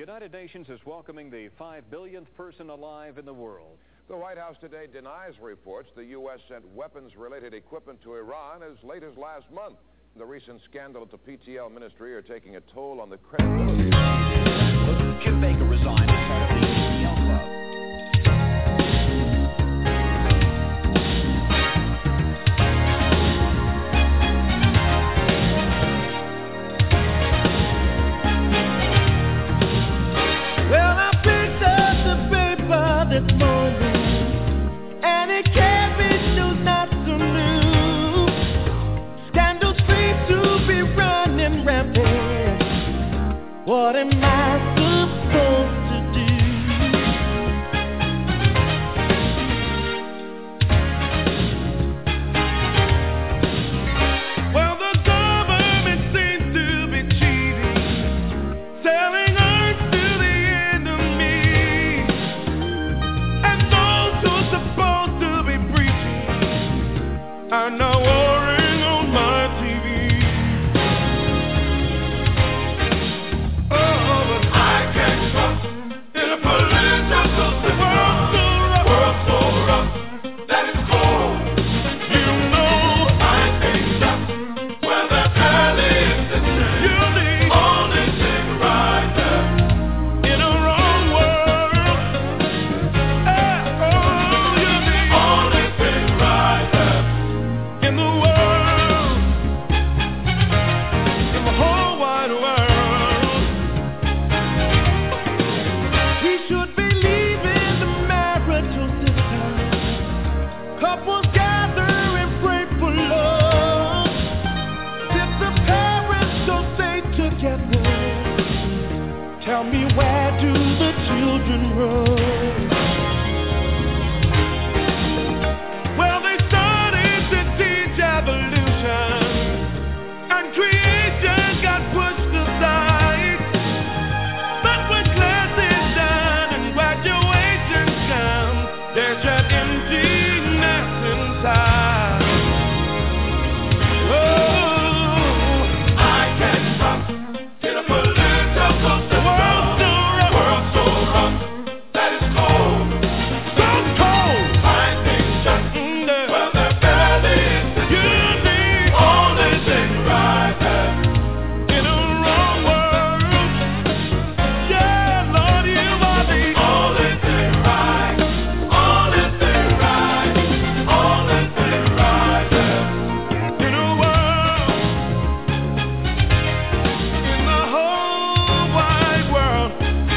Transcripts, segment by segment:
United Nations is welcoming the 5 billionth person alive in the world. The White House today denies reports the U.S. sent weapons-related equipment to Iran as late as last month. The recent scandal at the PTL ministry are taking a toll on the credibility. Jim Baker resigned as head of the PTL club. Well, I picked up the paper this morning, and it carried news not so new. Scandals seem to be running rampant. What am I supposed to do? Well, the government seems to be cheating, selling earth to the enemy, and those who are supposed to be preaching are now warring on my TV. Oh, but I can't trust in a political system. World so rough that it's cold. You know I can't trust where the alley is sitting. You're the only thing right there in a wrong world. Oh, you're the only thing right there in the world, in the whole wide world. We should be leaving the marital system. Couples gather and pray for love. If the parents don't stay together, tell me, where do the children run? Well, they started to teach evolution, and creation got pushed aside. But when class is done and graduation comes, there's that emptiness inside. Oh, I can't trust in a political system. World so rough that it's cold. So cold. I think just well, their belly is you're the only thing right there in a wrong world. Yeah, Lord, you are the only thing right, only thing right, only thing right there in a world, in the whole wide world.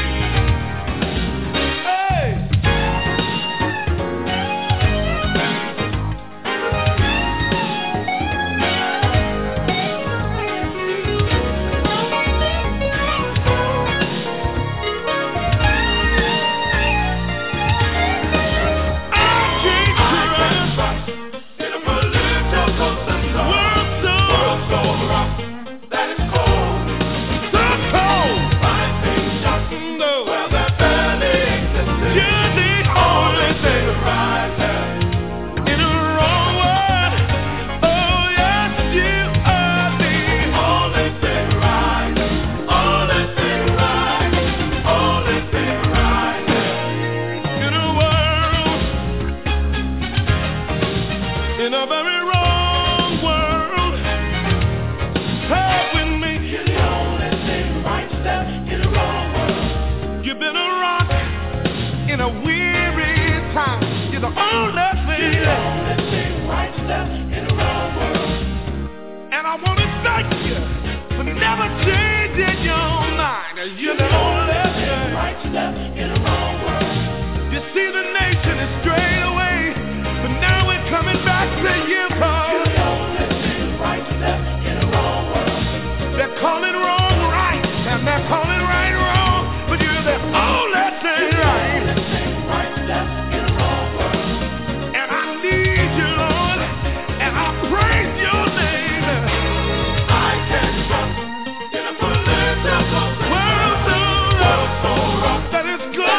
Hey. In a very wrong world, hey, with me. You're the only thing right step in a wrong world. You've been a rock in a weary time. You're the only thing. You're the only thing right step in a wrong world. And I want to thank you for never changing your mind. You're the only thing right step in a wrong world. You see, the nation is strayed away, but now we're coming back to you, Paul. You're the only thing right step in a wrong world. They're calling wrong right, and they're calling right wrong, but you're the only thing right. You're the only thing right step in a wrong world. And I need you, Lord, and I praise your name. I can't trust in a political world so rough that it's good.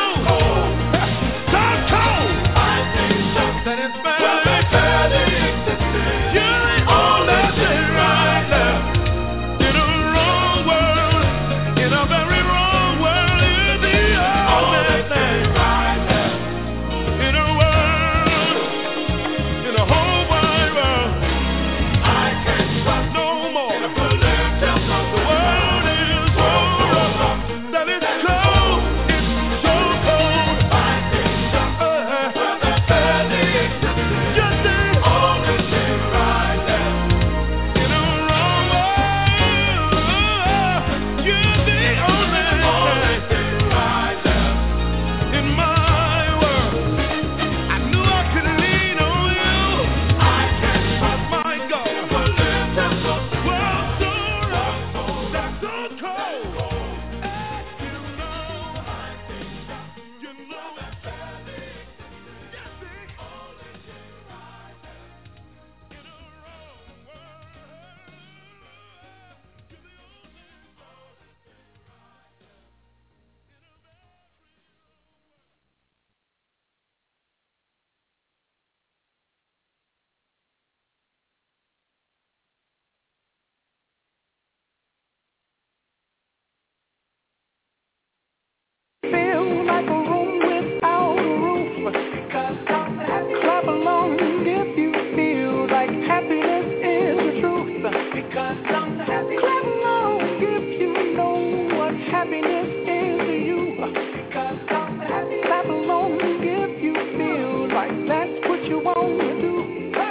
Feel like a room without a roof. Clap along if you feel like happiness is the truth. Clap along if you know what happiness is to you. Clap along if you feel like that's what you want to do.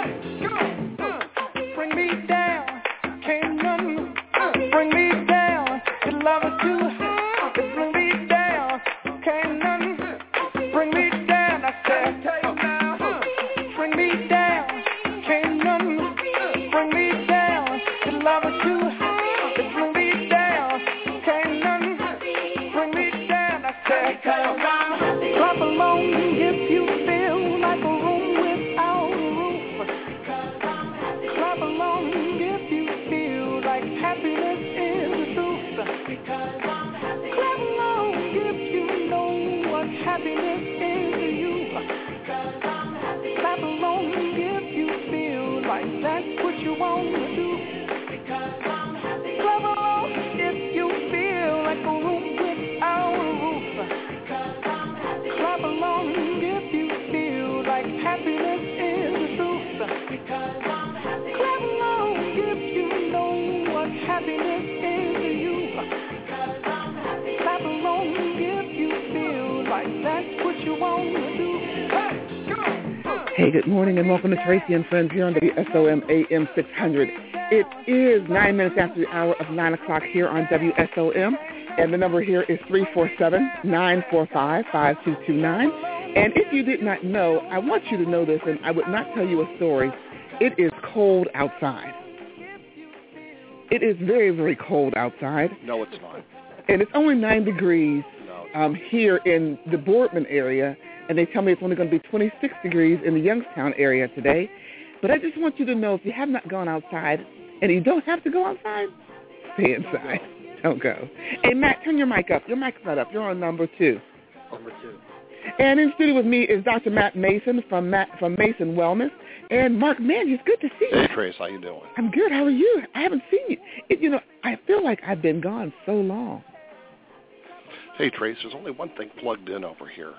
Bring me down, can't none bring me down. Your love is too high, bring me down. Can't none bring me down, I said. Bring me down, can't none bring me down. Your love is too high, bring me down. Can't none bring me down, I said. Clap along if you feel like a room without a roof. Clap along if you feel like happiness is the truth. Clap along if you know what happiness is to you. Clap along if you feel like that's what you want to do. Clap along if you feel like a room without a roof. Clap along if you feel like happiness is the truth. Clap along if you know what happiness is to you. Clap along if you feel like that's what you want to do. Hey, good morning and welcome to Tracy and Friends here on WSOM AM 600. It is 9 minutes after the hour of 9 o'clock here on WSOM, and the number here is 347-945-5229. And if you did not know, I want you to know this, and I would not tell you a story. It is cold outside. It is very, very cold outside. No, it's not. And it's only 9 degrees here in the Boardman area, and they tell me it's only going to be 26 degrees in the Youngstown area today. But I just want you to know, if you have not gone outside, and you don't have to go outside, stay inside. Don't go. Hey, Matt, turn your mic up. Your mic's not up. You're on number 2. Number 2. And in studio with me is Dr. Matt Mason from Mason Wellness. And Mark Mann, it's good to see you. Hey, Trace, how you doing? I'm good. How are you? I haven't seen you. I feel like I've been gone so long. Hey, Trace, there's only one thing plugged in over here.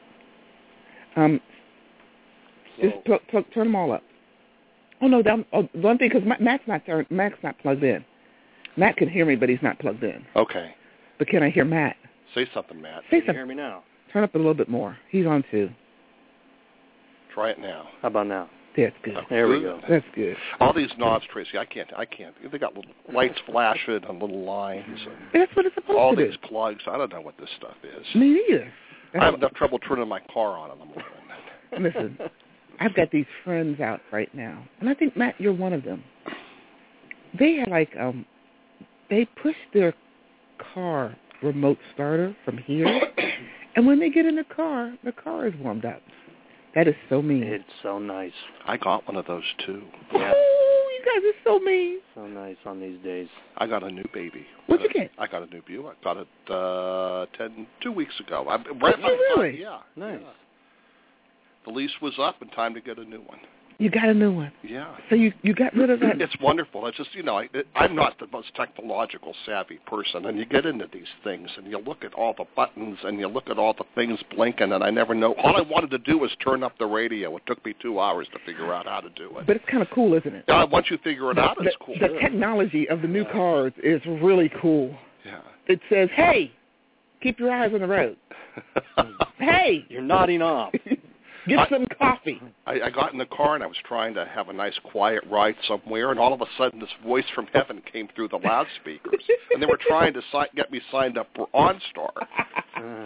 Just turn them all up. Oh, no, one thing, because Matt's not plugged in. Matt can hear me, but he's not plugged in. Okay. But can I hear Matt? Say something, Matt. Can you hear me now? Turn up a little bit more. He's on 2. Try it now. How about now? That's good. There we go. That's good. All these knobs, Tracy, I can't. They got little lights flashing and little lines. That's what it's supposed all to do. These plugs. I don't know what this stuff is. Me neither. I have enough trouble turning my car on in the morning. Listen, I've got these friends out right now, and I think, Matt, you're one of them. They had they push their car remote starter from here, and when they get in the car is warmed up. That is so mean. It's so nice. I got one of those, too. Yeah. Oh, you guys are so mean. So nice on these days. I got a new baby. What'd you get? I got a new Buick. I got it 2 weeks ago. Really? Yeah. Nice. Yeah. The lease was up and time to get a new one. You got a new one. Yeah. So you got rid of that. It's wonderful. It's just, I'm not the most technological savvy person, and you get into these things, and you look at all the buttons, and you look at all the things blinking, and I never know. All I wanted to do was turn up the radio. It took me 2 hours to figure out how to do it. But it's kind of cool, isn't it? Once you figure it out, it's cool. The technology of the new cars is really cool. Yeah. It says, hey, keep your eyes on the road. Hey. You're nodding off. Get some coffee. I got in the car, and I was trying to have a nice, quiet ride somewhere, and all of a sudden this voice from heaven came through the loudspeakers, and they were trying to get me signed up for OnStar.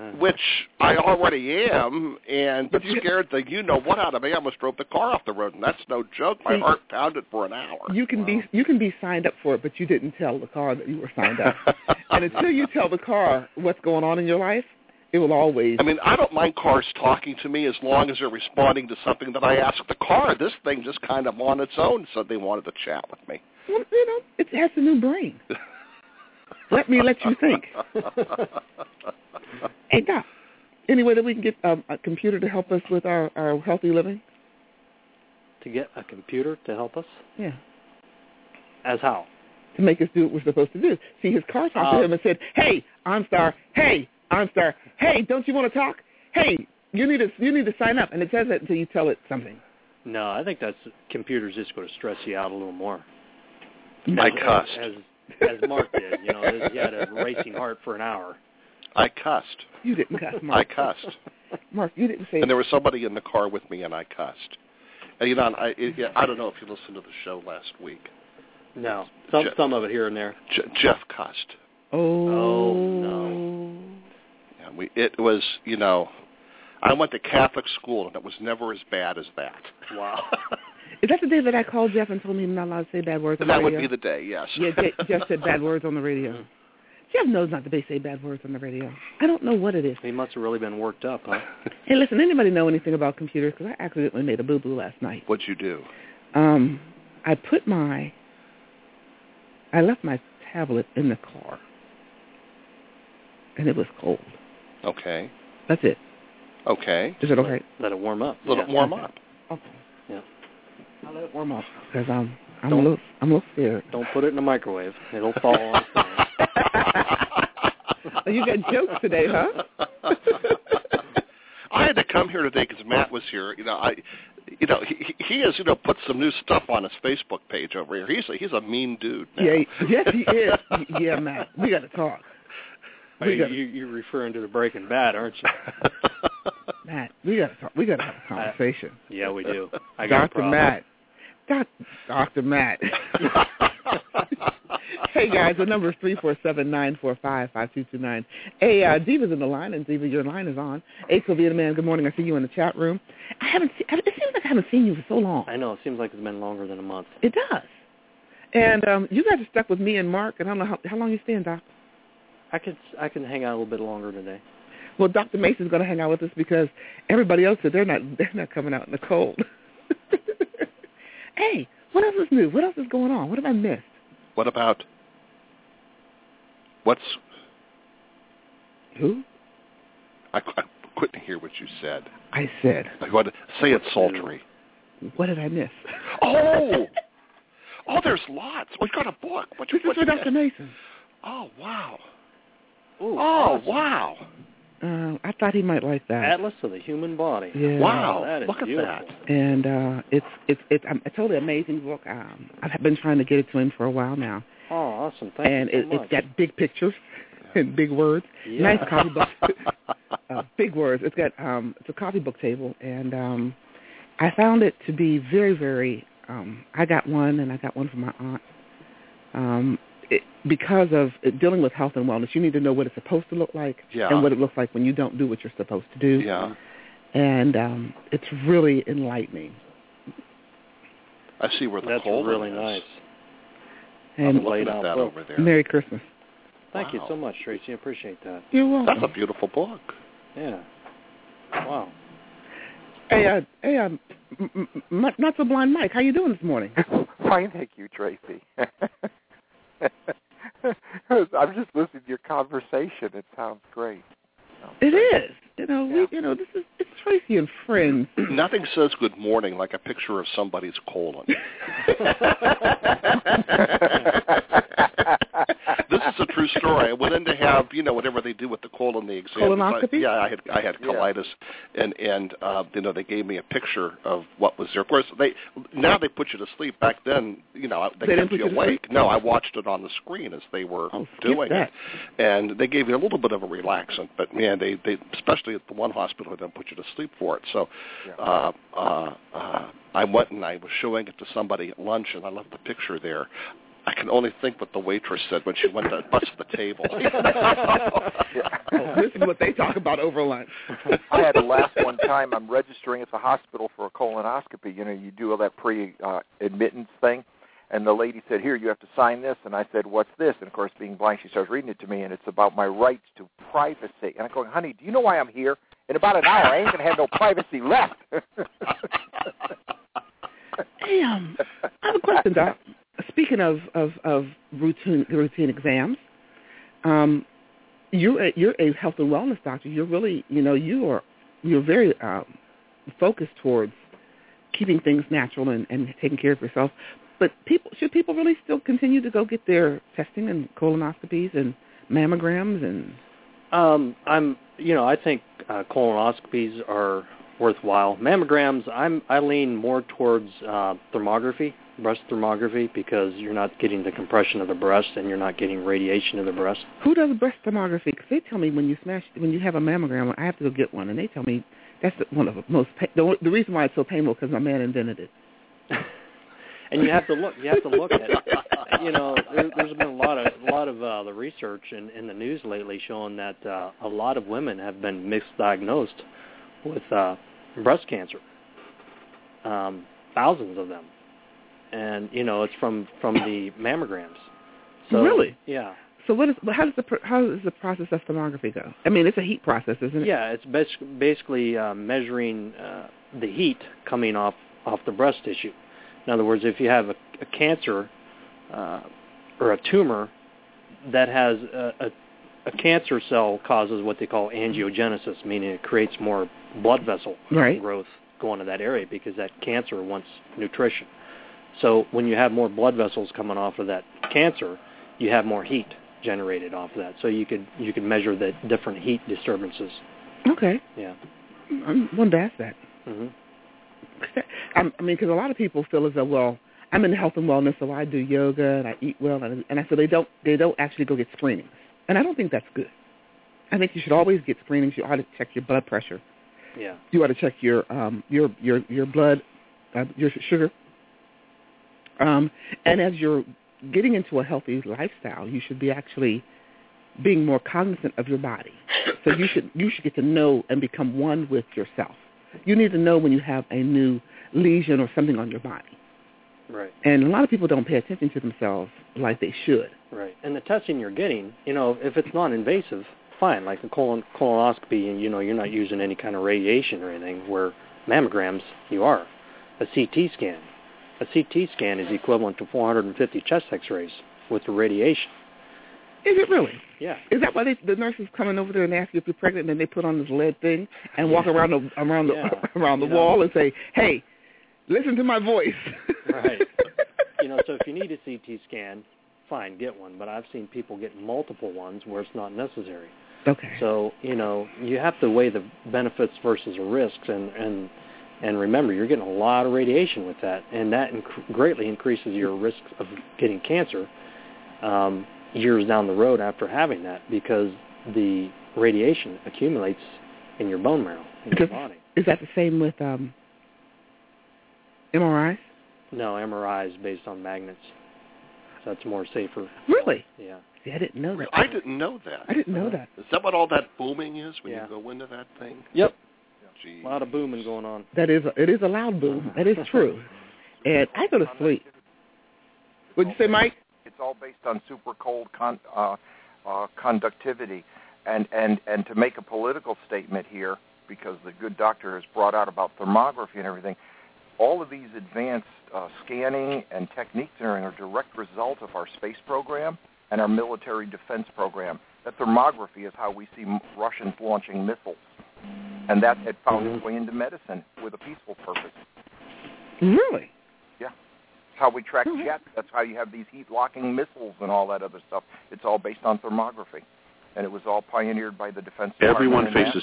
which I already am, and scared the you-know-what out of me. I almost drove the car off the road, and that's no joke. My heart pounded for an hour. You can be signed up for it, but you didn't tell the car that you were signed up. And until you tell the car what's going on in your life, it will always... I mean, I don't mind cars talking to me as long as they're responding to something that I ask the car. This thing just kind of on its own said they wanted to chat with me. Well, it has a new brain. Let me let you think. Hey, Doc, any way that we can get a computer to help us with our healthy living? To get a computer to help us? Yeah. As how? To make us do what we're supposed to do. See, his car talked to him and said, hey, OnStar, hey, OnStar, hey, don't you want to talk? Hey, you need to sign up. And it says that until you tell it something. No, I think computer's just going to stress you out a little more. I cussed. As Mark did. He had a racing heart for an hour. I cussed. You didn't cuss, Mark. I cussed. Mark, you didn't say... And there was somebody in the car with me, and I cussed. And, I don't know if you listened to the show last week. No. Some of it here and there. Jeff cussed. Oh, no. Yeah, it was, I went to Catholic school, and it was never as bad as that. Wow. Is that the day that I called Jeff and told me I'm not allowed to say bad words on the radio? That would be the day, yes. Yeah, Jeff said bad words on the radio. Jeff knows not to say bad words on the radio. I don't know what it is. He must have really been worked up, huh? Hey, listen, anybody know anything about computers? Because I accidentally made a boo-boo last night. What'd you do? I left my tablet in the car, and it was cold. Okay. That's it. Okay. Is it okay? Let it warm up. Let it warm up. Okay. Yeah. I'll let it warm up because I'm a little scared. Don't put it in the microwave. It'll fall on its own. You got jokes today, huh? I had to come here today because Matt was here. He has put some new stuff on his Facebook page over here. He's a mean dude now. Yeah, yes, he is. Yeah, Matt, we got to talk. You're referring to the Breaking Bad, aren't you? Matt, we got to talk. We got to have a conversation. Yeah, we do. Dr. Matt. Dr. Matt. Hey, guys, the number is 347-945-5229. Hey, Diva's in the line, and Diva, your line is on. Hey, Sylvia, man, good morning. I see you in the chat room. It seems like I haven't seen you for so long. I know. It seems like it's been longer than a month. It does. And you guys are stuck with me and Mark, and I don't know how long you staying, Doc. I can hang out a little bit longer today. Well, Dr. Mason's going to hang out with us because everybody else said they're not coming out in the cold. Hey, what else is new? What else is going on? What have I missed? What about... What's... Who? I couldn't hear what you said. I said... Say it sultry. What did I miss? Oh, there's lots. We've got a book. This is for Dr. Mason. Oh, wow. Ooh, awesome. Wow. I thought he might like that. Atlas of the Human Body. Yeah. Wow. That is Look beautiful. at that. And it's a totally amazing book. I've been trying to get it to him for a while now. Oh, awesome. Thank you so much. It's got big pictures and big words. Yeah. Nice coffee book. Big words. It's got it's a coffee book table, and I found it to be very, very. I got one, and I got one for my aunt. Because of dealing with health and wellness, you need to know what it's supposed to look like and what it looks like when you don't do what you're supposed to do. Yeah. And it's really enlightening. I see where the That's cold really is. nice. And I'm looking at that over there. Merry Christmas. Thank you so much, Tracy. I appreciate that. You're welcome. That's a beautiful book. Yeah. Wow. Hey, not so blind Mike. How you doing this morning? Fine, thank you, Tracy. I'm just listening to your conversation. It sounds great. It is. It's Tracy and Friends. Nothing says good morning like a picture of somebody's colon. This is a true story. I went in to have, whatever they do with the colon, the exam. Colonoscopy? I had colitis, and they gave me a picture of what was there. Of course, now they put you to sleep. Back then, they kept you awake. No, I watched it on the screen as they were doing it, and they gave you a little bit of a relaxant. But man, they especially at the one hospital, they didn't put you to sleep for it. So I went and I was showing it to somebody at lunch, and I left the picture there. I can only think what the waitress said when she went to bust the table. This is what they talk about over lunch. I had to laugh one time. I'm registering at the hospital for a colonoscopy. You know, you do all that pre-admittance thing. And the lady said, here, you have to sign this. And I said, what's this? And, of course, being blind, she starts reading it to me, and it's about my rights to privacy. And I'm going, honey, do you know why I'm here? In about an hour, I ain't going to have no privacy left. Damn. I have a question, Doc. Speaking of routine exams, you're a health and wellness doctor. You're really, you're very focused towards keeping things natural and taking care of yourself. But should people really still continue to go get their testing and colonoscopies and mammograms and? I think colonoscopies are worthwhile. Mammograms, I lean more towards thermography, breast thermography, because you're not getting the compression of the breast and you're not getting radiation of the breast. Who does breast thermography? Because they tell me when you have a mammogram, I have to go get one, and they tell me that's one of the most. The reason why it's so painful because my man invented it. And you have to look at it. There's been a lot of the research in the news lately showing that a lot of women have been misdiagnosed with breast cancer. Thousands of them, and it's from the mammograms. So, really? Yeah. So how does the process of thermography go? I mean, it's a heat process, isn't it? Yeah, it's basically measuring the heat coming off the breast tissue. In other words, if you have a cancer or a tumor that has a cancer cell causes what they call angiogenesis, meaning it creates more blood vessel growth going to that area because that cancer wants nutrition. So when you have more blood vessels coming off of that cancer, you have more heat generated off of that. So you could measure the different heat disturbances. Okay. Yeah. I wanted to ask that. Mm-hmm. Because a lot of people feel as though, well, I'm in health and wellness, so I do yoga and I eat well, and I feel they don't actually go get screenings, and I don't think that's good. I think you should always get screenings. You ought to check your blood pressure. Yeah. You ought to check your blood, your sugar. And as you're getting into a healthy lifestyle, you should be actually being more cognizant of your body. So you should get to know and become one with yourself. You need to know when you have a new lesion or something on your body. Right. And a lot of people don't pay attention to themselves like they should. Right. And the testing you're getting, if it's non-invasive, fine, like a colonoscopy, and, you're not using any kind of radiation or anything, where mammograms, you are. A CT scan. A CT scan is equivalent to 450 chest x-rays with the radiation. Is it really? Yeah. Is that why the nurses come in over there and ask you if you're pregnant, and then they put on this lead thing and walk around the wall and say, "Hey, listen to my voice." Right. So if you need a CT scan, fine, get one. But I've seen people get multiple ones where it's not necessary. Okay. So you have to weigh the benefits versus the risks, and remember, you're getting a lot of radiation with that, and that greatly increases your risk of getting cancer. Years down the road after having that, because the radiation accumulates in your bone marrow, in your body. Is that the same with MRIs? No, MRI is based on magnets. So that's more safer. Really? Yeah. See, I didn't know that. I didn't know that. I didn't know that. Is that what all that booming is when you go into that thing? Yep. Jeez. A lot of booming going on. It is a loud boom. That is true. And I go to sleep. What'd you say, Mike? It's all based on super cold conductivity. And to make a political statement here, because the good doctor has brought out about thermography and everything, all of these advanced scanning and techniques and everything are a direct result of our space program and our military defense program. That thermography is how we see Russians launching missiles. And that had found its way into medicine with a peaceful purpose. Really? Yeah. That's how we track jets. That's how you have these heat-locking missiles and all that other stuff. It's all based on thermography. And it was all pioneered by the Defense Department. Everyone faces...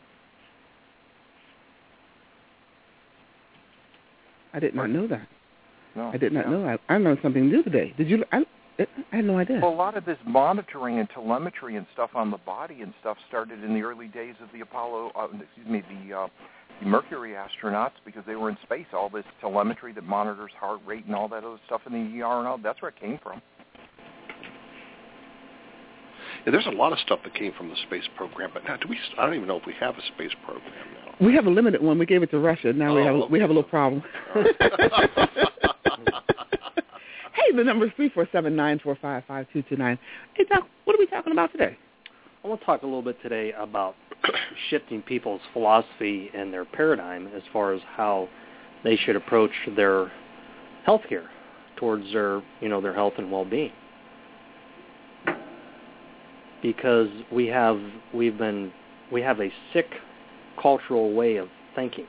I did not know that. No, I did not know that. I learned something new today. Did you? I had no idea. Well, a lot of this monitoring and telemetry and stuff on the body and stuff started in the early days of the Mercury astronauts because they were in space. All this telemetry that monitors heart rate and all that other stuff in the ER and all, that's where it came from. Yeah, there's a lot of stuff that came from the space program, but now I don't even know if we have a space program now. We have a limited one. We gave it to Russia. Now we have a little problem. Hey, the number is 347-945-5229. Hey, Doc, what are we talking about today? I want to talk a little bit today about shifting people's philosophy and their paradigm as far as how they should approach their health care towards their health and well-being. Because we have a sick cultural way of thinking.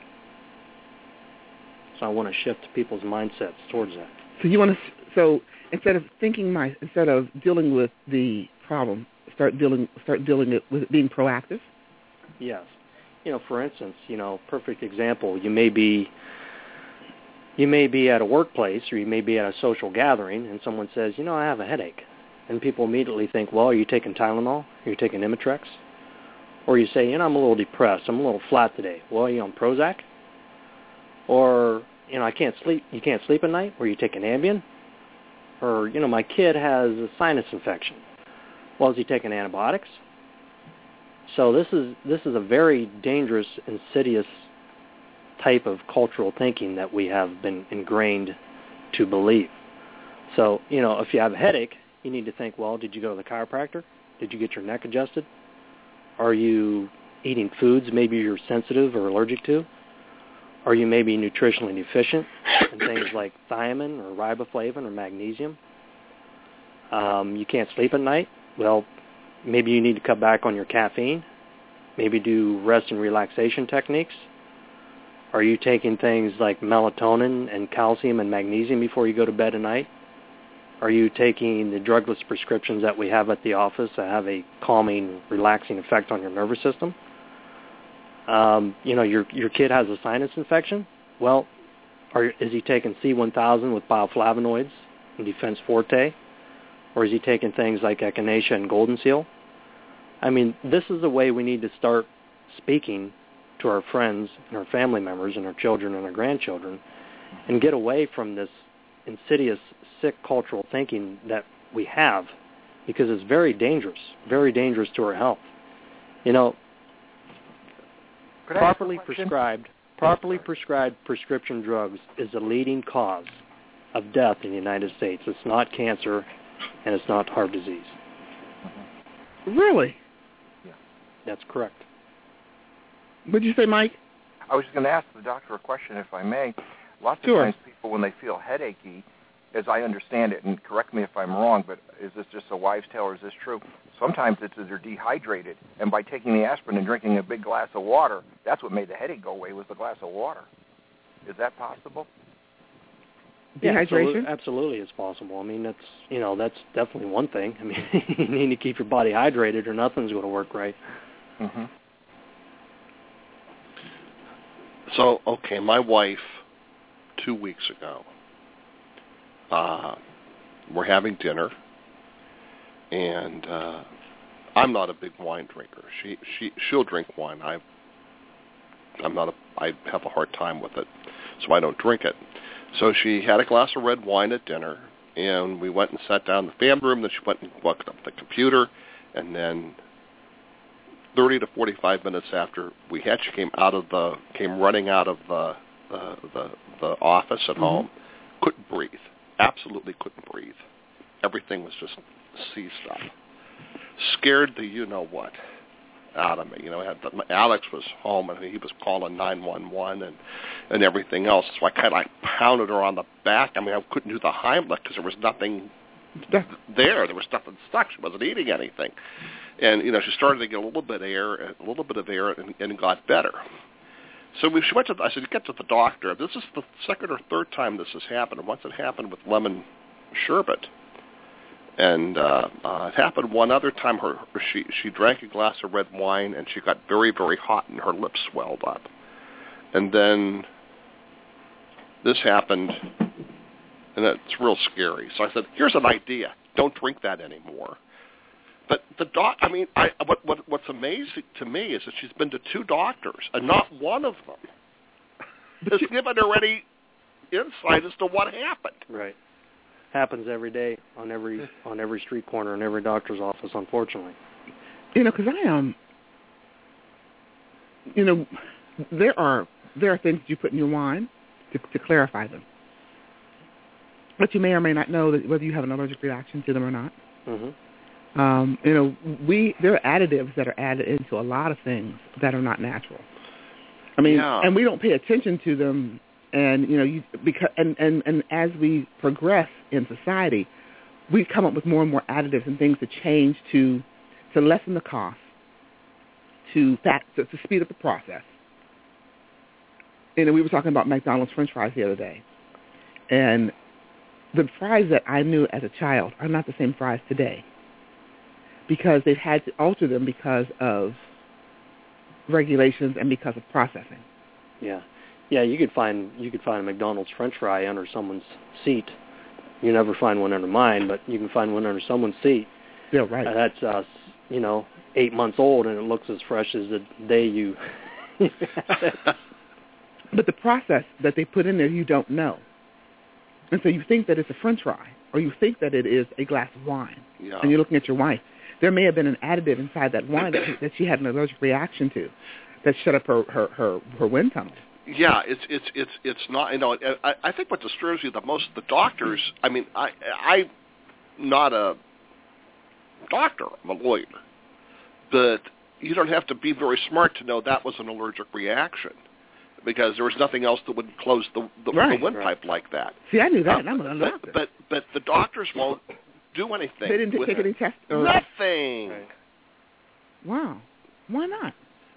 So I want to shift people's mindsets towards that. So instead of dealing with the problem, start dealing with it being proactive? Yes. For instance, perfect example, you may be at a workplace or you may be at a social gathering and someone says, I have a headache. And people immediately think, well, are you taking Tylenol? Are you taking Imitrex? Or you say, I'm a little depressed. I'm a little flat today. Well, are you on Prozac? Or, I can't sleep. You can't sleep at night? Or are you taking Ambien? Or, my kid has a sinus infection. Well, is he taking antibiotics? So this is a very dangerous, insidious type of cultural thinking that we have been ingrained to believe. So, if you have a headache, you need to think, well, did you go to the chiropractor? Did you get your neck adjusted? Are you eating foods maybe you're sensitive or allergic to? Are you maybe nutritionally deficient in things like thiamine or riboflavin or magnesium? You can't sleep at night? Well, maybe you need to cut back on your caffeine. Maybe do rest and relaxation techniques. Are you taking things like melatonin and calcium and magnesium before you go to bed at night? Are you taking the drugless prescriptions that we have at the office that have a calming, relaxing effect on your nervous system? Your kid has a sinus infection. Well, is he taking C1000 with bioflavonoids and Defense Forte? Or is he taking things like Echinacea and Golden Seal? I mean, this is the way we need to start speaking to our friends and our family members and our children and our grandchildren and get away from this insidious, sick cultural thinking that we have, because it's very dangerous to our health. Properly prescribed prescription drugs is the leading cause of death in the United States. It's not cancer, and it's not heart disease. Really? Yeah. That's correct. What'd you say, Mike? I was just going to ask the doctor a question, if I may. Lots of times people, when they feel headachy, as I understand it, and correct me if I'm wrong, but is this just a wives' tale or is this true? Sometimes it's that they're dehydrated, and by taking the aspirin and drinking a big glass of water, that's what made the headache go away, was the glass of water. Is that possible? Dehydration? Yeah, absolutely it's possible. I mean, that's definitely one thing. I mean, you need to keep your body hydrated or nothing's going to work right. Mm-hmm. So, okay, my wife, 2 weeks ago, we're having dinner, and I'm not a big wine drinker. She'll drink wine. I have a hard time with it, so I don't drink it. So she had a glass of red wine at dinner, and we went and sat down in the family room. Then she went and looked up the computer, and then 30 to 45 minutes after she came running out of the office at home, couldn't breathe. Absolutely couldn't breathe. Everything was just seized up. Scared the you-know-what out of me. Alex was home, and he was calling 911 and everything else. So I kind of pounded her on the back. I mean, I couldn't do the Heimlich because there was nothing there. There was nothing stuck. She wasn't eating anything. And, she started to get a little bit of air, and got better. So she went I said, get to the doctor. This is the second or third time this has happened. And once it happened with lemon sherbet. And it happened one other time. She drank a glass of red wine, and she got very, very hot, and her lips swelled up. And then this happened, and it's real scary. So I said, here's an idea. Don't drink that anymore. But what's amazing to me is that she's been to 2 doctors, and not one of them has given her any insight as to what happened. Right. Happens every day on every street corner in every doctor's office, unfortunately. Because I am. There are things you put in your wine to clarify them, but you may or may not know that whether you have an allergic reaction to them or not. Mm-hmm. There are additives that are added into a lot of things that are not natural. I mean, and we don't pay attention to them. And and as we progress in society, we come up with more and more additives and things to change to lessen the cost, to speed up the process. We were talking about McDonald's French fries the other day, and the fries that I knew as a child are not the same fries today, because they've had to alter them because of regulations and because of processing. Yeah, you could find a McDonald's French fry under someone's seat. You never find one under mine, but you can find one under someone's seat. Yeah, right. That's 8 months old, and it looks as fresh as the day you. But the process that they put in there, you don't know, and so you think that it's a French fry, or you think that it is a glass of wine, and you're looking at your wife. There may have been an additive inside that wine that she had an allergic reaction to, that shut up her wind tunnel. Yeah, it's not. I think what disturbs you the most, the doctors. I mean, I'm not a doctor. I'm a lawyer, but you don't have to be very smart to know that was an allergic reaction, because there was nothing else that would close the windpipe like that. See, I knew that, and I'm a doctor. But the doctors won't do anything. They didn't take any tests? Nothing. Right. Wow. Why not?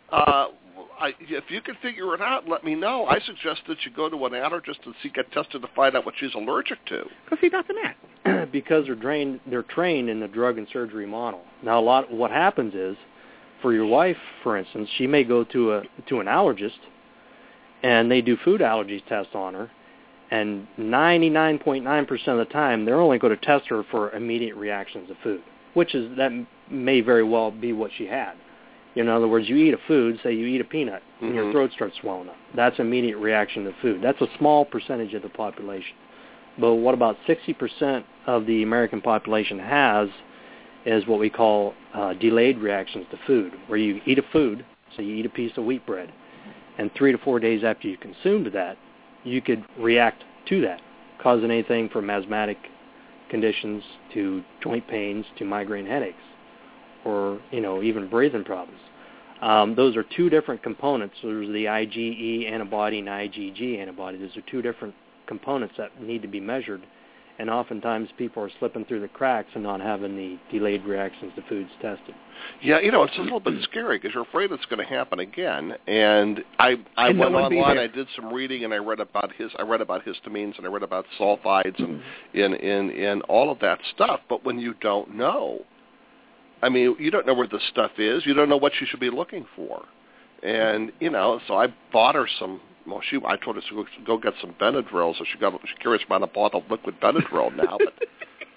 If you can figure it out, let me know. I suggest that you go to an allergist and get tested to find out what she's allergic to. Go see Dr. Matt. Because they're trained in the drug and surgery model. Now, what happens is, for your wife, for instance, she may go to an allergist, and they do food allergies tests on her, and 99.9% of the time, they're only going to test her for immediate reactions to food, that may very well be what she had. In other words, you eat a food, say you eat a peanut, and your throat starts swelling up. That's immediate reaction to food. That's a small percentage of the population. But what about 60% of the American population has is what we call delayed reactions to food, where you eat a food, so you eat a piece of wheat bread, and 3 to 4 days after you consumed that, you could react to that, causing anything from asthmatic conditions to joint pains to migraine headaches, or even breathing problems. Those are 2 different components. There's the IgE antibody and IgG antibody. Those are 2 different components that need to be measured, and oftentimes people are slipping through the cracks and not having the delayed reactions to foods tested. Yeah, it's a little bit scary because you're afraid it's going to happen again. And I went online, I did some reading, and I read about histamines, and I read about sulfides, and in all of that stuff. But when you don't know, I mean, you don't know where the stuff is. You don't know what you should be looking for. And so I bought her some. Well, I told her to go get some Benadryl, so she's curious about a bottle of liquid Benadryl now. But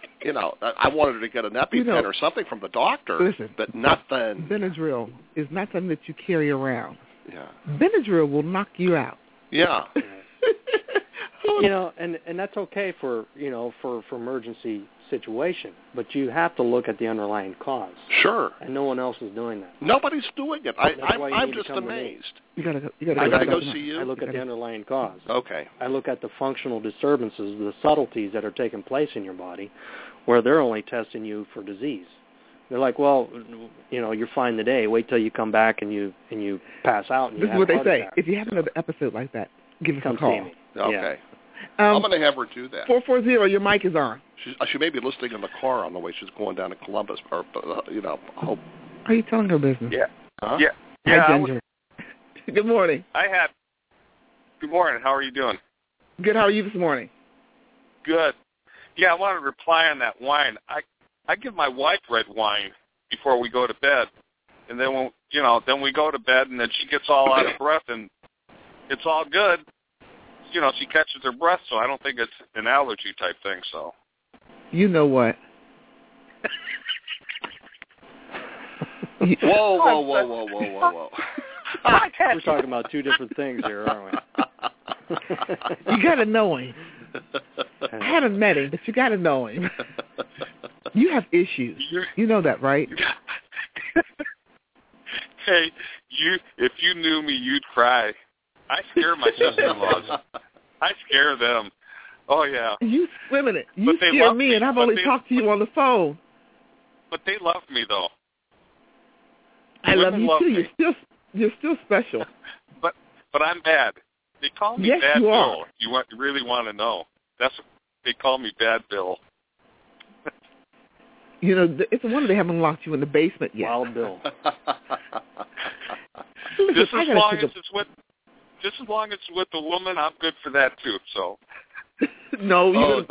I wanted her to get an EpiPen or something from the doctor. Listen, but nothing. Benadryl is not something that you carry around. Yeah. Benadryl will knock you out. Yeah. And that's okay for emergency situation, but you have to look at the underlying cause. Sure. And no one else is doing that. Nobody's doing it. I'm just amazed. You gotta go see you. I look at the underlying cause. Okay. I look at the functional disturbances, the subtleties that are taking place in your body, where they're only testing you for disease. They're like, well, you're fine today. Wait till you come back and you pass out. And this is what they say. If you have another episode like that, give us a call. See me. Okay. Yeah. I'm going to have her do that. 440, your mic is on. She may be listening in the car on the way she's going down to Columbus, or I hope. Are you telling her business? Yeah. Huh? Yeah. Hi, Ginger. Good morning. Good morning. How are you doing? Good. How are you this morning? Good. Yeah, I wanted to reply on that wine. I give my wife red wine before we go to bed, and then then we go to bed, and then she gets all out of breath, and it's all good. She catches her breath, so I don't think it's an allergy type thing. So, you know what? Whoa. We're talking about two different things here, aren't we? You got to know him. I haven't met him, but you got to know him. You have issues. You know that, right? Hey, if you knew me, you'd cry. I scare my sister-in-laws. I scare them. Oh, yeah. You swim in it. You scare me, and I've only talked to you on the phone. But they love me, though. I love you, too. You're still special. But I'm bad. They call me Bad Bill. You really want to know. They call me Bad Bill. You know, it's a wonder they haven't locked you in the basement yet. Wild Bill. Just as long as it's with the woman, I'm good for that too. So. No.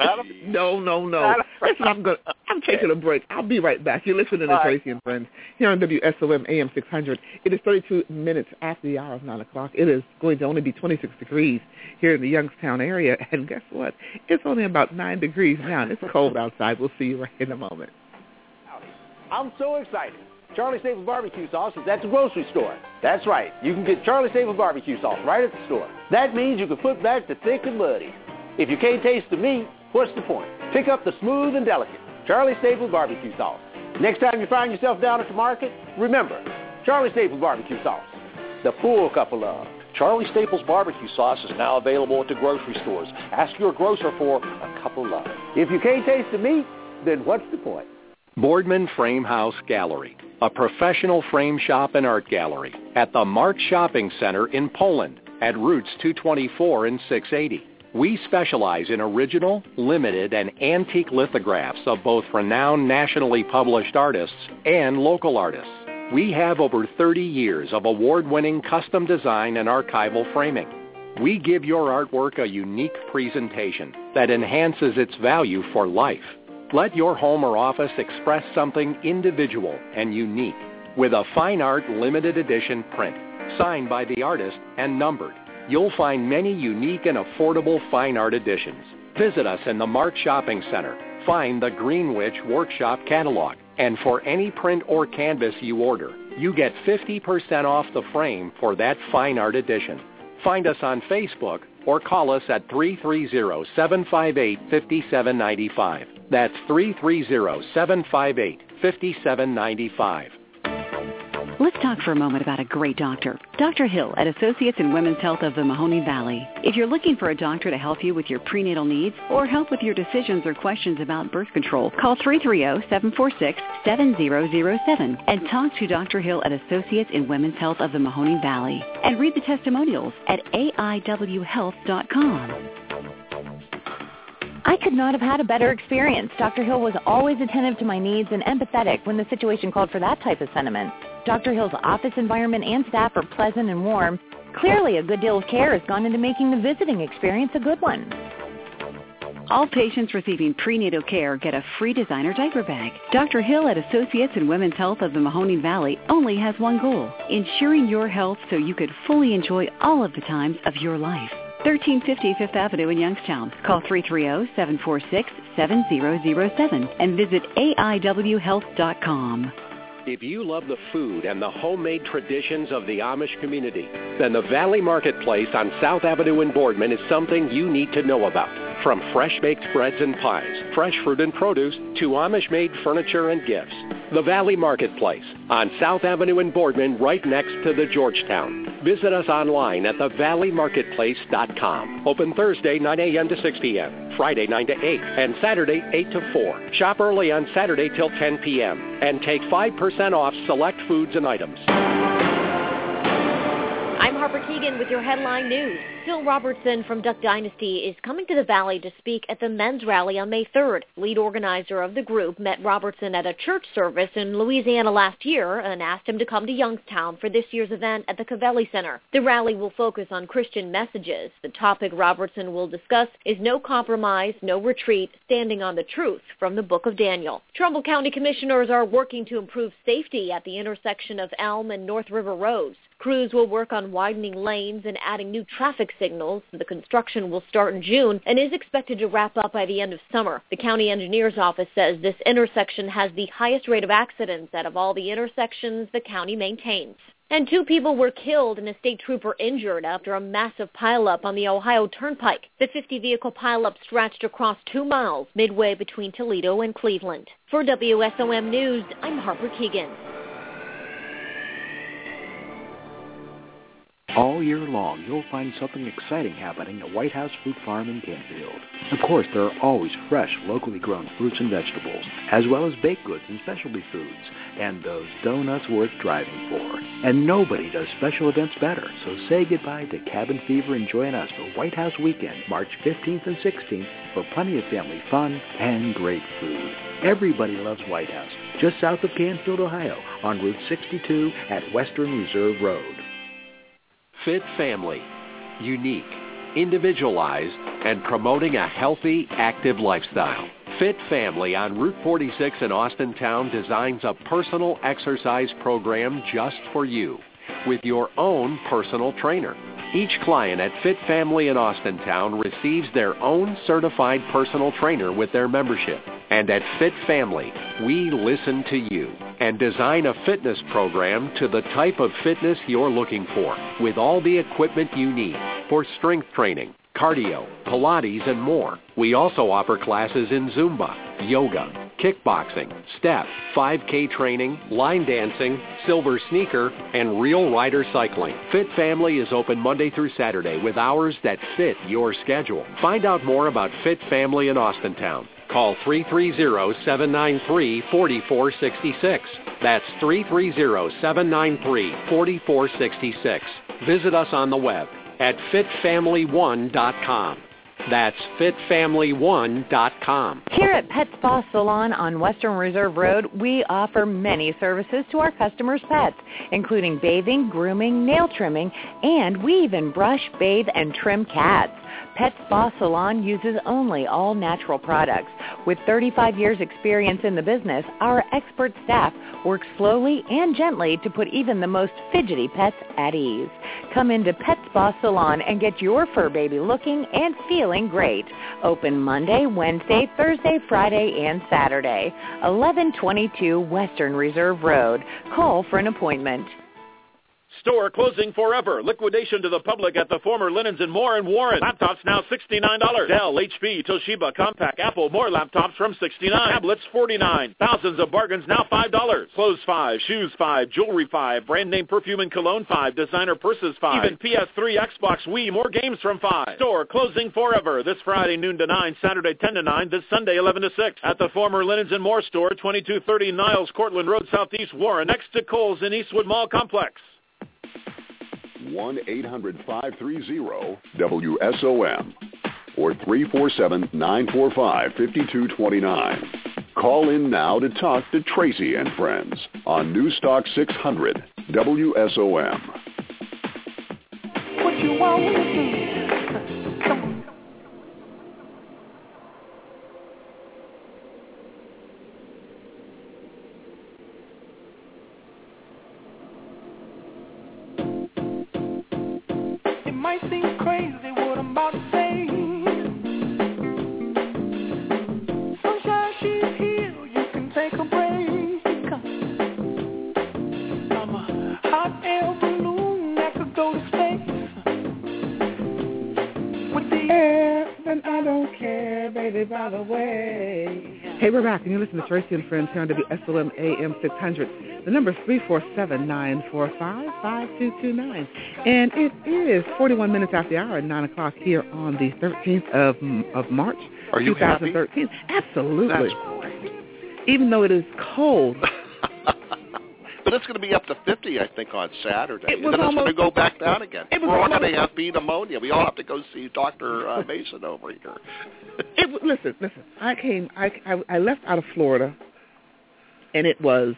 Listen, I'm taking a break. I'll be right back. You're listening to Tracy and Friends here on WSOM AM 600. It is 32 minutes after the hour of 9 o'clock. It is going to only be 26 degrees here in the Youngstown area. And guess what? It's only about 9 degrees now. It's cold outside. We'll see you right in a moment. I'm so excited. Charlie Staples barbecue sauce is at the grocery store. That's right. You can get Charlie Staples barbecue sauce right at the store. That means you can put back the thick and muddy. If you can't taste the meat, what's the point? Pick up the smooth and delicate Charlie Staples barbecue sauce. Next time you find yourself down at the market, remember, Charlie Staples barbecue sauce. The full cup of love. Charlie Staples barbecue sauce is now available at the grocery stores. Ask your grocer for a cup of love. If you can't taste the meat, then what's the point? Boardman Frame House Gallery, a professional frame shop and art gallery at the Mark Shopping Center in Poland at Routes 224 and 680. We specialize in original, limited, and antique lithographs of both renowned nationally published artists and local artists. We have over 30 years of award-winning custom design and archival framing. We give your artwork a unique presentation that enhances its value for life. Let your home or office express something individual and unique with a fine art limited edition print, signed by the artist and numbered. You'll find many unique and affordable fine art editions. Visit us in the Mark Shopping Center. Find the Greenwich Workshop catalog. And for any print or canvas you order, you get 50% off the frame for that fine art edition. Find us on Facebook or call us at 330-758-5795. That's 330-758-5795. Let's talk for a moment about a great doctor. Dr. Hill at Associates in Women's Health of the Mahoning Valley. If you're looking for a doctor to help you with your prenatal needs or help with your decisions or questions about birth control, call 330-746-7007 and talk to Dr. Hill at Associates in Women's Health of the Mahoning Valley. And read the testimonials at aiwhealth.com. I could not have had a better experience. Dr. Hill was always attentive to my needs and empathetic when the situation called for that type of sentiment. Dr. Hill's office environment and staff are pleasant and warm. Clearly, a good deal of care has gone into making the visiting experience a good one. All patients receiving prenatal care get a free designer diaper bag. Dr. Hill at Associates in Women's Health of the Mahoning Valley only has one goal, ensuring your health so you could fully enjoy all of the times of your life. 1350 Fifth Avenue in Youngstown. Call 330-746-7007 and visit aiwhealth.com. If you love the food and the homemade traditions of the Amish community, then the Valley Marketplace on South Avenue in Boardman is something you need to know about. From fresh-baked breads and pies, fresh fruit and produce, to Amish-made furniture and gifts. The Valley Marketplace on South Avenue in Boardman, right next to the Georgetown. Visit us online at thevalleymarketplace.com. Open Thursday, 9 a.m. to 6 p.m., Friday, 9 to 8, and Saturday, 8 to 4. Shop early on Saturday till 10 p.m. and take 5% off select foods and items. I'm Harper Keegan with your headline news. Phil Robertson from Duck Dynasty is coming to the Valley to speak at the men's rally on May 3rd. Lead organizer of the group met Robertson at a church service in Louisiana last year and asked him to come to Youngstown for this year's event at the Covelli Center. The rally will focus on Christian messages. The topic Robertson will discuss is no compromise, no retreat, standing on the truth from the book of Daniel. Trumbull County commissioners are working to improve safety at the intersection of Elm and North River Roads. Crews will work on widening lanes and adding new traffic signals. The construction will start in June and is expected to wrap up by the end of summer. The county engineer's office says this intersection has the highest rate of accidents out of all the intersections the county maintains. And 2 people were killed and a state trooper injured after a massive pileup on the Ohio Turnpike. The 50-vehicle pileup stretched across 2 miles, midway between Toledo and Cleveland. For WSOM News, I'm Harper Keegan. All year long, you'll find something exciting happening at White House Fruit Farm in Canfield. Of course, there are always fresh, locally grown fruits and vegetables, as well as baked goods and specialty foods, and those donuts worth driving for. And nobody does special events better, so say goodbye to cabin fever and join us for White House Weekend, March 15th and 16th, for plenty of family fun and great food. Everybody loves White House, just south of Canfield, Ohio, on Route 62 at Western Reserve Road. Fit Family. Unique, individualized, and promoting a healthy, active lifestyle. Fit Family on Route 46 in Austintown designs a personal exercise program just for you with your own personal trainer. Each client at Fit Family in Austintown receives their own certified personal trainer with their membership. And at Fit Family, we listen to you and design a fitness program to the type of fitness you're looking for, with all the equipment you need for strength training, cardio, Pilates, and more. We also offer classes in Zumba, yoga, kickboxing, step, 5K training, line dancing, silver sneaker, and real rider cycling. Fit Family is open Monday through Saturday with hours that fit your schedule. Find out more about Fit Family in Austintown. Call 330-793-4466. That's 330-793-4466. Visit us on the web at fitfamily1.com. That's fitfamily1.com. Here at Pet Spa Salon on Western Reserve Road, we offer many services to our customers' pets, including bathing, grooming, nail trimming, and we even brush, bathe, and trim cats. Pet Spa Salon uses only all-natural products. With 35 years' experience in the business, our expert staff works slowly and gently to put even the most fidgety pets at ease. Come into Pet Spa Salon and get your fur baby looking and feeling great. Open Monday, Wednesday, Thursday, Friday, and Saturday. 1122 Western Reserve Road. Call for an appointment. Store closing forever. Liquidation to the public at the former Linens and More in Warren. Laptops now $69. Dell, HP, Toshiba, Compaq, Apple, more laptops from $69. Tablets $49. Thousands of bargains now $5. Clothes $5, shoes $5, jewelry $5, brand name perfume and cologne $5, designer purses $5, even PS3, Xbox, Wii, more games from $5. Store closing forever. This Friday noon to 9, Saturday 10 to 9, this Sunday 11 to 6 at the former Linens and More store, 2230 Niles, Cortland Road, Southeast Warren, next to Kohl's in Eastwood Mall Complex. 1-800-530-WSOM or 347-945-5229. Call in now to talk to Tracy and Friends on Newstalk 600 WSOM. What you want me to do? Might seem crazy what I'm about to say. Sunshine, she's here, you can take a break. I'm a hot air balloon that could go to space. With the air, then I don't care, baby, by the way. Hey, we're back, and you're listening to Tracy and Friends here on WSOM AM 600. The number is 347-945-5229. And it is 41 minutes after the hour at 9 o'clock here on the 13th of March, Are you 2013. Happy? Absolutely. That's great. Even though it is cold. But it's going to be up to 50, I think, on Saturday. It was and then it's going to go back down again. We're all going to have B pneumonia. We all have to go see Dr. Mason over here. Listen. I left out of Florida, and it was,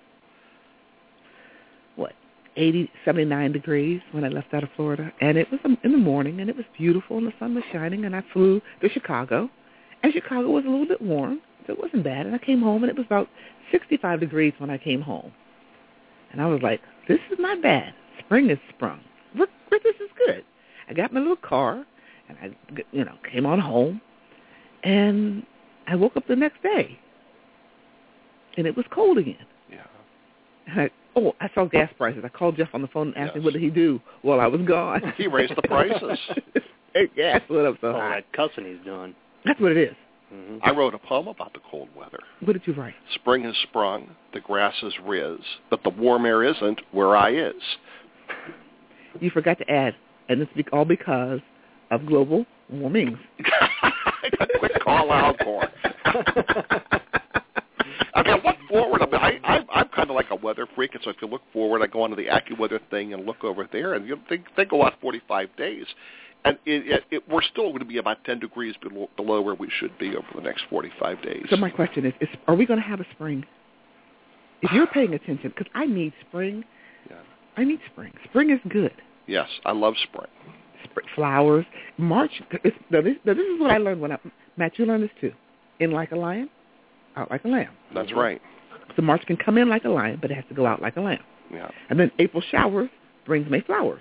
79 degrees when I left out of Florida. And it was in the morning, and it was beautiful, and the sun was shining, and I flew to Chicago. And Chicago was a little bit warm, so it wasn't bad. And I came home, and it was about 65 degrees when I came home. And I was like, this is not bad. spring has sprung. Look, this is good. I got my little car, and I, came on home, and I woke up the next day, and it was cold again. Yeah. And I saw gas prices. I called Jeff on the phone and asked him what did he do while I was gone. He raised the prices. Gas went up so Oh, high. that cussing he's doing. That's what it is. Mm-hmm. I wrote a poem about the cold weather. What did you write? Spring has sprung, the grass is riz, but the warm air isn't where I is. You forgot to add, and it's all because of global warming. Quick call out, Gore. I mean, I look forward. I'm kind of like a weather freak, and so if you look forward, I go onto the AccuWeather thing and look over there, and they go out 45 days. And we're still going to be about 10 degrees below where we should be over the next 45 days. So my question is are we going to have a spring? If you're paying attention, because I need spring. Yeah. I need spring. Spring is good. Yes, I love spring. Flowers. March. This is what I learned Matt, you learned this too. In like a lion, out like a lamb. That's right. So March can come in like a lion, but it has to go out like a lamb. Yeah. And then April showers brings May flowers.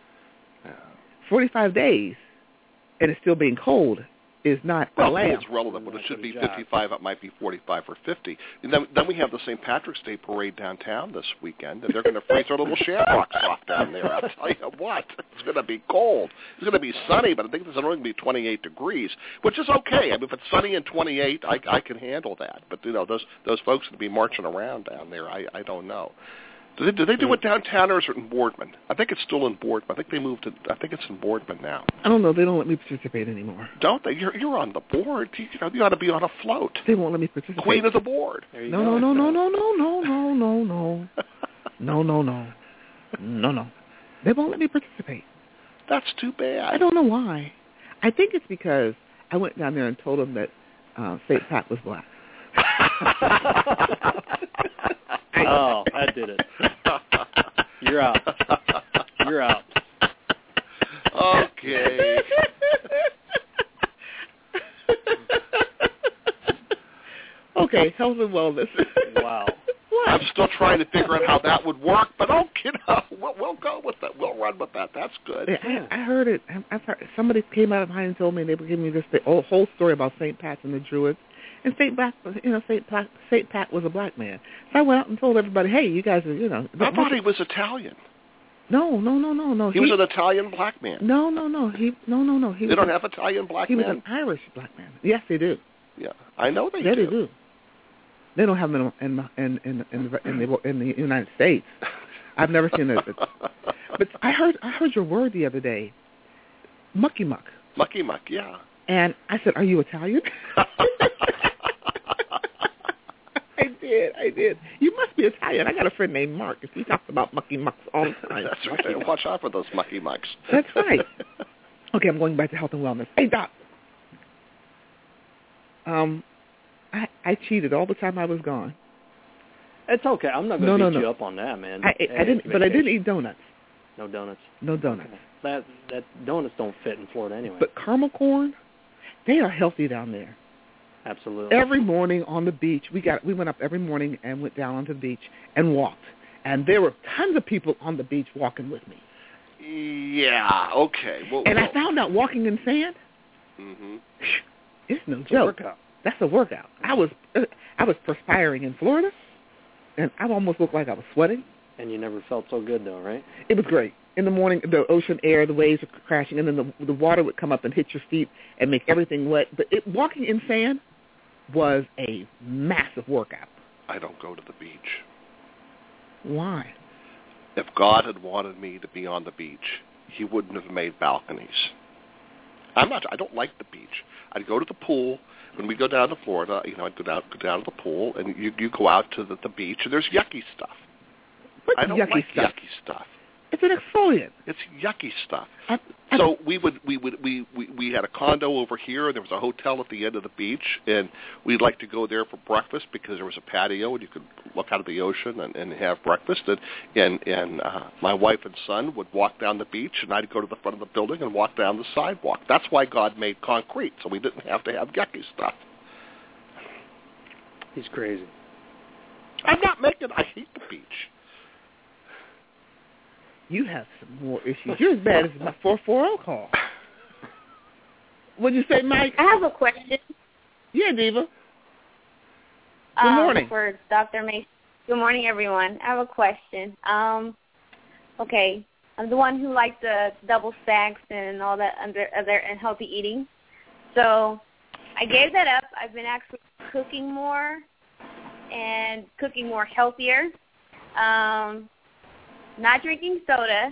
45 days, and it's still being cold, is not a lamb. It's relative, but it should be 55. It might be 45 or 50. And then we have the St. Patrick's Day parade downtown this weekend, and they're going to freeze our little shamrocks off down there. I'll tell you what, it's going to be cold. It's going to be sunny, but I think it's only going to be 28 degrees, which is okay. I mean, if it's sunny and 28, I can handle that. But those folks going to be marching around down there, I don't know. Do they do it downtown or is it in Boardman? I think it's still in Boardman. I think they moved to. I think it's in Boardman now. I don't know. They don't let me participate anymore. Don't they? You're on the board. You ought to be on a float. They won't let me participate. Queen of the board. No. They won't let me participate. That's too bad. I don't know why. I think it's because I went down there and told them that St. Pat was black. Oh, that did it. You're out. You're out. Okay. Okay, health and wellness. Wow. I'm still trying to figure out how that would work, but we'll go with that. We'll run with that. That's good. Yeah, I heard it. I've heard somebody came out behind and told me, and they were giving me this whole story about St. Pat and the Druids. And St. Pat was a black man. So I went out and told everybody, hey, you guys are, I thought he was Italian. No. He was an Italian black man. No. They don't have Italian black men? He was an Irish black man. Yes, they do. Yeah, I know they do. They do. They don't have them in the United States. I've never seen it. But I heard your word the other day, mucky muck. Mucky muck, yeah. And I said, are you Italian? I did. You must be Italian. I got a friend named Mark. He talks about mucky mucks all the time. That's right. Watch out for those mucky mucks. That's right. Okay, I'm going back to health and wellness. Hey, Doc. I cheated all the time I was gone. It's okay. I'm not going to beat you up on that, man. I didn't eat donuts. No donuts. No donuts. Okay. That donuts don't fit in Florida anyway. But caramel corn, they are healthy down there. Absolutely. Every morning on the beach, we went up every morning and went down onto the beach and walked. And there were tons of people on the beach walking with me. Yeah, okay. I found out walking in sand, it's no joke. That's a workout. I was perspiring in Florida, and I almost looked like I was sweating. And you never felt so good, though, right? It was great. In the morning, the ocean air, the waves were crashing, and then the water would come up and hit your feet and make everything wet. But walking in sand was a massive workout. I don't go to the beach. Why? If God had wanted me to be on the beach, he wouldn't have made balconies. I don't like the beach. I'd go to the pool. When we go down to Florida, I'd go down to the pool, and you go out to the beach, and there's yucky stuff. What's I don't like yucky stuff. It's an exfoliant. It's yucky stuff. So we had a condo over here, and there was a hotel at the end of the beach, and we'd like to go there for breakfast because there was a patio, and you could look out of the ocean and have breakfast. And my wife and son would walk down the beach, and I'd go to the front of the building and walk down the sidewalk. That's why God made concrete, so we didn't have to have yucky stuff. He's crazy. I'm not making. I hate the beach. You have some more issues. You're as bad as my 440 call. What'd you say, Mike? I have a question. Yeah, Diva. Good morning. For Dr. Mason. Good morning, everyone. I have a question. Okay, I'm the one who likes the double stacks and all that other unhealthy eating. So I gave that up. I've been actually cooking more and cooking more healthier. Not drinking soda.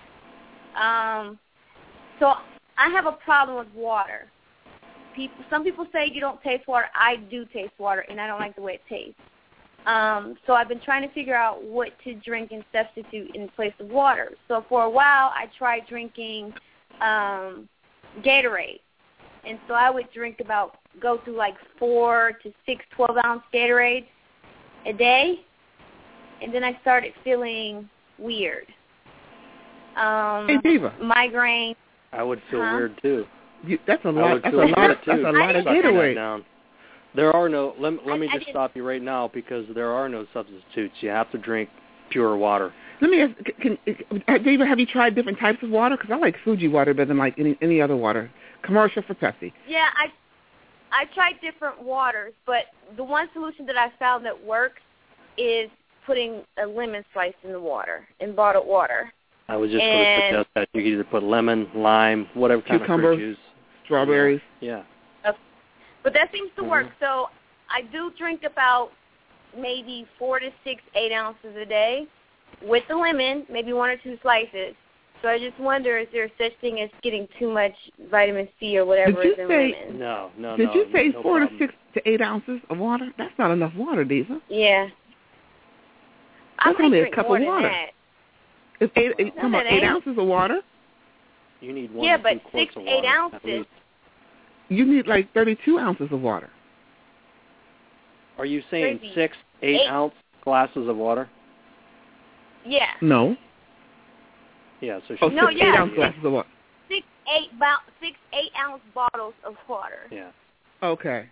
So I have a problem with water. Some people say you don't taste water. I do taste water, and I don't like the way it tastes. So I've been trying to figure out what to drink and substitute in place of water. So for a while, I tried drinking Gatorade. And so I would go through like 4 to 6 12-ounce Gatorades a day. And then I started feeling weird. Hey, Diva. Migraine. I would feel weird, too. That's a lot. That's a lot of Gatorade. There are no. Let me just stop you right now because there are no substitutes. You have to drink pure water. Let me ask, David, have you tried different types of water? Because I like Fuji water better than like any other water. Commercial for Pepsi. Yeah, I tried different waters, but the one solution that I found that works is putting a lemon slice in the water, in bottled water. I was just going to suggest that you could either put lemon, lime, whatever kind of fruit juice. Strawberries. Yeah. Okay. But that seems to work. So I do drink about maybe 4 to 6, 8 ounces a day with the lemon, maybe 1 or 2 slices. So I just wonder, is there such thing as getting too much vitamin C or whatever is in lemon? No. Did you say no 4 problem. to 6 to 8 ounces of water? That's not enough water, Diva. Yeah. That's I only drink a cup more of than water. that. It's 8 ounces of water? You need 1 yeah, to 2 but quarts 6, of 8 water, ounces. You need like 32 ounces of water. Are you saying Crazy. 6, 8 ounce glasses of water? Yeah. No. Yeah, so 8 ounce glasses of water. 6, 8 ounce bottles of water. Yeah. Okay.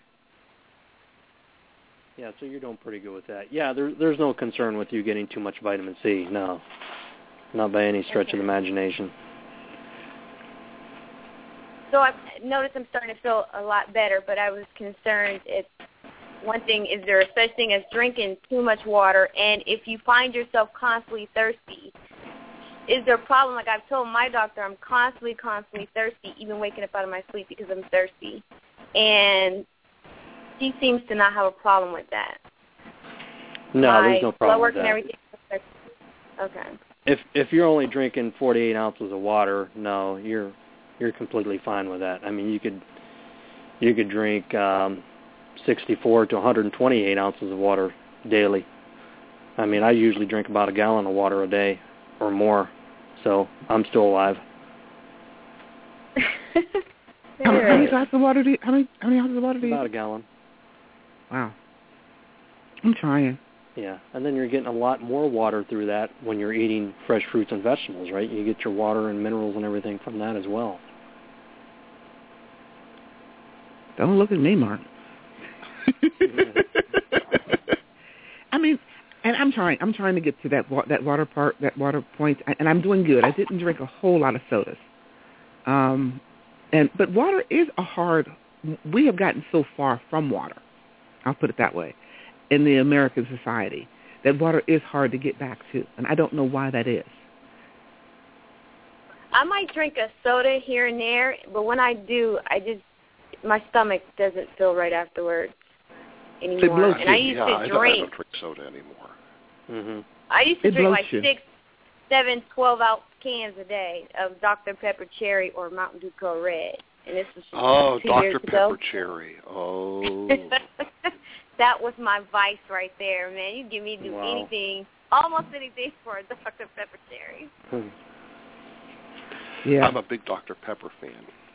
Yeah, so you're doing pretty good with that. Yeah, there's no concern with you getting too much vitamin C. No. Not by any stretch of the imagination. So I've noticed I'm starting to feel a lot better, but I was concerned one thing, is there a such thing as drinking too much water? And if you find yourself constantly thirsty, is there a problem? Like I've told my doctor, I'm constantly thirsty, even waking up out of my sleep because I'm thirsty. And she seems to not have a problem with that. No, there's no problem blood work with and that. everything. Okay. If you're only drinking 48 ounces of water, no, you're completely fine with that. I mean, you could drink 64 to 128 ounces of water daily. I mean, I usually drink about a gallon of water a day or more, so I'm still alive. How many glasses of water how many ounces of water do you? About a gallon. Wow. I'm trying. Yeah, and then you're getting a lot more water through that when you're eating fresh fruits and vegetables, right? You get your water and minerals and everything from that as well. Don't look at me, Mark. I mean, and I'm trying to get to that water point, and I'm doing good. I didn't drink a whole lot of sodas, but water is we have gotten so far from water, I'll put it that way, in the American society, that water is hard to get back to, and I don't know why that is. I might drink a soda here and there, but when I do, my stomach doesn't feel right afterwards anymore. And I used to drink. I don't drink soda anymore. Mm-hmm. I used to drink like you. 6, 7, 12-ounce cans a day of Dr. Pepper Cherry or Mountain Dew Code Red. And this was 2 years Dr. ago. Pepper Cherry. Oh. That was my vice right there, man. You give me to do anything, almost anything for a Dr. Pepper Cherry. Yeah. I'm a big Dr. Pepper fan.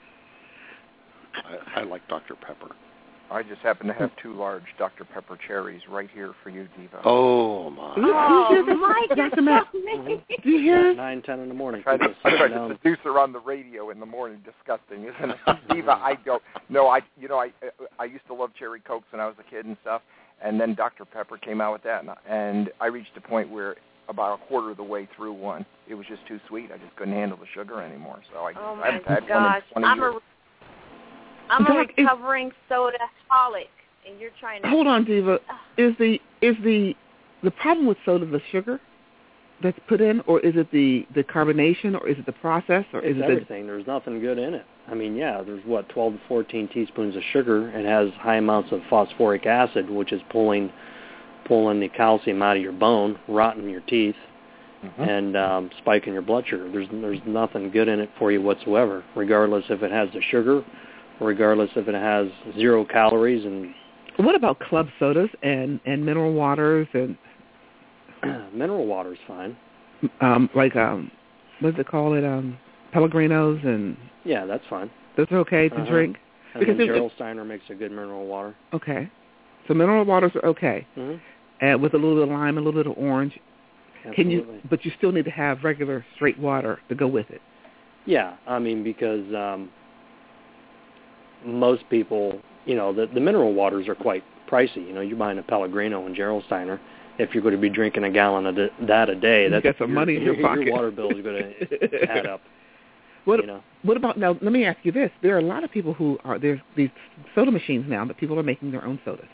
I like Dr. Pepper. I just happen to have 2 large Dr. Pepper cherries right here for you, Diva. Oh, my. My Dr. Matt, do you hear us? 9, 10 in the morning. I tried to seduce her on the radio in the morning. Disgusting, isn't it? Diva, I don't. No, I used to love cherry Cokes when I was a kid and stuff, and then Dr. Pepper came out with that, and I reached a point where about a quarter of the way through one. It was just too sweet. I just couldn't handle the sugar anymore. So I haven't had gosh. one in 20 years. I'm a recovering soda-holic, and you're trying to... Hold on, Diva. Is the problem with soda the sugar that's put in, or is it the carbonation, or is it the process, or is it everything? There's nothing good in it. I mean, yeah, there's 12 to 14 teaspoons of sugar. It has high amounts of phosphoric acid, which is pulling the calcium out of your bone, rotting your teeth, and spiking your blood sugar. There's nothing good in it for you whatsoever, regardless if it has the sugar, or regardless if it has 0 calories. And what about club sodas and mineral waters and mineral water's fine. What does it call it? Pellegrinos and yeah, that's fine. Those are okay to drink. And because Gerolsteiner makes a good mineral water. Okay, so mineral waters are okay, and with a little bit of lime, a little bit of orange. Absolutely. But you still need to have regular straight water to go with it. Yeah, I mean because most people, the mineral waters are quite pricey. You're buying a Pellegrino and Gerolsteiner. If you're going to be drinking a gallon of that a day, that's got some money in your pocket. Your water bill is going to add up. What about now? Let me ask you this: there are a lot of people who there's these soda machines now that people are making their own sodas.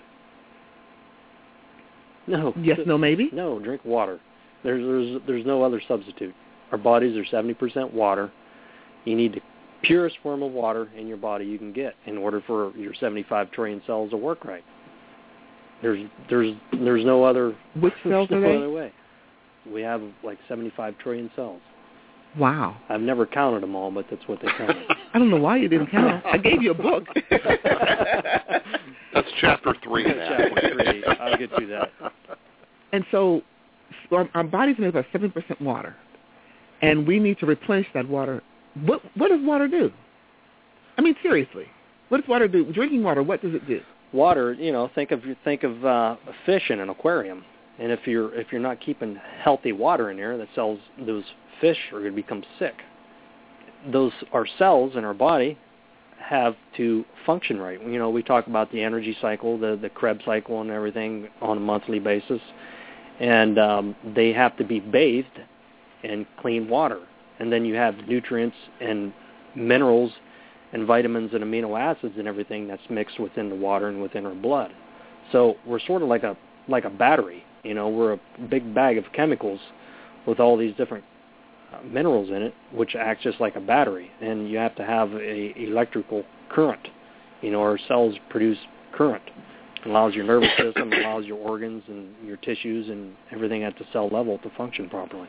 No. Yes. No. Maybe. No. Drink water. There's no other substitute. Our bodies are 70% water. You need the purest form of water in your body you can get in order for your 75 trillion cells to work right. There's no other. Which cells are they? Other way. We have like 75 trillion cells. Wow. I've never counted them all, but that's what they count. I don't know why you didn't count. I gave you a book. That's chapter 3. Chapter 3. I'll get you that. And so our body's made about 7% water, and we need to replenish that water. What does water do? I mean, seriously, what does water do? Drinking water, what does it do? Water, think of fish in an aquarium, and if you're not keeping healthy water in there, those fish are going to become sick. Our cells in our body have to function right. We talk about the energy cycle, the Krebs cycle, and everything on a monthly basis, and they have to be bathed in clean water, and then you have nutrients and minerals and vitamins and amino acids and everything that's mixed within the water and within our blood. So we're sort of like a battery. We're a big bag of chemicals with all these different minerals in it, which act just like a battery. And you have to have a electrical current. Our cells produce current. It allows your nervous system, allows your organs and your tissues and everything at the cell level to function properly.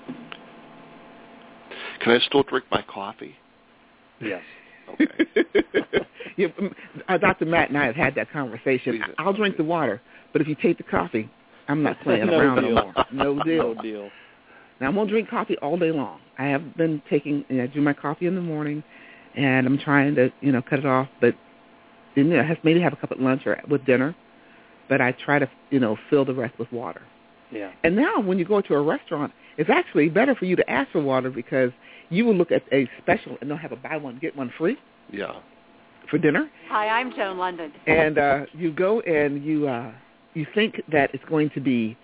Can I still drink my coffee? Yes. Okay. Dr. Matt and I have had that conversation. I'll drink the water, but if you take the coffee, I'm not playing around no more. No deal. No deal. Now, I won't drink coffee all day long. I have been I do my coffee in the morning, and I'm trying to, cut it off, but maybe have a cup at lunch or with dinner, but I try to, fill the rest with water. Yeah. And now when you go to a restaurant, it's actually better for you to ask for water because you will look at a special and they'll have a buy one, get one free. Yeah. For dinner. Hi, I'm Joan London. And you go and you think that it's going to be,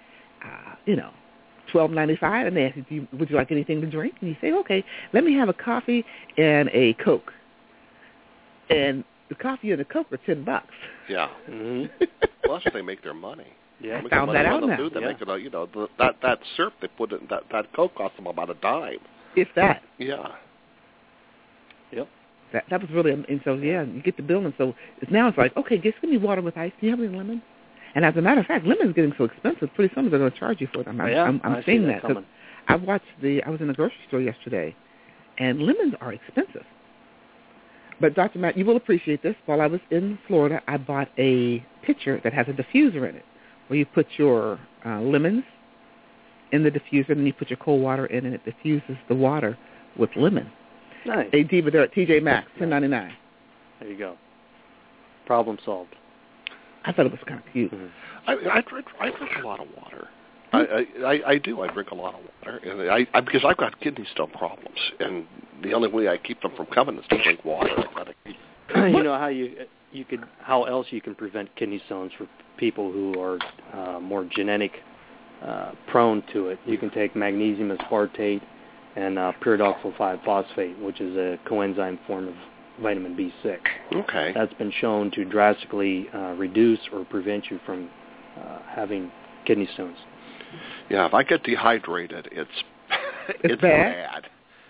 $12.95, and they ask you, would you like anything to drink? And you say, okay, let me have a coffee and a Coke. And the coffee and the Coke are $10. Yeah. Mm-hmm. Plus, they make their money. Yeah, I found that out now. They make it, that syrup they put in, that Coke costs them about a dime. If that. Yeah. Yep. That was really, and so, yeah, you get the bill, and so now it's like, okay, just give me water with ice. Do you have any lemon? And as a matter of fact, lemon's getting so expensive, pretty soon they're going to charge you for them. I'm seeing that. Cause I was in the grocery store yesterday, and lemons are expensive. But, Dr. Matt, you will appreciate this. While I was in Florida, I bought a pitcher that has a diffuser in it, where you put your lemons in the diffuser, and then you put your cold water in, and it diffuses the water with lemon. Nice. A diva there at TJ Maxx, $10.99. There you go. Problem solved. I thought it was kind of cute. Mm-hmm. I drink a lot of water. I do. I drink a lot of water, and because I've got kidney stone problems, and the only way I keep them from coming is to drink water. I gotta keep. You know how else you can prevent kidney stones for people who are more genetic prone to it. You can take magnesium aspartate and pyridoxal 5-phosphate, which is a coenzyme form of vitamin B6. Okay. That's been shown to drastically reduce or prevent you from having kidney stones. Yeah, if I get dehydrated, it's bad.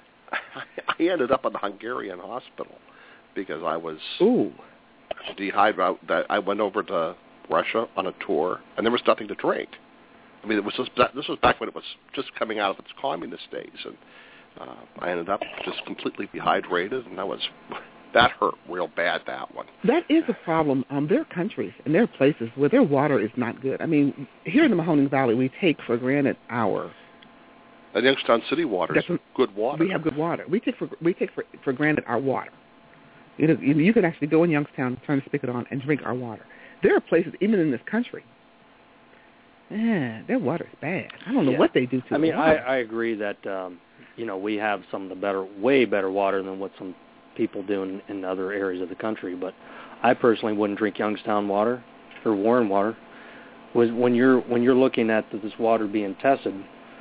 I ended up in the Hungarian hospital because I was dehydrated. I went over to Russia on a tour, and there was nothing to drink. I mean, this was back when it was just coming out of its communist days, and I ended up just completely dehydrated, and that hurt real bad, that one. That is a problem. There are countries and there are places where their water is not good. I mean, here in the Mahoning Valley, we take for granted our... And Youngstown City water is good water. We have good water. We take for granted our water. You can actually go in Youngstown, turn the spigot on, and drink our water. There are places, even in this country, their water is bad. I don't know what they do to it. I mean, I agree that, we have some of the way better water than what some people do in other areas of the country. But I personally wouldn't drink Youngstown water or Warren water. When you're looking at this water being tested,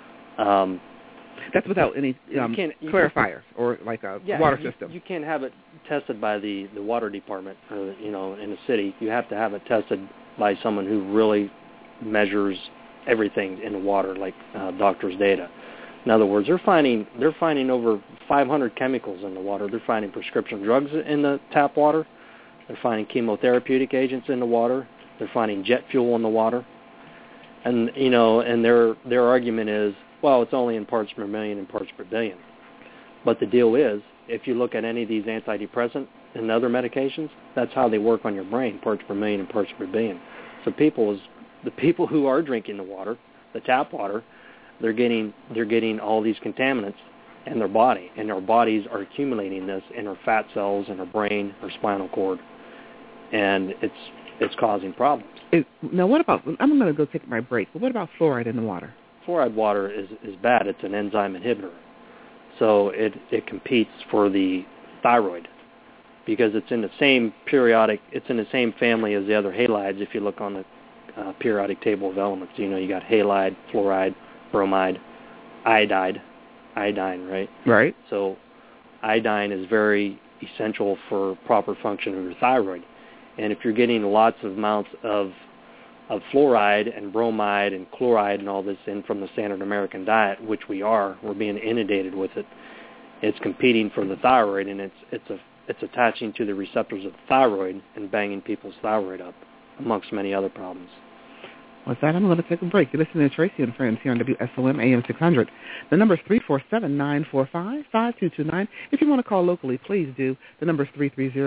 that's without any clarifiers or like a water system. You can't have it tested by the water department, in a city. You have to have it tested by someone who really measures everything in the water, like doctors' data. In other words, they're finding over 500 chemicals in the water. They're finding prescription drugs in the tap water. They're finding chemotherapeutic agents in the water. They're finding jet fuel in the water. And and their argument is, well, it's only in parts per million and parts per billion. But the deal is, if you look at any of these antidepressant and other medications, that's how they work on your brain, parts per million and parts per billion. So the people who are drinking the water, the tap water, they're getting all these contaminants in their body, and their bodies are accumulating this in their fat cells, in their brain, or spinal cord, and it's causing problems. Now, what about? I'm going to go take my break. But what about fluoride in the water? Fluoride water is bad. It's an enzyme inhibitor, so it competes for the thyroid because it's in the same family as the other halides. If you look on the periodic table of elements, you got halide, fluoride, bromide, iodine, right? Right. So iodine is very essential for proper function of your thyroid. And if you're getting lots of amounts of fluoride and bromide and chloride and all this in from the standard American diet, which we're being inundated with it, it's competing for the thyroid, and it's attaching to the receptors of the thyroid and banging people's thyroid up, amongst many other problems. With that, I'm going to take a break. You're listening to Tracy and Friends here on WSOM AM 600. The number is 347-945-5229. If you want to call locally, please do. The number is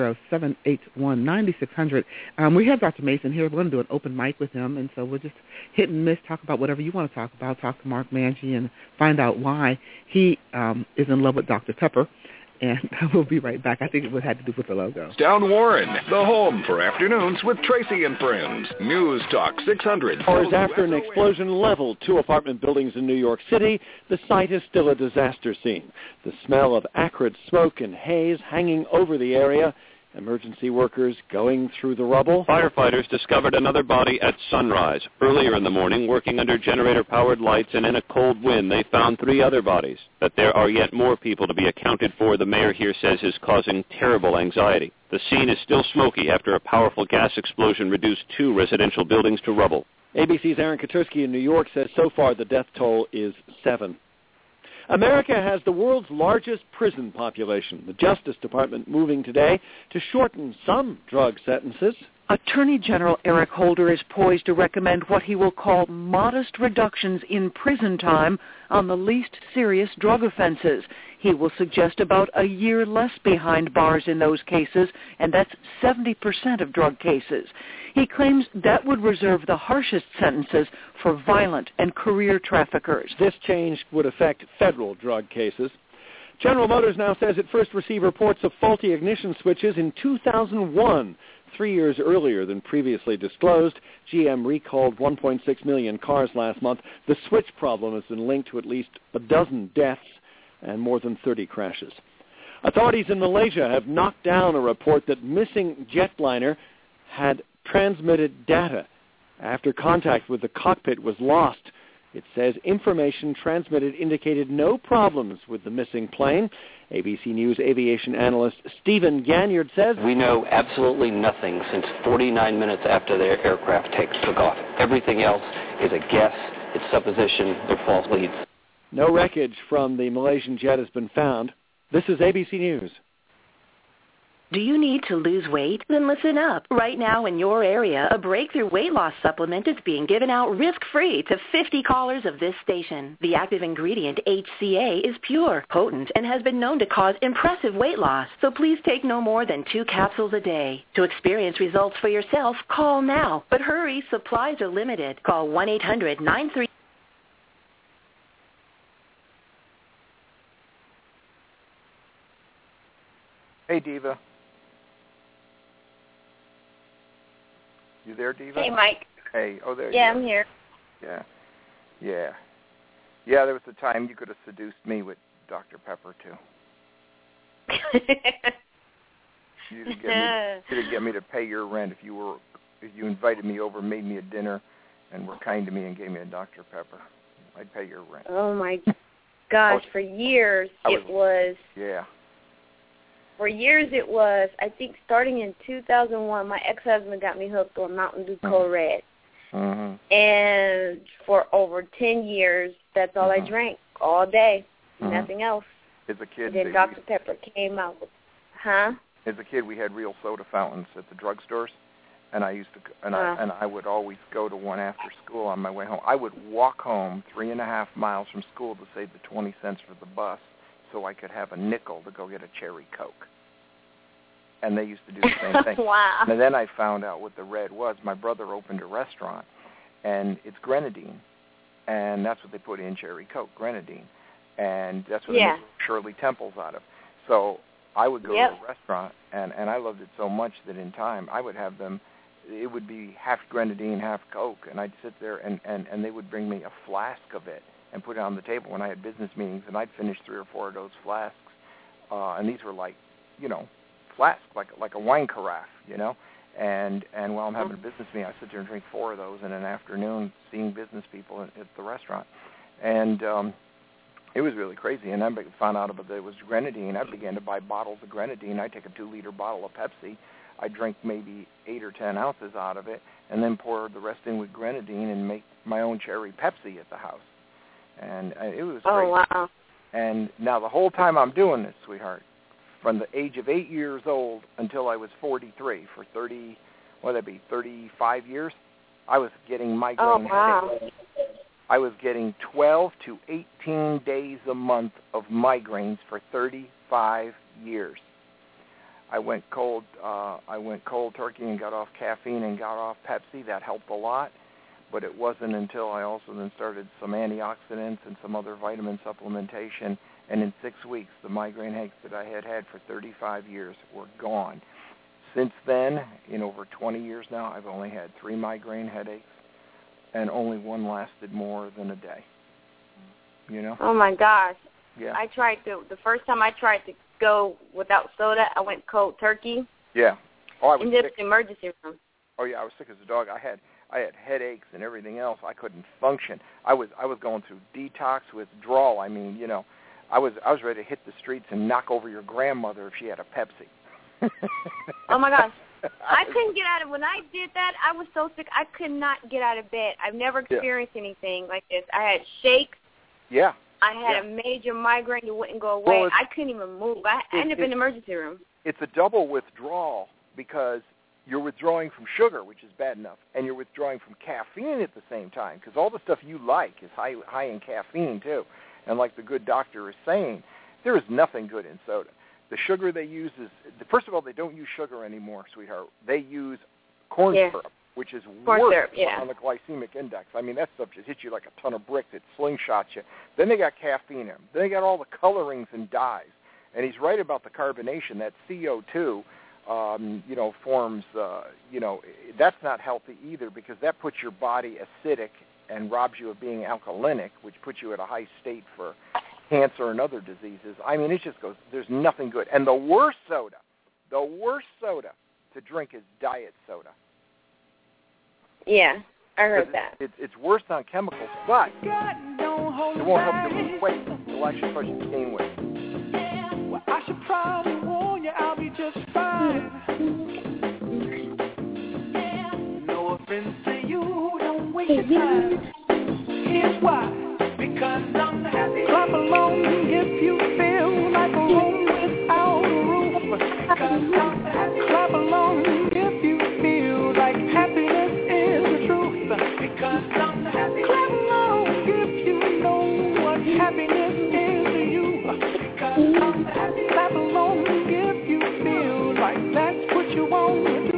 330-781-9600. We have Dr. Mason here. We're going to do an open mic with him, and so we'll just hit and miss, talk about whatever you want to talk about. Talk to Mark Manji and find out why he is in love with Dr. Pepper. And we'll be right back. I think it had to do with the logo. Down Warren, the home for afternoons with Tracy and Friends. News Talk 600. Hours after an explosion leveled 2 apartment buildings in New York City, the site is still a disaster scene. The smell of acrid smoke and haze hanging over the area. Emergency workers going through the rubble. Firefighters discovered another body at sunrise. Earlier in the morning, working under generator-powered lights and in a cold wind, they found 3 other bodies. That there are yet more people to be accounted for, the mayor here says, is causing terrible anxiety. The scene is still smoky after a powerful gas explosion reduced 2 residential buildings to rubble. ABC's Aaron Katursky in New York says so far the death toll is 7. America has the world's largest prison population. The Justice Department moving today to shorten some drug sentences. Attorney General Eric Holder is poised to recommend what he will call modest reductions in prison time on the least serious drug offenses. He will suggest about a year less behind bars in those cases, and that's 70% of drug cases. He claims that would reserve the harshest sentences for violent and career traffickers. This change would affect federal drug cases. General Motors now says it first received reports of faulty ignition switches in 2001. 3 years earlier than previously disclosed. GM recalled 1.6 million cars last month. The switch problem has been linked to at least a dozen deaths and more than 30 crashes. Authorities in Malaysia have knocked down a report that missing jetliner had transmitted data after contact with the cockpit was lost. It says information transmitted indicated no problems with the missing plane. ABC News aviation analyst Stephen Ganyard says, "We know absolutely nothing since 49 minutes after their aircraft took off. Everything else is a guess, it's supposition, they're false leads." No wreckage from the Malaysian jet has been found. This is ABC News. Do you need to lose weight? Then listen up. Right now in your area, a breakthrough weight loss supplement is being given out risk-free to 50 callers of this station. The active ingredient, HCA, is pure, potent, and has been known to cause impressive weight loss. So please take no more than 2 capsules a day. To experience results for yourself, call now. But hurry, supplies are limited. Call 1-800-93... Hey, Diva. You there, Diva? Hey, Mike. Hey, oh, there you Yeah, are. I'm here. Yeah. There was a time you could have seduced me with Dr. Pepper, too. You'd get me to pay your rent if you invited me over, made me a dinner, and were kind to me and gave me a Dr. Pepper. I'd pay your rent. Oh, my gosh. For years, it was... Yeah. For years it was, I think starting in 2001, my ex-husband got me hooked on Mountain Dew Code Red. Mm-hmm. And for over 10 years, that's all I drank all day, nothing else. As a kid, and then Dr. Pepper came out with, As a kid, we had real soda fountains at the drugstores, and I used to, and I would always go to one after school on my way home. I would walk home 3.5 miles from school to save the 20 cents for the bus, so I could have a nickel to go get a cherry Coke. And they used to do the same thing. Wow. And then I found out what the red was. My brother opened a restaurant, and it's grenadine. And that's what they put in cherry Coke, grenadine. And that's what they make Shirley Temples out of. So I would go to a restaurant, and I loved it so much that in time I would have them, it would be half grenadine, half Coke, and I'd sit there, and they would bring me a flask of it and put it on the table when I had business meetings, and I'd finish 3 or 4 of those flasks. And these were like, flasks, like a wine carafe, And while I'm having a business meeting, I sit there and drink 4 of those in an afternoon, seeing business people at the restaurant. And it was really crazy. And I found out about that it was grenadine. I began to buy bottles of grenadine. I'd take a 2-liter bottle of Pepsi. I'd drink maybe 8 or 10 ounces out of it, and then pour the rest in with grenadine and make my own cherry Pepsi at the house. And it was great. Oh, wow. And now the whole time I'm doing this, sweetheart, from the age of 8 years old until I was 43, for 35 years, I was getting migraine headaches. I was getting 12 to 18 days a month of migraines for 35 years. I went cold turkey and got off caffeine and got off Pepsi. That helped a lot. But it wasn't until I also then started some antioxidants and some other vitamin supplementation, and in 6 weeks, the migraine headaches that I had had for 35 years were gone. Since then, in over 20 years now, I've only had 3 migraine headaches, and only one lasted more than a day. Oh, my gosh. Yeah. The first time I tried to go without soda, I went cold turkey. Yeah. Oh, I was in the sick. Emergency room. Oh, yeah, I was sick as a dog. I had headaches and everything else. I couldn't function. I was going through detox, withdrawal. I mean, I was ready to hit the streets and knock over your grandmother if she had a Pepsi. Oh my gosh. I couldn't get out of when I did that, I was so sick I could not get out of bed. I've never experienced anything like this. I had shakes. Yeah. I had a major migraine that wouldn't go away. I couldn't even move. I ended up in the emergency room. It's a double withdrawal because you're withdrawing from sugar, which is bad enough, and you're withdrawing from caffeine at the same time because all the stuff you like is high in caffeine too. And like the good doctor is saying, there is nothing good in soda. The sugar they use is, first of all, they don't use sugar anymore, sweetheart. They use corn syrup, which is worse on the glycemic index. I mean, that stuff just hits you like a ton of bricks. It slingshots you. Then they got caffeine in them. Then they got all the colorings and dyes. And he's right about the carbonation. That CO2, forms, that's not healthy either because that puts your body acidic and robs you of being alkalinic, which puts you at a high state for cancer and other diseases. I mean, it just goes, there's nothing good. And the worst soda to drink is diet soda. Yeah. I heard that. It's worse than chemicals, but it won't help you lose weight. It'll actually cause you to gain weight. Well, I should probably warn you, I'll be just fine. No offense to you, don't waste your time. Here's why. Because I'm happy. Clap along if you feel like a room without a roof. Because I'm happy. Clap along if you feel like happiness is the truth. Because I'm happy. Clap along if you know what happiness is to you. Because I'm happy. Clap along if you feel like that's what you want to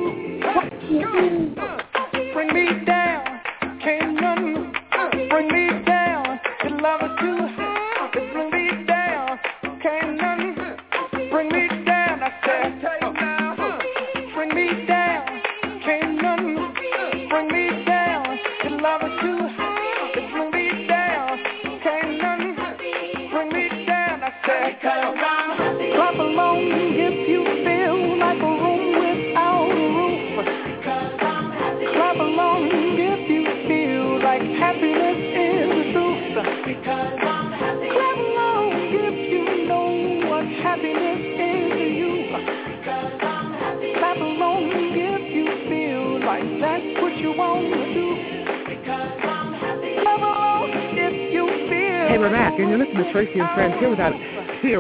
do. Bring me down, can't none bring me down. Your love is too high, bring me down, can't none bring me down. I said, bring me down, can't none bring me down. Your love is too high, bring me down, can't none bring me down. I said, clap along if you feel like a room without a roof. Clap along if you feel like happiness is the truth. Because I'm happy. Clap along if you know what happiness is to you. Because I'm happy. Clap along if you feel like that's what you want to do. Because I'm happy. Clap along if you feel. Hey, we're back, and you're listening to Tracy and Friends here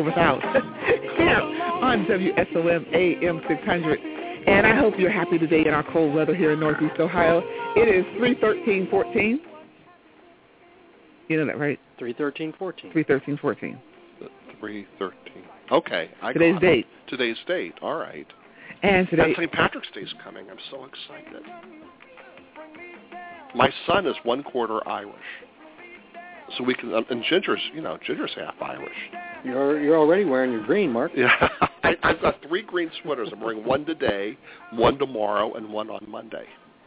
on WSOM AM 600. And I hope you're happy today in our cold weather here in Northeast Ohio. It is 3/13/14. You know that, right? 3/13/14. 3/13/14. 3/13. Okay. Today's date. Today's date. All right. And today. And St. Patrick's Day's coming. I'm so excited. My son is 1/4 Irish. So we can, and Ginger's half Irish. You're already wearing your green, Mark. Yeah, I've got 3 green sweaters. I'm wearing one today, one tomorrow, and one on Monday.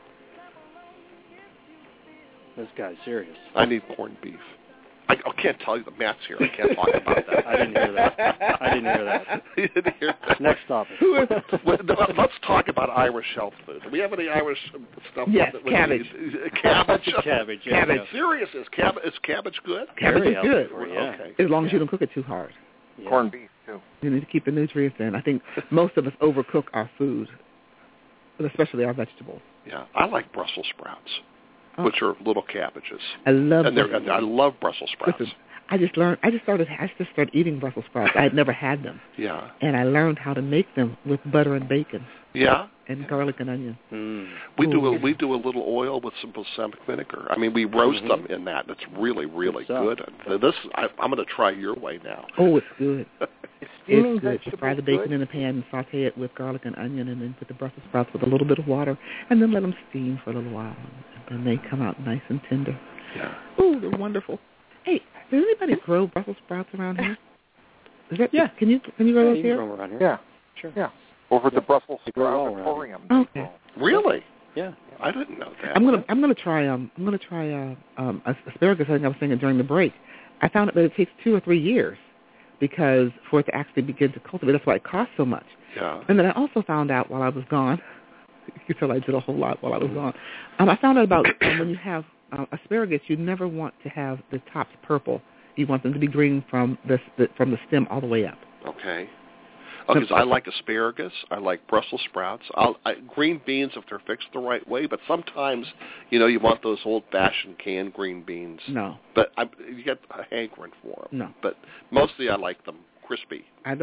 This guy's serious. I need corned beef. I can't tell you the Matt's here. I can't talk about that. I didn't hear that. You didn't hear that. Next topic. Let's talk about Irish health food. Do we have any Irish stuff? Yes, cabbage. Cabbage. Cabbage. Yeah, cabbage. yeah. Serious? Is cabbage good? Cabbage is good. Okay. As long as you don't cook it too hard. Yeah. Corned beef, too. You need to keep the nutrients in. I think most of us overcook our food, especially our vegetables. Yeah, I like Brussels sprouts, which are little cabbages. I love I love Brussels sprouts. Listen, I just started eating Brussels sprouts. I had never had them. Yeah. And I learned how to make them with butter and bacon. Yeah. And garlic and onion. We do a little oil with some balsamic vinegar. I mean, we roast them in that. It's really, really good. And I'm going to try your way now. Oh, it's good. It's good. You fry the bacon in the pan and saute it with garlic and onion, and then put the Brussels sprouts with a little bit of water, and then let them steam for a little while, and they come out nice and tender. Yeah. Oh, they're wonderful. Hey, does anybody grow Brussels sprouts around here? Is that, yeah. Can you grow those you here? can grow them around here. Yeah. Sure. Yeah. Over the Brussels grow all sprout emporium. Okay. Really? Yeah. I didn't know that. I'm gonna try asparagus. I think I was saying during the break. I found out that it takes 2 or 3 years because for it to actually begin to cultivate. That's why it costs so much. Yeah. And then I also found out while I was gone. You can tell I did a whole lot while I was gone. I found out about when you have asparagus, you never want to have the tops purple. You want them to be green from the stem all the way up. Okay. Because I like asparagus, I like Brussels sprouts, green beans if they're fixed the right way. But sometimes, you want those old-fashioned canned green beans. No. But you get a hankering for them. No. But mostly I like them crispy. I'm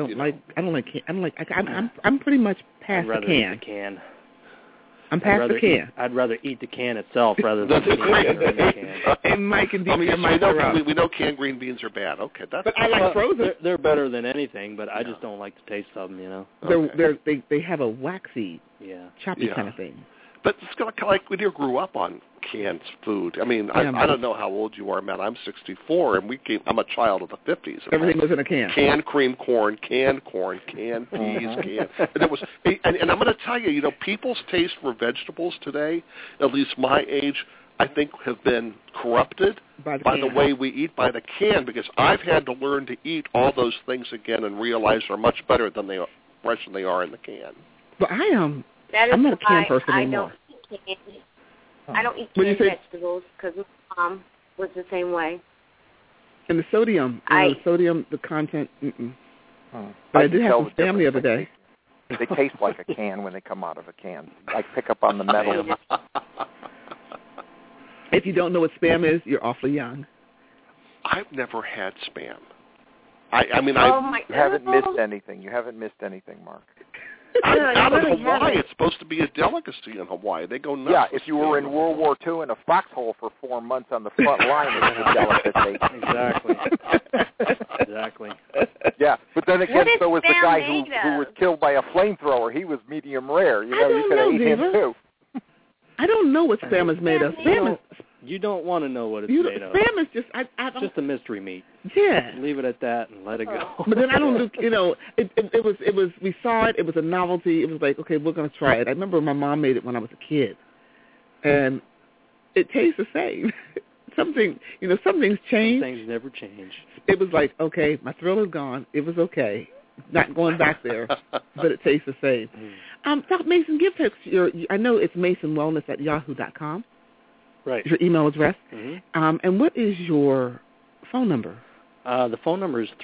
pretty much past the can. Eat the can. I'm past the can. I'd rather eat the can itself rather than the can. And Mike and Dee we know canned green beans are bad. Okay, that's. But I like frozen. They're better than anything, but I just don't like the taste of them. Okay. They have a waxy, choppy kind of thing. But it's kind of like we grew up on canned food. I mean, I don't know how old you are, Matt. I'm 64, and I'm a child of the 50s. Everything was in a can. Canned cream corn, canned peas, and it was. And I'm going to tell you, people's taste for vegetables today, at least my age, I think have been corrupted by the way we eat by the can, because I've had to learn to eat all those things again and realize they're much better than they are in the can. But I'm not a can person anymore. I don't eat When you canned say- vegetables because my mom was the same way. And the sodium, the content. But I did have some Spam the other day. They taste like a can when they come out of a can. I pick up on the metal. If you don't know what Spam is, you're awfully young. I've never had Spam. I mean, You haven't missed anything. You haven't missed anything, Mark. Out of Hawaii, it's supposed to be a delicacy in Hawaii. They go nuts. Yeah, if you were in World War II in a foxhole for 4 months on the front line, it's a delicacy. Exactly. Yeah, but then again, so was the Spam guy made who was killed by a flamethrower. He was medium rare. You know, you could have ate him too. I don't know what Spam is made of. Spam is You don't want to know what it's made of. Spam is just It's just a mystery meat. Yeah. Leave it at that and let it go. But then I don't do, it was, we saw it, it was a novelty. It was like, okay, we're going to try it. I remember my mom made it when I was a kid. And it tastes the same. Something's changed. Some things never change. It was like, okay, my thrill is gone. It was okay. Not going back there, but it tastes the same. Dr. Mason, give us I know it's masonwellness@yahoo.com. Right. Your email address. Mm-hmm. And what is your phone number? The phone number is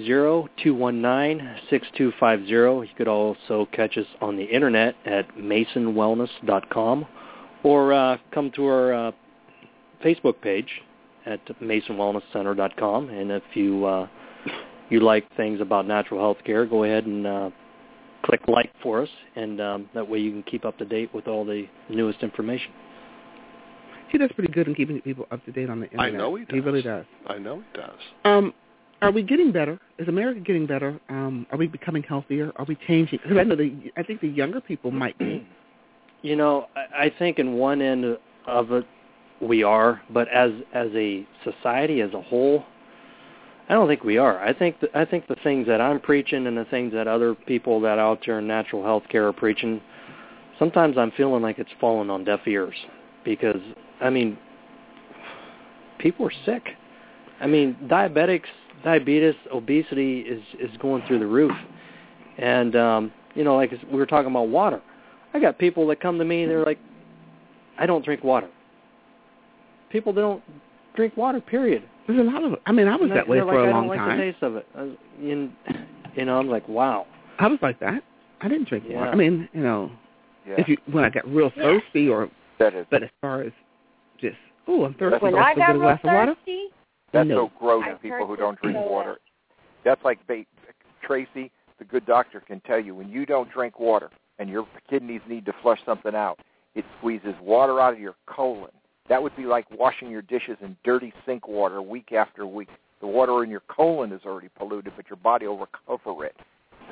330-219-6250. You could also catch us on the Internet at masonwellness.com or come to our Facebook page at masonwellnesscenter.com. And if you like things about natural health care, go ahead and click like for us, and that way you can keep up to date with all the newest information. He does pretty good in keeping people up to date on the Internet. I know he does. He really does. I know he does. Are we getting better? Is America getting better? Are we becoming healthier? Are we changing? Because I think the younger people might be. You know, I think in one end of it we are, but as a society as a whole, I don't think we are. I think the things that I'm preaching and the things that other people that out there in natural health care are preaching, sometimes I'm feeling like it's falling on deaf ears because, I mean, people are sick. I mean, diabetes, obesity is going through the roof. And, like we were talking about water. I got people that come to me, they're like, I don't drink water. People don't drink water, period. There's a lot of it. I mean, I was that way for a long time. I don't like the taste of it. I'm like, wow. I was like that. I didn't drink water. I mean, when I got real thirsty but as far as just, I'm thirsty. When I got real thirsty? That's so gross, people who don't drink water. That's like Tracy, the good doctor, can tell you, when you don't drink water and your kidneys need to flush something out, it squeezes water out of your colon. That would be like washing your dishes in dirty sink water week after week. The water in your colon is already polluted, but your body will recover it.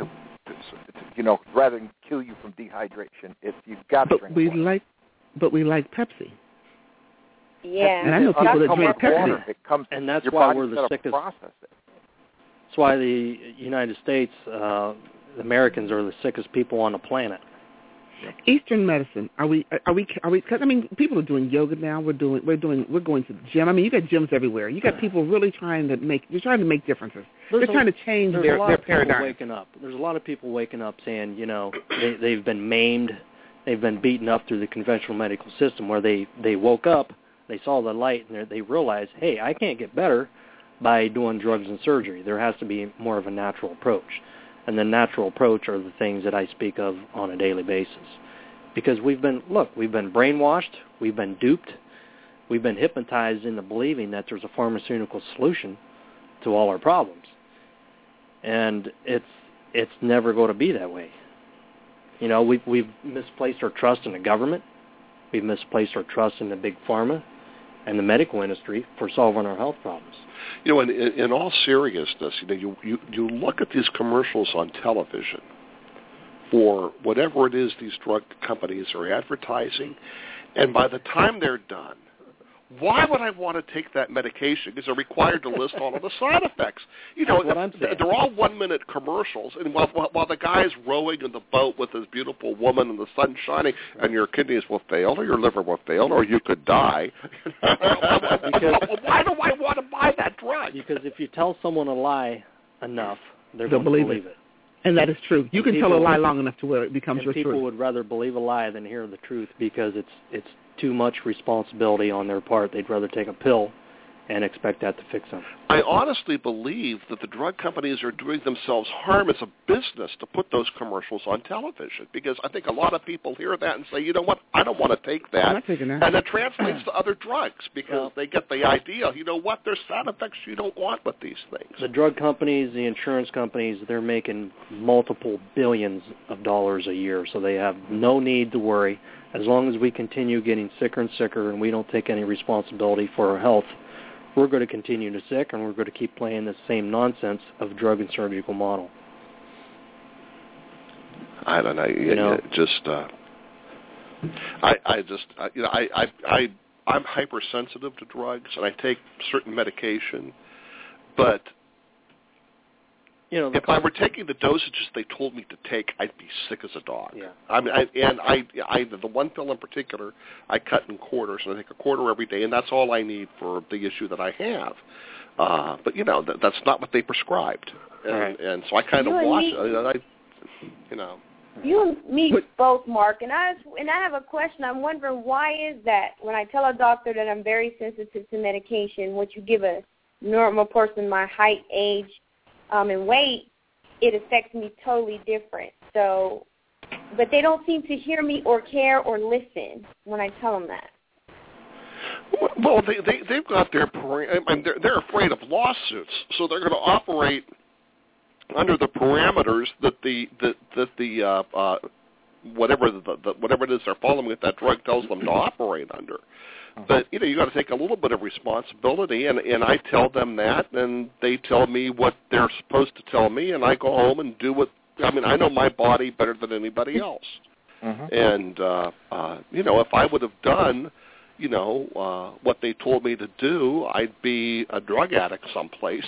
Rather than kill you from dehydration, you've got to drink water. But we like Pepsi. Yeah. And I know people that drink Pepsi. And that's why we're the sickest. That's why the United States, the Americans are the sickest people on the planet. Eastern medicine. Are we? Because I mean, people are doing yoga now. We're going to the gym. I mean, you got gyms everywhere. You got people really trying to make differences. They're trying to change their paradigm. Waking up. There's a lot of people waking up saying, they've been maimed, they've been beaten up through the conventional medical system. Where they woke up, they saw the light, and they realized, hey, I can't get better by doing drugs and surgery. There has to be more of a natural approach. And the natural approach are the things that I speak of on a daily basis. Because we've been brainwashed, we've been duped, we've been hypnotized into believing that there's a pharmaceutical solution to all our problems. And it's never going to be that way. We've misplaced our trust in the government, we've misplaced our trust in the big pharma and the medical industry for solving our health problems. In all seriousness, you look at these commercials on television for whatever it is these drug companies are advertising, and by the time they're done, why would I want to take that medication? Because they're required to list all of the side effects. They're all 1-minute commercials, and while the guy's rowing in the boat with his beautiful woman and the sun shining, and your kidneys will fail, or your liver will fail, or you could die. Why do I want to buy that drug? Because if you tell someone a lie enough, they're going to believe it. And that is true. You can tell a lie long enough to where it becomes your truth. People would rather believe a lie than hear the truth because too much responsibility on their part. They'd rather take a pill and expect that to fix them. I honestly believe that the drug companies are doing themselves harm as a business to put those commercials on television, because I think a lot of people hear that and say, you know what, I don't want to take that. I'm not taking that. And it translates to other drugs because they get the idea, you know what, there's side effects you don't want with these things. The drug companies, the insurance companies, they're making multiple billions of dollars a year, so they have no need to worry. As long as we continue getting sicker and sicker and we don't take any responsibility for our health, we're going to continue to sick, and we're going to keep playing the same nonsense of drug and surgical model. I don't know. I'm hypersensitive to drugs, and I take certain medication, but if I were taking the dosages they told me to take, I'd be sick as a dog. Yeah. I mean, the one pill in particular, I cut in quarters, and I take a quarter every day, and that's all I need for the issue that I have. But that's not what they prescribed, and so I kind of watch it. You and me both, Mark, and I have a question. I'm wondering, why is that? When I tell a doctor that I'm very sensitive to medication, what you give a normal person my height, age, and weight, it affects me totally different. So, but they don't seem to hear me or care or listen when I tell them that. Well, they've got their they're afraid of lawsuits, so they're going to operate under the parameters that the whatever it is they're following with that drug tells them to operate under. But you got to take a little bit of responsibility, and I tell them that, and they tell me what they're supposed to tell me, and I go home and do what. I mean, I know my body better than anybody else, and if I would have done, what they told me to do, I'd be a drug addict someplace.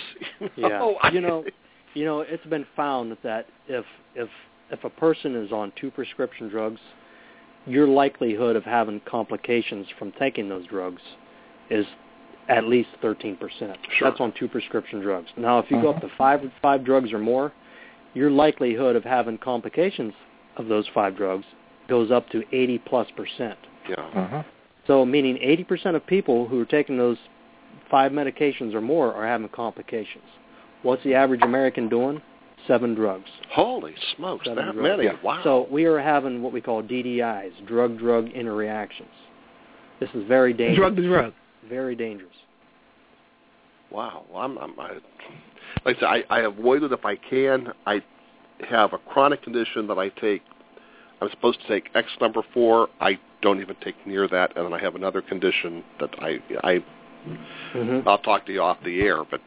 It's been found that if a person is on 2 prescription drugs, your likelihood of having complications from taking those drugs is at least 13%. Sure. That's on 2 prescription drugs. Now, if you go up to 5 drugs or more, your likelihood of having complications of those 5 drugs goes up to 80+%. Yeah. So, meaning 80% of people who are taking those 5 medications or more are having complications. What's the average American doing? 7 drugs. Holy smokes, that drugs. many. Yeah. Wow. So we are having what we call DDIs, drug-drug interreactions. This is very dangerous. Drug-to-drug. Very dangerous. Wow. Like I said, I avoid it if I can. I have a chronic condition that I take. I'm supposed to take X number 4. I don't even take near that. And then I have another condition that I'll talk to you off the air, but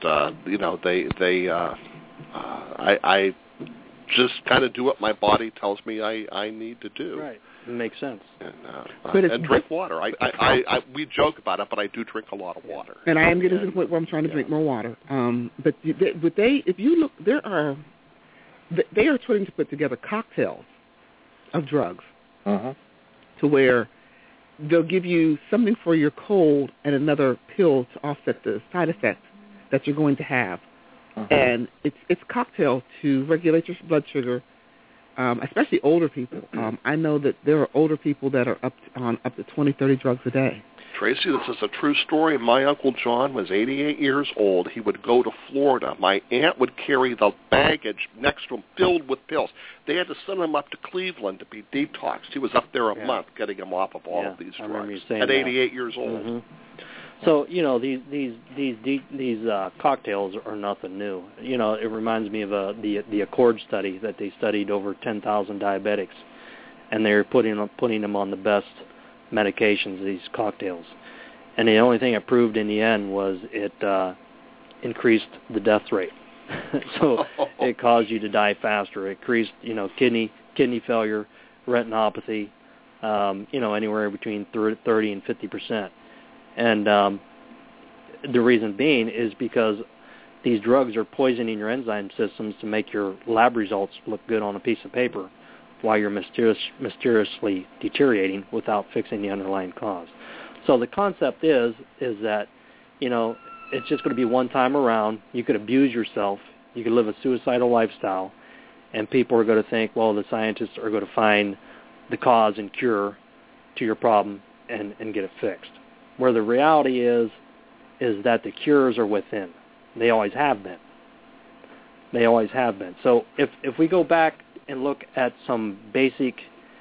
I just kind of do what my body tells me I need to do. Right, it makes sense. And drink water. We joke about it, but I do drink a lot of water. And I am getting to the point where I'm trying to drink more water. But if you look, they are trying to put together cocktails of drugs to where they'll give you something for your cold and another pill to offset the side effects that you're going to have. And it's cocktail to regulate your blood sugar, especially older people. I know that there are older people that are up to 20, 30 drugs a day. Tracy, this is a true story. My Uncle John was 88 years old. He would go to Florida. My aunt would carry the baggage next to him filled with pills. They had to send him up to Cleveland to be detoxed. He was up there a month getting him off of all of these drugs at 88 years old. So these cocktails are nothing new. It reminds me of the Accord study that they studied over 10,000 diabetics, and they were putting them on the best medications, these cocktails, and the only thing it proved in the end was it increased the death rate. So it caused you to die faster. It increased kidney failure, retinopathy, anywhere between 30 and 50%. And the reason being is because these drugs are poisoning your enzyme systems to make your lab results look good on a piece of paper while you're mysteriously deteriorating without fixing the underlying cause. So the concept is that, it's just going to be one time around. You could abuse yourself. You could live a suicidal lifestyle. And people are going to think, well, the scientists are going to find the cause and cure to your problem and get it fixed. Where the reality is that the cures are within. They always have been. They always have been. So if we go back and look at some basic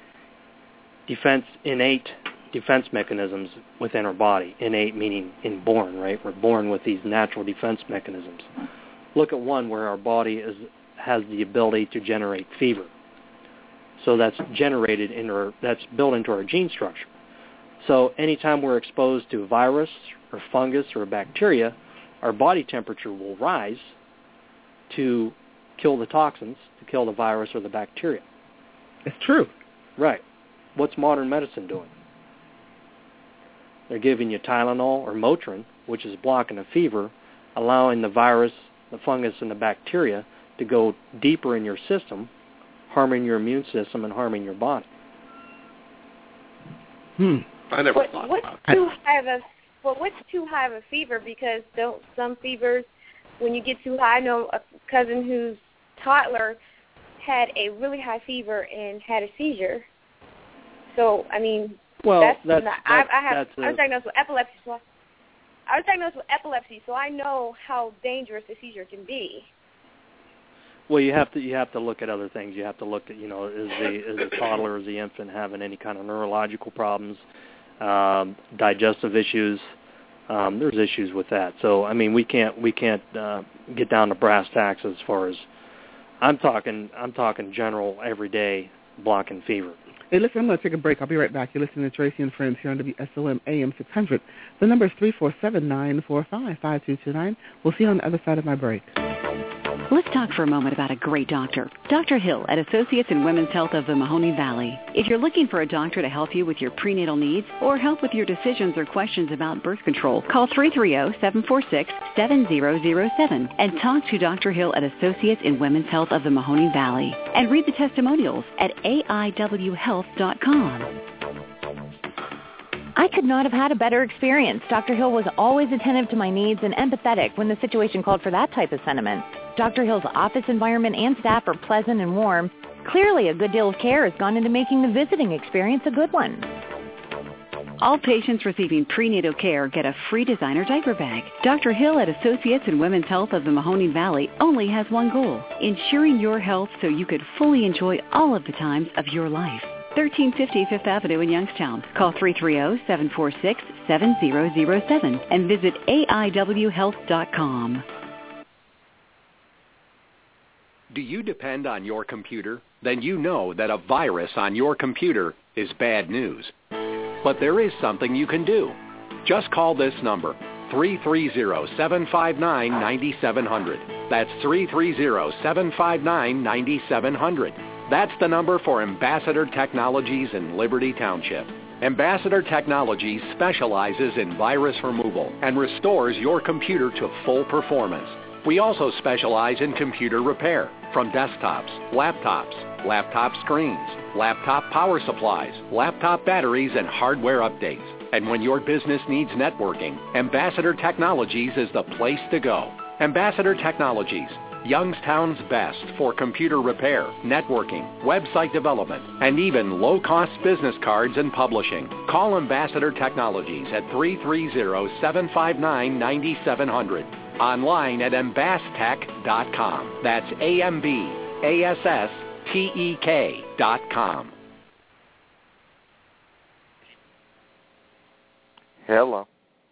innate defense mechanisms within our body, innate meaning inborn, right? We're born with these natural defense mechanisms. Look at one where our body has the ability to generate fever. So that's that's built into our gene structure. So anytime we're exposed to a virus or fungus or a bacteria, our body temperature will rise to kill the toxins, to kill the virus or the bacteria. It's true. Right. What's modern medicine doing? They're giving you Tylenol or Motrin, which is blocking a fever, allowing the virus, the fungus, and the bacteria to go deeper in your system, harming your immune system and harming your body. I never thought what's about too high of a what's too high of a fever? Because don't some fevers, when you get too high, I know a cousin whose toddler had a really high fever and had a seizure. So I mean, I was diagnosed with epilepsy. So I know how dangerous a seizure can be. Well, you have to look at other things. You have to look at, is the toddler, is the infant having any kind of neurological problems, digestive issues. There's issues with that. So I mean, we can't get down to brass tacks as far as I'm talking general everyday blocking fever. Hey, listen, I'm going to take a break. I'll be right back. You're listening to Tracy and Friends here on WSOM AM 600. The number is 347-945-5229. We'll see you on the other side of my break. Let's talk for a moment about a great doctor. Dr. Hill at Associates in Women's Health of the Mahoning Valley. If you're looking for a doctor to help you with your prenatal needs or help with your decisions or questions about birth control, call 330-746-7007 and talk to Dr. Hill at Associates in Women's Health of the Mahoning Valley. And read the testimonials at aiwhealth.com. I could not have had a better experience. Dr. Hill was always attentive to my needs and empathetic when the situation called for that type of sentiment. Dr. Hill's office environment and staff are pleasant and warm. Clearly, a good deal of care has gone into making the visiting experience a good one. All patients receiving prenatal care get a free designer diaper bag. Dr. Hill at Associates in Women's Health of the Mahoning Valley only has one goal, ensuring your health so you could fully enjoy all of the times of your life. 1350 Fifth Avenue in Youngstown. Call 330-746-7007 and visit aiwhealth.com. Do you depend on your computer? Then you know that a virus on your computer is bad news. But there is something you can do. Just call this number, 330-759-9700. That's 330-759-9700. That's the number for Ambassador Technologies in Liberty Township. Ambassador Technologies specializes in virus removal and restores your computer to full performance. We also specialize in computer repair, from desktops, laptop screens, laptop power supplies, laptop batteries, and hardware updates. And when your business needs networking, Ambassador Technologies is the place to go. Ambassador Technologies, Youngstown's best for computer repair, networking, website development, and even low-cost business cards and publishing. Call Ambassador Technologies at 330-759-9700. Online at ambasstech.com. That's AMBASSTEK.com. Hello.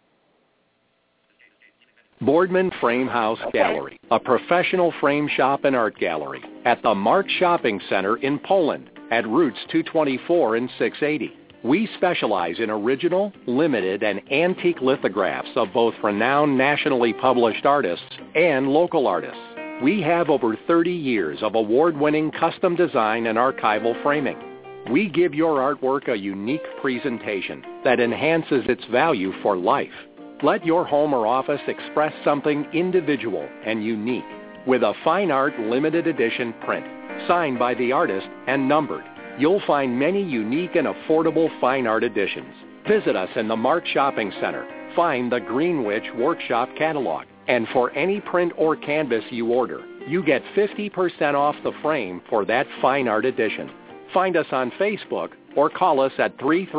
Boardman Frame House Gallery, a professional frame shop and art gallery at the Mark Shopping Center in Poland at Routes 224 and 680. We specialize in original, limited, and antique lithographs of both renowned nationally published artists and local artists. We have over 30 years of award-winning custom design and archival framing. We give your artwork a unique presentation that enhances its value for life. Let your home or office express something individual and unique with a fine art limited edition print, signed by the artist and numbered. You'll find many unique and affordable fine art editions. Visit us in the Mark Shopping Center. Find the Greenwich Workshop Catalog. And for any print or canvas you order, you get 50% off the frame for that fine art edition. Find us on Facebook or call us at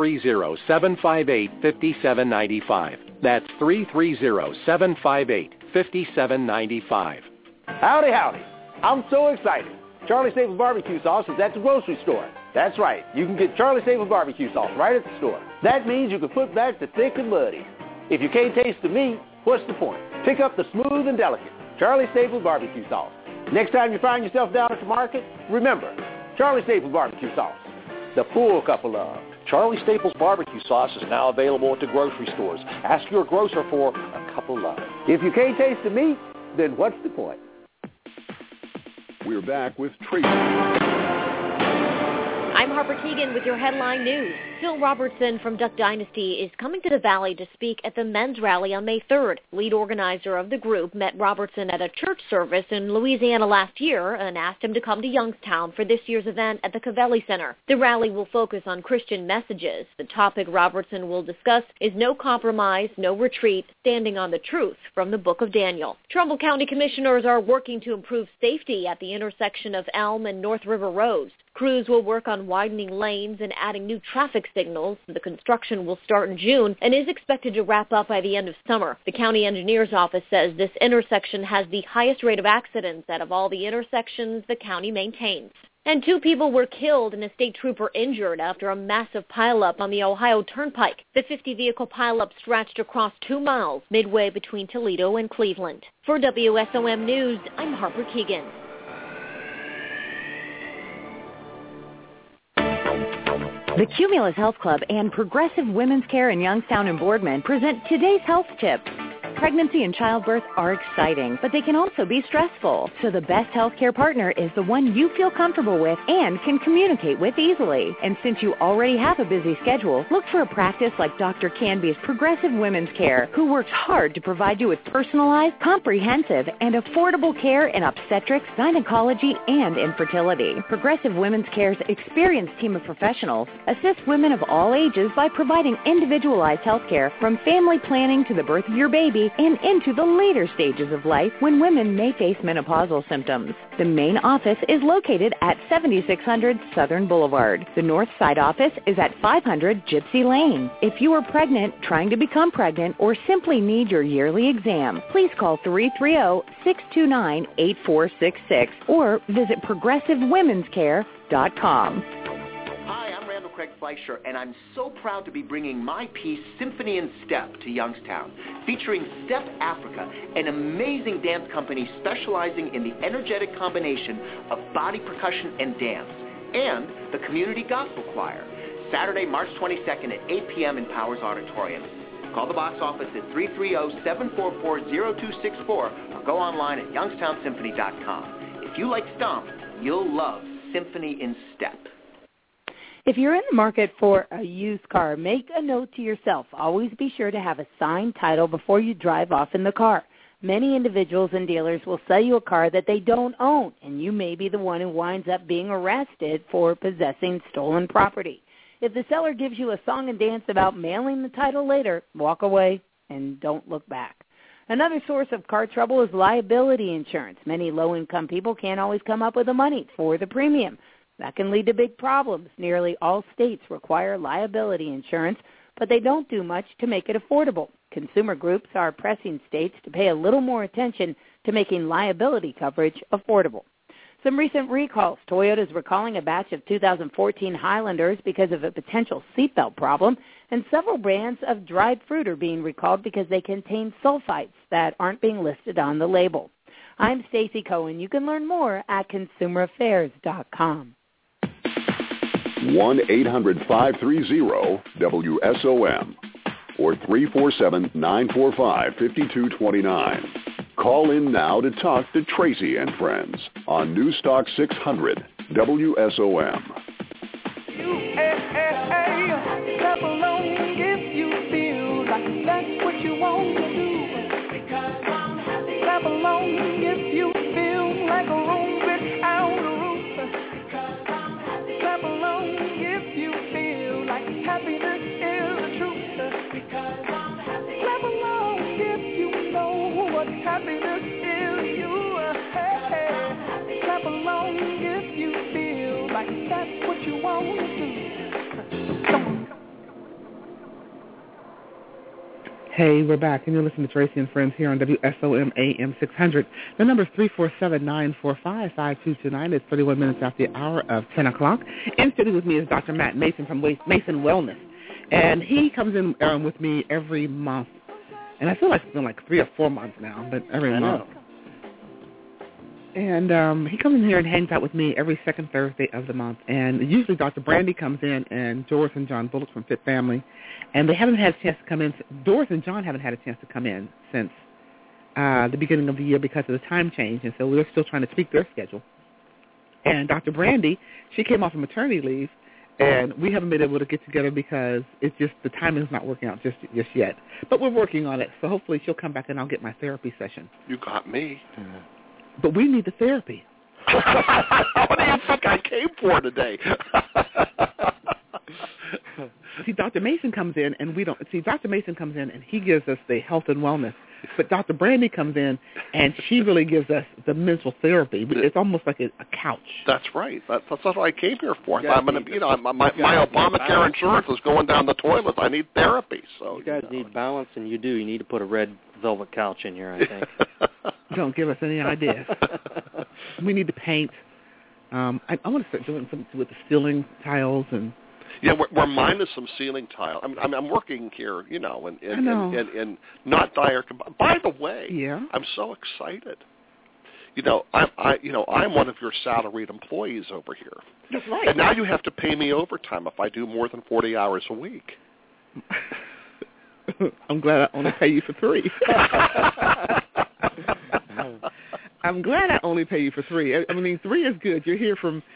330-758-5795. That's 330-758-5795. Howdy, howdy. I'm so excited. Charlie Staples barbecue sauce is at the grocery store. That's right. You can get Charlie Staples barbecue sauce right at the store. That means you can put back the thick and muddy. If you can't taste the meat, what's the point? Pick up the smooth and delicate Charlie Staples barbecue sauce. Next time you find yourself down at the market, remember, Charlie Staples barbecue sauce. The full cup of love. Charlie Staples barbecue sauce is now available at the grocery stores. Ask your grocer for a cup of love. If you can't taste the meat, then what's the point? We're back with Tracy. I'm Harper Keegan with your headline news. Phil Robertson from Duck Dynasty is coming to the Valley to speak at the men's rally on May 3rd. Lead organizer of the group met Robertson at a church service in Louisiana last year and asked him to come to Youngstown for this year's event at the Covelli Center. The rally will focus on Christian messages. The topic Robertson will discuss is no compromise, no retreat, standing on the truth from the book of Daniel. Trumbull County commissioners are working to improve safety at the intersection of Elm and North River Roads. Crews will work on widening lanes and adding new traffic signals. The construction will start in June and is expected to wrap up by the end of summer. The county engineer's office says this intersection has the highest rate of accidents out of all the intersections the county maintains. And 2 people were killed and a state trooper injured after a massive pileup on the Ohio Turnpike. The 50-vehicle pileup stretched across 2 miles midway between Toledo and Cleveland. For WSOM News, I'm Harper Keegan. The Cumulus Health Club and Progressive Women's Care in Youngstown and Boardman present today's health tips. Pregnancy and childbirth are exciting, but they can also be stressful. So the best healthcare partner is the one you feel comfortable with and can communicate with easily. And since you already have a busy schedule, look for a practice like Dr. Canby's Progressive Women's Care, who works hard to provide you with personalized, comprehensive, and affordable care in obstetrics, gynecology, and infertility. Progressive Women's Care's experienced team of professionals assist women of all ages by providing individualized health care from family planning to the birth of your baby and into the later stages of life when women may face menopausal symptoms. The main office is located at 7600 Southern Boulevard. The North Side office is at 500 Gypsy Lane. If you are pregnant, trying to become pregnant, or simply need your yearly exam, please call 330-629-8466 or visit progressivewomenscare.com. Craig Fleischer, and I'm so proud to be bringing my piece, Symphony in Step, to Youngstown, featuring Step Africa, an amazing dance company specializing in the energetic combination of body percussion and dance, and the Community Gospel Choir, Saturday, March 22nd at 8 p.m. in Powers Auditorium. Call the box office at 330-744-0264 or go online at youngstownsymphony.com. If you like Stomp, you'll love Symphony in Step. If you're in the market for a used car, make a note to yourself. Always be sure to have a signed title before you drive off in the car. Many individuals and dealers will sell you a car that they don't own, and you may be the one who winds up being arrested for possessing stolen property. If the seller gives you a song and dance about mailing the title later, walk away and don't look back. Another source of car trouble is liability insurance. Many low-income people can't always come up with the money for the premium. That can lead to big problems. Nearly all states require liability insurance, but they don't do much to make it affordable. Consumer groups are pressing states to pay a little more attention to making liability coverage affordable. Some recent recalls. Toyota's recalling a batch of 2014 Highlanders because of a potential seatbelt problem, and several brands of dried fruit are being recalled because they contain sulfites that aren't being listed on the label. I'm Stacey Cohen. You can learn more at consumeraffairs.com. 1-800-530-WSOM or 347-945-5229. Call in now to talk to Tracy and Friends on Newstalk 600 WSOM. Clap along if you feel like that's what you want to do. Clap along if you feel like a room without a roof. Clap along if you feel like happiness is the truth. Clap along if you know what happiness is to you. Clap along if you feel like that's what you want to do. Hey, we're back, and you're listening to Tracy and Friends here on WSOM AM 600. The number is 347-945-5229. It's 31 minutes after the hour of 10 o'clock. In studio with me is Dr. Matt Mason from Mason Wellness, and he comes in with me every month. And I feel like it's been like 3 or 4 months now, but every month. And he comes in here and hangs out with me every second Thursday of the month. And usually Dr. Brandy comes in and Doris and John Bullock from Fit Family. And they haven't had a chance to come in. Doris and John haven't had a chance to come in since the beginning of the year because of the time change. And so we're still trying to tweak their schedule. And Dr. Brandy, she came off of maternity leave. And we haven't been able to get together because it's just the timing is not working out just yet. But we're working on it. So hopefully she'll come back and I'll get my therapy session. You got me. But we need the therapy. What do you think I came for today? See, Dr. Mason comes in, and we don't. See, Dr. Mason comes in, and he gives us the health and wellness. But Dr. Brandy comes in, and she really gives us the mental therapy. It's almost like a couch. That's right. That's what I came here for. I'm gonna, my Obamacare insurance is going down the toilet. I need therapy. So you guys need balance, and you do. You need to put a red velvet couch in here, I think. Don't give us any ideas. We need to paint. I want to start doing something with the ceiling tiles and. Yeah, we're minus some ceiling tile. I'm working here, in not dire. By the way, I'm so excited. I'm one of your salaried employees over here. That's right. And now you have to pay me overtime if I do more than 40 hours a week. I'm glad I only pay you for 3. I'm glad I only pay you for 3. I mean, 3 is good. You're here from,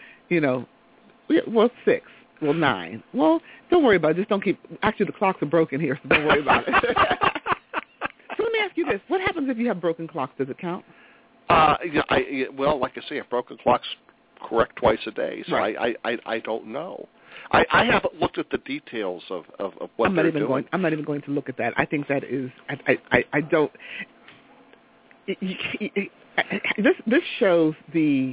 6. Well, 9. Well, don't worry about it. Just don't keep. Actually, the clocks are broken here, so don't worry about it. So let me ask you this: what happens if you have broken clocks? Does it count? Well, like I say, a broken clock's correct twice a day, so right. I don't know. I haven't looked at the details of what they're doing. I'm not even going to look at that. I think that is. I don't. This shows the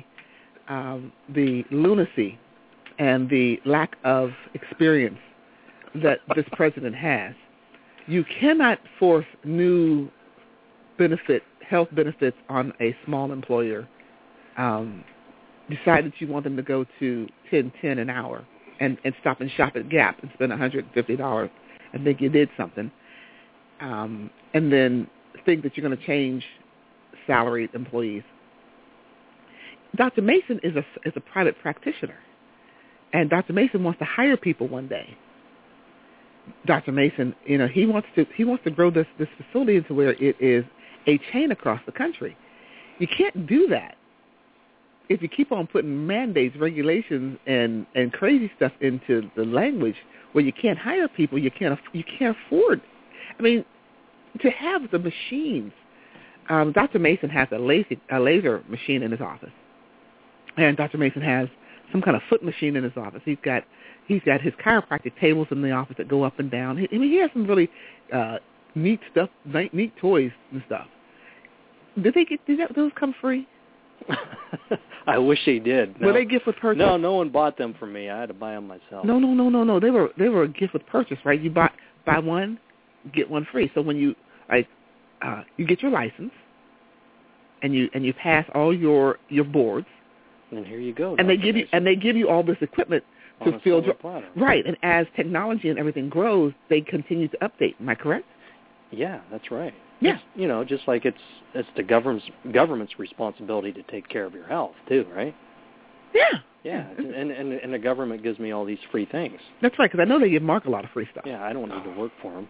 lunacy and the lack of experience that this president has. You cannot force new health benefits on a small employer. Decide that you want them to go to $10 an hour and stop and shop at Gap and spend $150 and think you did something. And then think that you're going to change salaried employees. Dr. Mason is a private practitioner. And Dr. Mason wants to hire people one day. Dr. Mason, he wants to grow this facility into where it is a chain across the country. You can't do that if you keep on putting mandates, regulations, and crazy stuff into the language where you can't hire people. You can't afford. I mean, to have the machines. Dr. Mason has a laser machine in his office, and Dr. Mason has some kind of foot machine in his office. He's got his chiropractic tables in the office that go up and down. He has some really neat stuff, neat toys and stuff. Did those come free? I wish he did. Were they gift with purchase? No one bought them for me. I had to buy them myself. No. They were a gift with purchase, right? You buy one, get one free. So when you you get your license, and you pass all your boards. And here you go. And they give you all this equipment to fill right. And as technology and everything grows, they continue to update. Am I correct? Yeah, that's right. Yeah. It's, just like it's the government's responsibility to take care of your health too, right? Yeah. Yeah, and the government gives me all these free things. That's right, because I know they give Mark a lot of free stuff. Yeah, I don't need to work for him.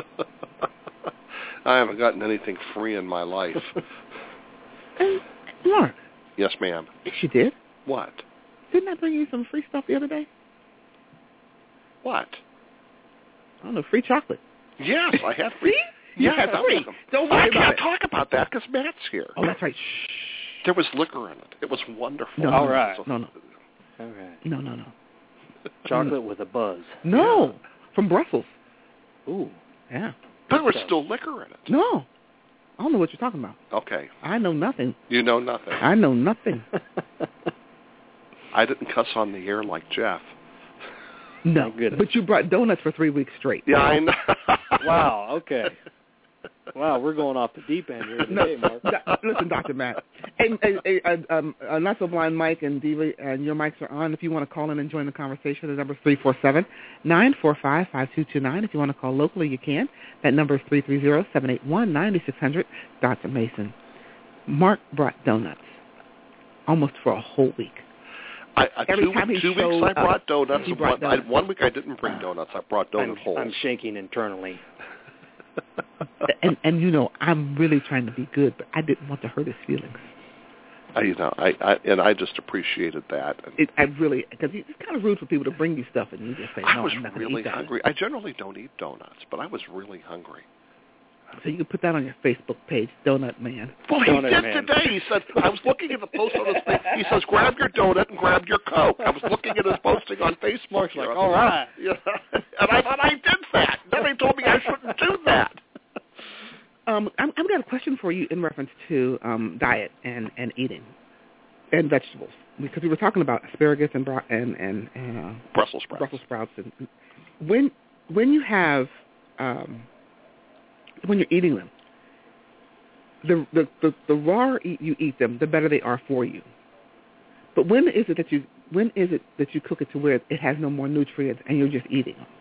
I haven't gotten anything free in my life. Mark. Yes, ma'am. Yes, you did. What? Didn't I bring you some free stuff the other day? What? I don't know, free chocolate. Yes, I had free. See? You had free. Don't worry about it. I can't talk about that because Matt's here. Oh, that's right. Shh. There was liquor in it. It was wonderful. No, all right. No. Okay. No. Chocolate with a buzz. No, from Brussels. Ooh. Yeah. There was still liquor in it. No. I don't know what you're talking about. Okay. I know nothing. You know nothing. I know nothing. I didn't cuss on the air like Jeff. No, but you brought donuts for 3 weeks straight. Yeah, I know. Wow, okay. Wow, we're going off the deep end here today, Mark. Listen, Dr. Matt. Hey, Not So Blind Mike and Diva, and your mics are on. If you want to call in and join the conversation, the number is 347-945-5229. If you want to call locally, you can. That number is 330-781-9600. Dr. Mason. Mark brought donuts almost for a whole week. Two weeks I brought donuts. One week I didn't bring donuts. I brought donut holes. I'm shaking internally. and you know, I'm really trying to be good, but I didn't want to hurt his feelings. I just appreciated that. I really, because it's kind of rude for people to bring you stuff and you just say, no, I was I'm not really eat that. hungry. I generally don't eat donuts, but I was really hungry. So you can put that on your Facebook page, Donut Man. Well, he did today. He said, I was looking at the post on his page. He says, grab your donut and grab your Coke. I was looking at his posting on Facebook. Like, all right. Yeah. And I thought I did that. Then they told me I shouldn't do that. I've got a question for you in reference to diet and eating and vegetables, because we were talking about asparagus and Brussels sprouts. Brussels sprouts. And when you have when you're eating them, the rawer you eat them, the better they are for you. But when is it that you cook it to where it has no more nutrients and you're just eating them?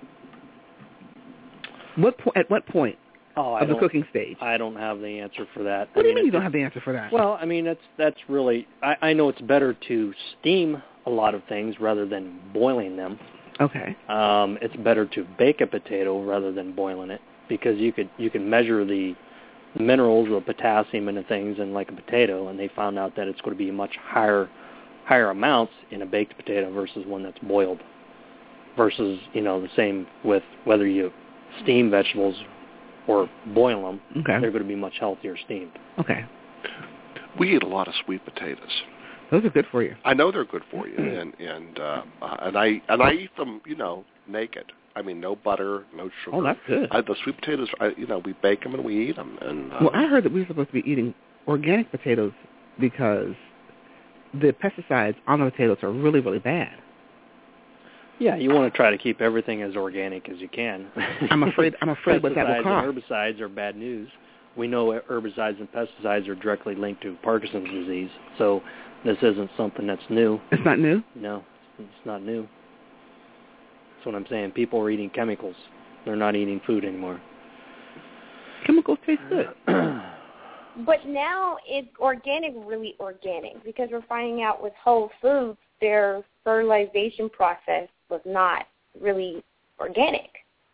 At what point of the cooking stage? I don't have the answer for that. What do you mean you don't have the answer for that? Well, I mean, that's really, I know it's better to steam a lot of things rather than boiling them. Okay. It's better to bake a potato rather than boiling it, because you can measure the minerals, the potassium and the things in like a potato, and they found out that it's going to be much higher amounts in a baked potato versus one that's boiled. Versus, the same with whether you steam vegetables or boil them, okay, they're going to be much healthier steamed. Okay. We eat a lot of sweet potatoes. Those are good for you. I know they're good for you, and I eat them, naked. I mean, no butter, no sugar. Oh, that's good. The sweet potatoes, we bake them and we eat them. And well, I heard that we're supposed to be eating organic potatoes because the pesticides on the potatoes are really, really bad. Yeah, you want to try to keep everything as organic as you can. I'm afraid what that will cost. Herbicides are bad news. We know herbicides and pesticides are directly linked to Parkinson's disease, so this isn't something that's new. It's not new? No, it's not new. That's what I'm saying. People are eating chemicals. They're not eating food anymore. Chemicals taste good. But now it's really organic, because we're finding out with Whole Foods, their fertilization process was not really organic.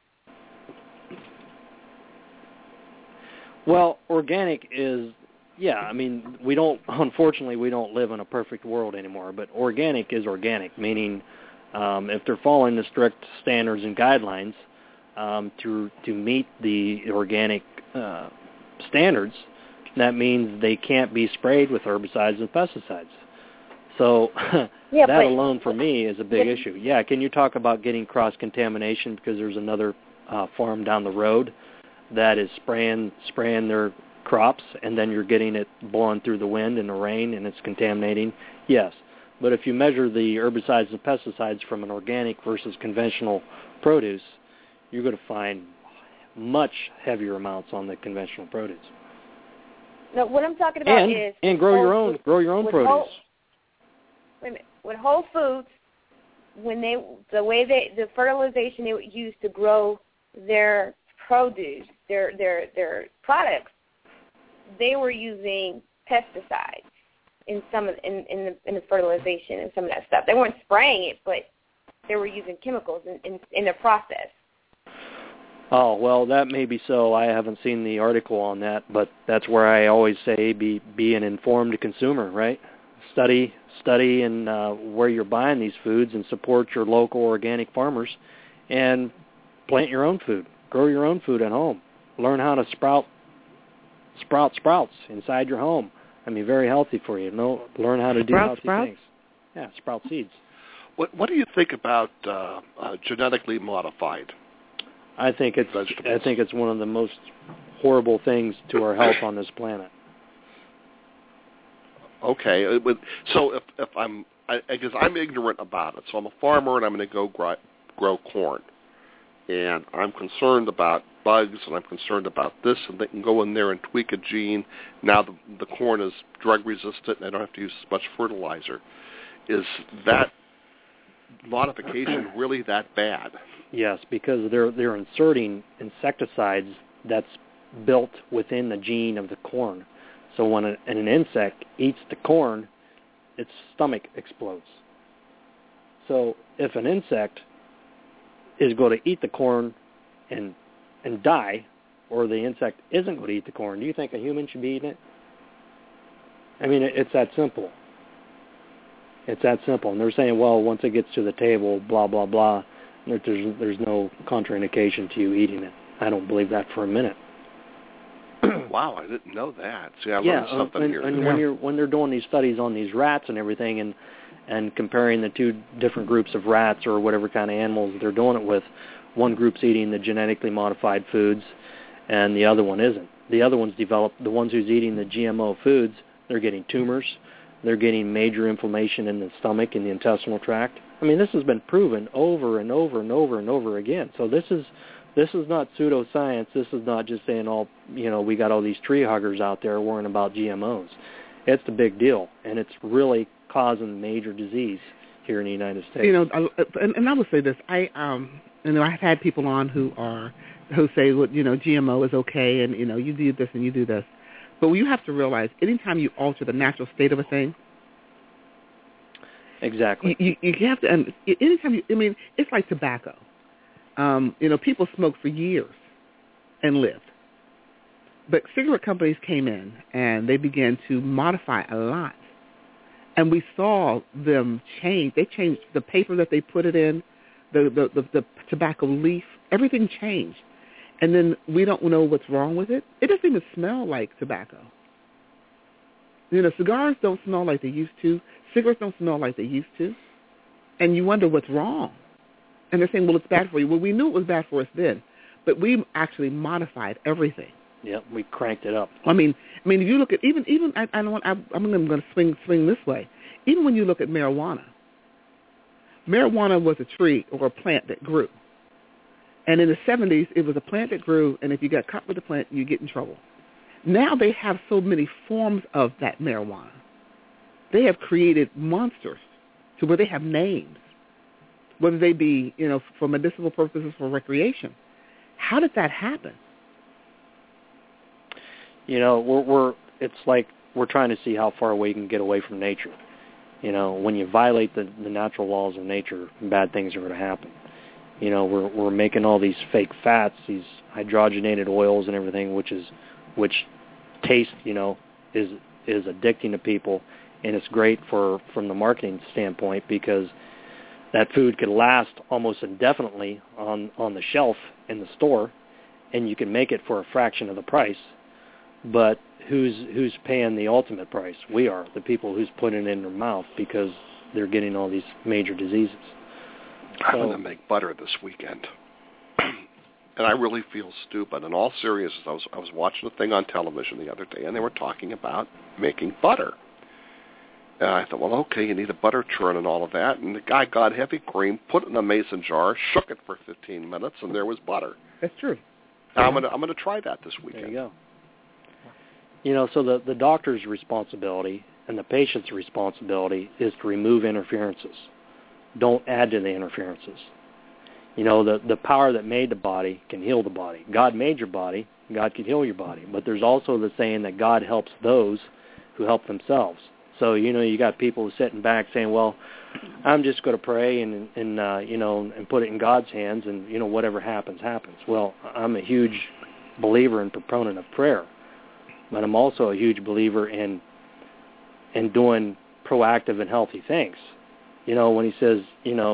Well, organic is, unfortunately we don't live in a perfect world anymore, but organic is organic, meaning if they're following the strict standards and guidelines to meet the organic standards, that means they can't be sprayed with herbicides and pesticides. So that alone for me is a big issue. Yeah, can you talk about getting cross-contamination because there's another farm down the road that is spraying their crops, and then you're getting it blowing through the wind and the rain and it's contaminating? Yes. But if you measure the herbicides and pesticides from an organic versus conventional produce, you're going to find much heavier amounts on the conventional produce. No, what I'm talking about is grow your own produce. Wait a minute. With Whole Foods, the fertilization they would use to grow their produce, their products, they were using pesticides in some of in the fertilization and some of that stuff. They weren't spraying it, but they were using chemicals in the process. Oh, well, that may be so. I haven't seen the article on that, but that's where I always say be an informed consumer, right? Study and where you're buying these foods, and support your local organic farmers, and plant your own food. Grow your own food at home. Learn how to sprout sprouts inside your home. I mean, very healthy for you. Learn how to do healthy things. Yeah, sprout seeds. What do you think about genetically modified? I think it's one of the most horrible things to our health on this planet. Okay, so if because I'm ignorant about it, so I'm a farmer and I'm going to go grow corn, and I'm concerned about bugs, and I'm concerned about this, and they can go in there and tweak a gene. Now the corn is drug resistant, and I don't have to use as much fertilizer. Is that modification really that bad? Yes, because they're inserting insecticides that's built within the gene of the corn. So when an insect eats the corn, its stomach explodes. So if an insect is going to eat the corn and die, or the insect isn't going to eat the corn, do you think a human should be eating it? I mean, it's that simple. It's that simple. And they're saying, well, once it gets to the table, blah, blah, blah, there's no contraindication to you eating it. I don't believe that for a minute. Wow, I didn't know that. See, I learned something here. And when they're doing these studies on these rats and everything, and comparing the two different groups of rats or whatever kind of animals they're doing it with, one group's eating the genetically modified foods, and the other one isn't. The other one's developed. The ones who's eating the GMO foods, they're getting tumors. They're getting major inflammation in the stomach and the intestinal tract. I mean, this has been proven over and over and over and over again. So this is not pseudoscience. This is not just saying, we got all these tree huggers out there worrying about GMOs. It's the big deal, and it's really causing major disease here in the United States. And I would say this: I've had people on who say, well, GMO is okay, and you do this and you do this. But you have to realize, anytime you alter the natural state of a thing, exactly, you have to. And anytime it's like tobacco. People smoked for years and lived. But cigarette companies came in and they began to modify a lot. And we saw them change. They changed the paper that they put it in, the tobacco leaf, everything changed. And then we don't know what's wrong with it. It doesn't even smell like tobacco. Cigars don't smell like they used to. Cigarettes don't smell like they used to. And you wonder what's wrong. And they're saying, well, it's bad for you. Well, we knew it was bad for us then, but we actually modified everything. Yeah, we cranked it up. I mean, if you look at I'm going to swing this way. Even when you look at marijuana was a tree or a plant that grew. And in the 70s, it was a plant that grew, and if you got caught with the plant, you get in trouble. Now they have so many forms of that marijuana. They have created monsters to where they have names, whether they be, for medicinal purposes, for recreation. How did that happen? It's like we're trying to see how far we can get away from nature. When you violate the natural laws of nature, bad things are going to happen. We're making all these fake fats, these hydrogenated oils and everything, which taste, is addicting to people, and it's great from the marketing standpoint because that food could last almost indefinitely on the shelf in the store, and you can make it for a fraction of the price. But who's paying the ultimate price? We are, the people who's putting it in their mouth because they're getting all these major diseases. I'm going to make butter this weekend, and I really feel stupid. In all seriousness, I was watching a thing on television the other day, and they were talking about making butter. And I thought, well, okay, you need a butter churn and all of that. And the guy got heavy cream, put it in a mason jar, shook it for 15 minutes, and there was butter. That's true. Now, I'm going to try that this weekend. There you go. So the doctor's responsibility and the patient's responsibility is to remove interferences. Don't add to the interferences. The power that made the body can heal the body. God made your body. God can heal your body. But there's also the saying that God helps those who help themselves. So, you got people sitting back saying, well, I'm just going to pray and put it in God's hands and, whatever happens, happens. Well, I'm a huge believer and proponent of prayer, but I'm also a huge believer in doing proactive and healthy things. When he says,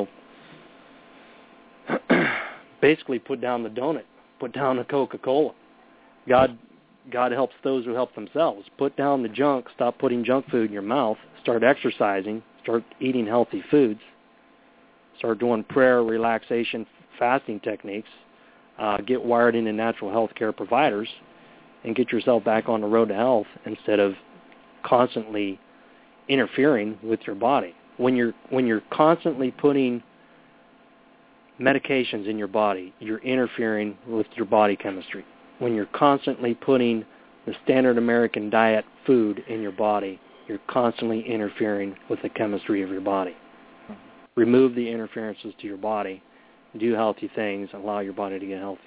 basically put down the donut, put down the Coca-Cola. God helps those who help themselves. Put down the junk. Stop putting junk food in your mouth. Start exercising. Start eating healthy foods. Start doing prayer, relaxation, fasting techniques. Get wired into natural health care providers and get yourself back on the road to health instead of constantly interfering with your body. When you're constantly putting medications in your body, you're interfering with your body chemistry. When you're constantly putting the standard American diet food in your body, you're constantly interfering with the chemistry of your body. Remove the interferences to your body, do healthy things, allow your body to get healthy.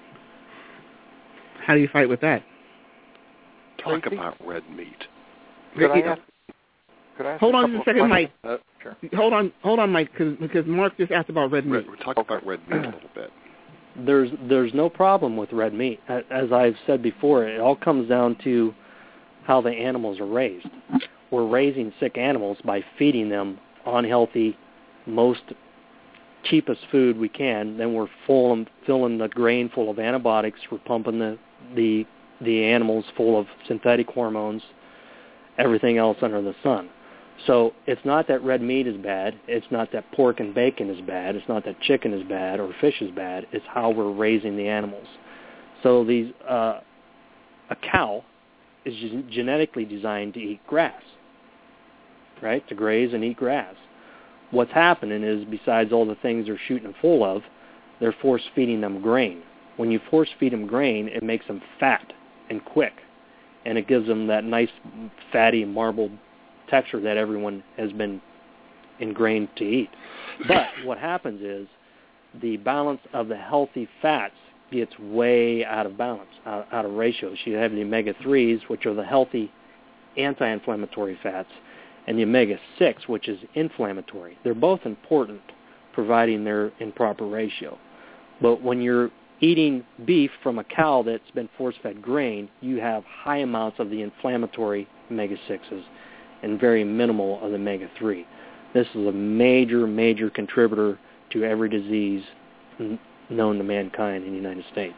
How do you fight with that? Talk about red meat. Could I ask hold on just a second, Mike. Sure. Hold on, Mike, because Mark just asked about red meat. We're talking about red meat a little bit. There's no problem with red meat. As I've said before, it all comes down to how the animals are raised. We're raising sick animals by feeding them unhealthy, most cheapest food we can. Then we're filling the grain full of antibiotics. We're pumping the animals full of synthetic hormones, everything else under the sun. So it's not that red meat is bad. It's not that pork and bacon is bad. It's not that chicken is bad or fish is bad. It's how we're raising the animals. So a cow is genetically designed to eat grass, right? To graze and eat grass. What's happening is, besides all the things they're shooting full of, they're force-feeding them grain. When you force-feed them grain, it makes them fat and quick, and it gives them that nice, fatty, marbled texture that everyone has been ingrained to eat. But what happens is the balance of the healthy fats gets way out of balance, out of ratio. So you have the omega-3s, which are the healthy anti-inflammatory fats, and the omega-6, which is inflammatory. They're both important, providing they're in proper ratio. But when you're eating beef from a cow that's been force-fed grain, you have high amounts of the inflammatory omega-6s and very minimal of the omega-3. This is a major, major contributor to every disease known to mankind in the United States.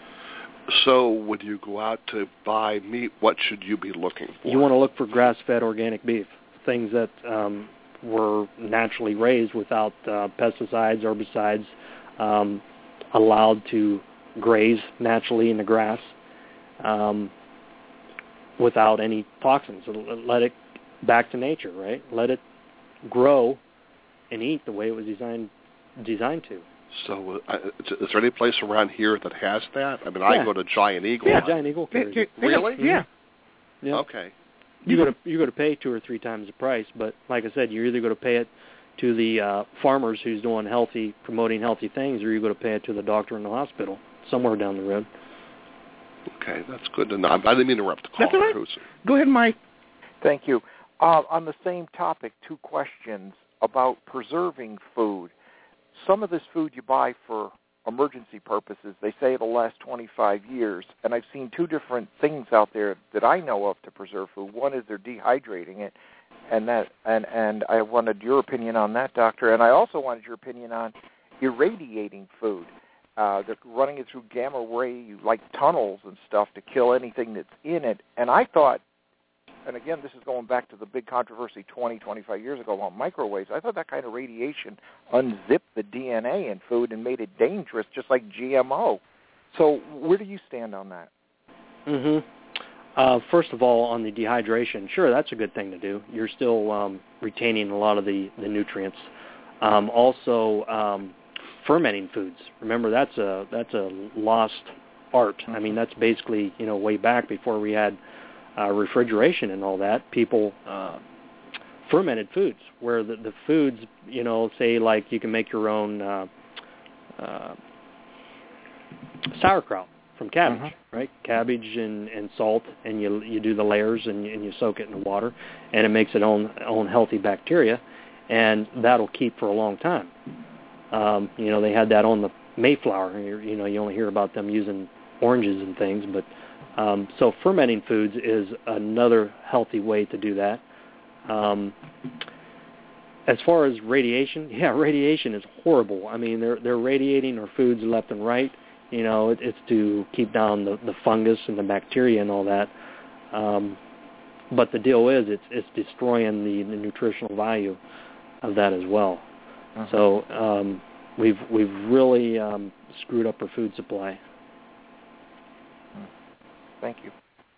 So when you go out to buy meat, what should you be looking for? You want to look for grass-fed organic beef, things that were naturally raised without pesticides, herbicides, allowed to graze naturally in the grass without any toxins. Let it back to nature, right? Let it grow and eat the way it was designed to. So is there any place around here that has that? I mean, I go to Giant Eagle. Yeah, Giant Eagle carries it. Really? Yeah. Yeah. Okay. You're going to pay 2 or 3 times the price, but like I said, you're either going to pay it to the farmers who's doing promoting healthy things, or you're going to pay it to the doctor in the hospital somewhere down the road. Okay, that's good to know. I didn't mean to interrupt the call. That's all right. Go ahead, Mike. Thank you. On the same topic, 2 questions about preserving food. Some of this food you buy for emergency purposes, they say it'll last 25 years, and I've seen 2 different things out there that I know of to preserve food. One is they're dehydrating it, and I wanted your opinion on that, doctor, and I also wanted your opinion on irradiating food. They're running it through gamma ray, like tunnels and stuff, to kill anything that's in it, and I thought, and again, this is going back to the big controversy 20, 25 years ago about microwaves. I thought that kind of radiation unzipped the DNA in food and made it dangerous, just like GMO. So where do you stand on that? First of all, on the dehydration, sure, that's a good thing to do. You're still retaining a lot of the nutrients. Also, fermenting foods. Remember, that's a lost art. I mean, that's basically, way back before we had refrigeration and all that, people fermented foods, where the foods, say like you can make your own sauerkraut from cabbage, right? Cabbage and salt, and you do the layers and you soak it in the water, and it makes its own healthy bacteria, and that'll keep for a long time. They had that on the Mayflower. You only hear about them using oranges and things, but so fermenting foods is another healthy way to do that. As far as radiation, radiation is horrible. I mean, they're radiating our foods left and right. It's to keep down the fungus and the bacteria and all that. But the deal is, it's destroying the nutritional value of that as well. So we've really screwed up our food supply. Thank you.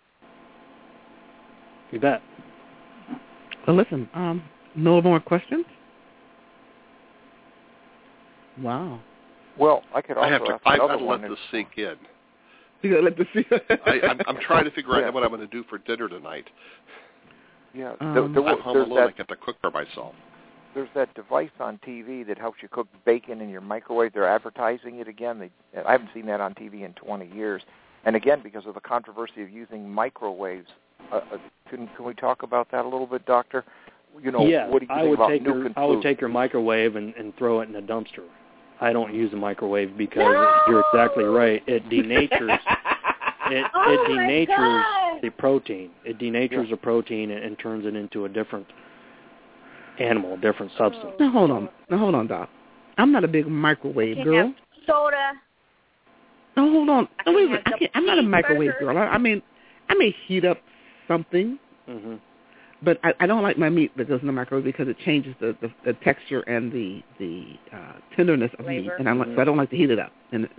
You bet. Well, listen, no more questions? Wow. Well, I could also ask I've another got to one. let this sink in. You gotta let this sink in. I'm trying to figure out what I'm going to do for dinner tonight. Yeah, I'm home alone. I get to cook for myself. There's that device on TV that helps you cook bacon in your microwave. They're advertising it again. I haven't seen that on TV in 20 years. And again, because of the controversy of using microwaves, can we talk about that a little bit, Doctor? You know, yeah, what do you think about nuke I would take your microwave and throw it in a dumpster. I don't use a microwave because you're exactly right. It denatures. It denatures the protein. It denatures the protein and turns it into a different animal, a different substance. Now hold on, Doc. I'm not a big microwave girl. Have soda. No, hold on. No, wait, I'm not a microwave girl. I mean, I may heat up something, but I don't like my meat that goes in the microwave because it changes the texture and the tenderness of meat, and so I don't like to heat it up.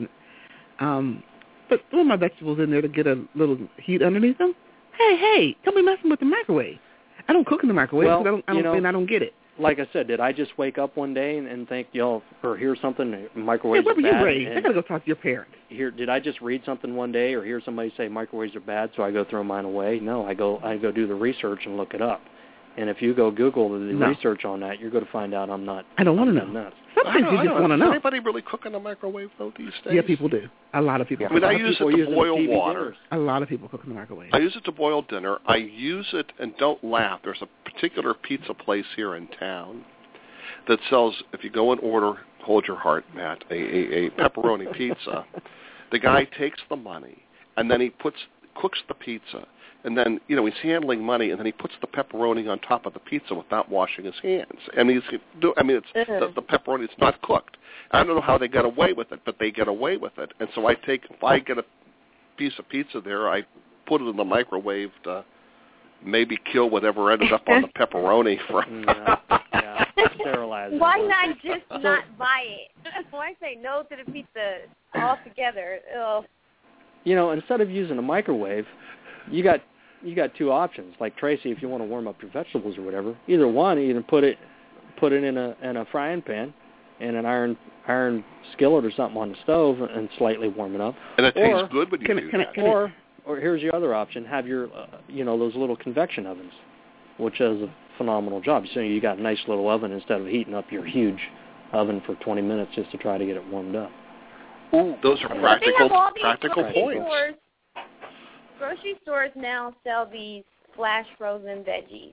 But throw my vegetables in there to get a little heat underneath them. Hey, don't be messing with the microwave. I don't cook in the microwave because I don't get it. Like I said, did I just wake up one day and think, or hear something, microwaves are bad? Where were you raised? I got to go talk to your parents. Did I just read something one day or hear somebody say microwaves are bad, so I go throw mine away? No, I go do the research and look it up. And if you go Google the research on that, you're going to find out I'm not. I don't want to know. Nuts. Some things you just want to know. Does anybody really cook in the microwave, though, these days? Yeah, people do. A lot of people. I mean, I use it to boil water. A lot of people cook in the microwave. I use it to boil dinner. I use it, and don't laugh, there's a particular pizza place here in town that sells, if you go and order, hold your heart, Matt, a pepperoni pizza. The guy takes the money, and then he cooks the pizza. And then, he's handling money, and then he puts the pepperoni on top of the pizza without washing his hands. It's the pepperoni. It's not cooked. I don't know how they get away with it, but they get away with it. And so if I get a piece of pizza there, I put it in the microwave to maybe kill whatever ended up on the pepperoni. Sterilize it. Why not just not buy it? Why say no to the pizza altogether? Ugh. Instead of using a microwave, you got two options. Like Tracy, if you want to warm up your vegetables or whatever, either put it in a frying pan in an iron skillet or something on the stove and slightly warm it up. And it tastes good when you do that. Or here's your other option: have your those little convection ovens, which does a phenomenal job. So you got a nice little oven instead of heating up your huge oven for 20 minutes just to try to get it warmed up. Ooh, those are practical points. Grocery stores now sell these flash frozen veggies.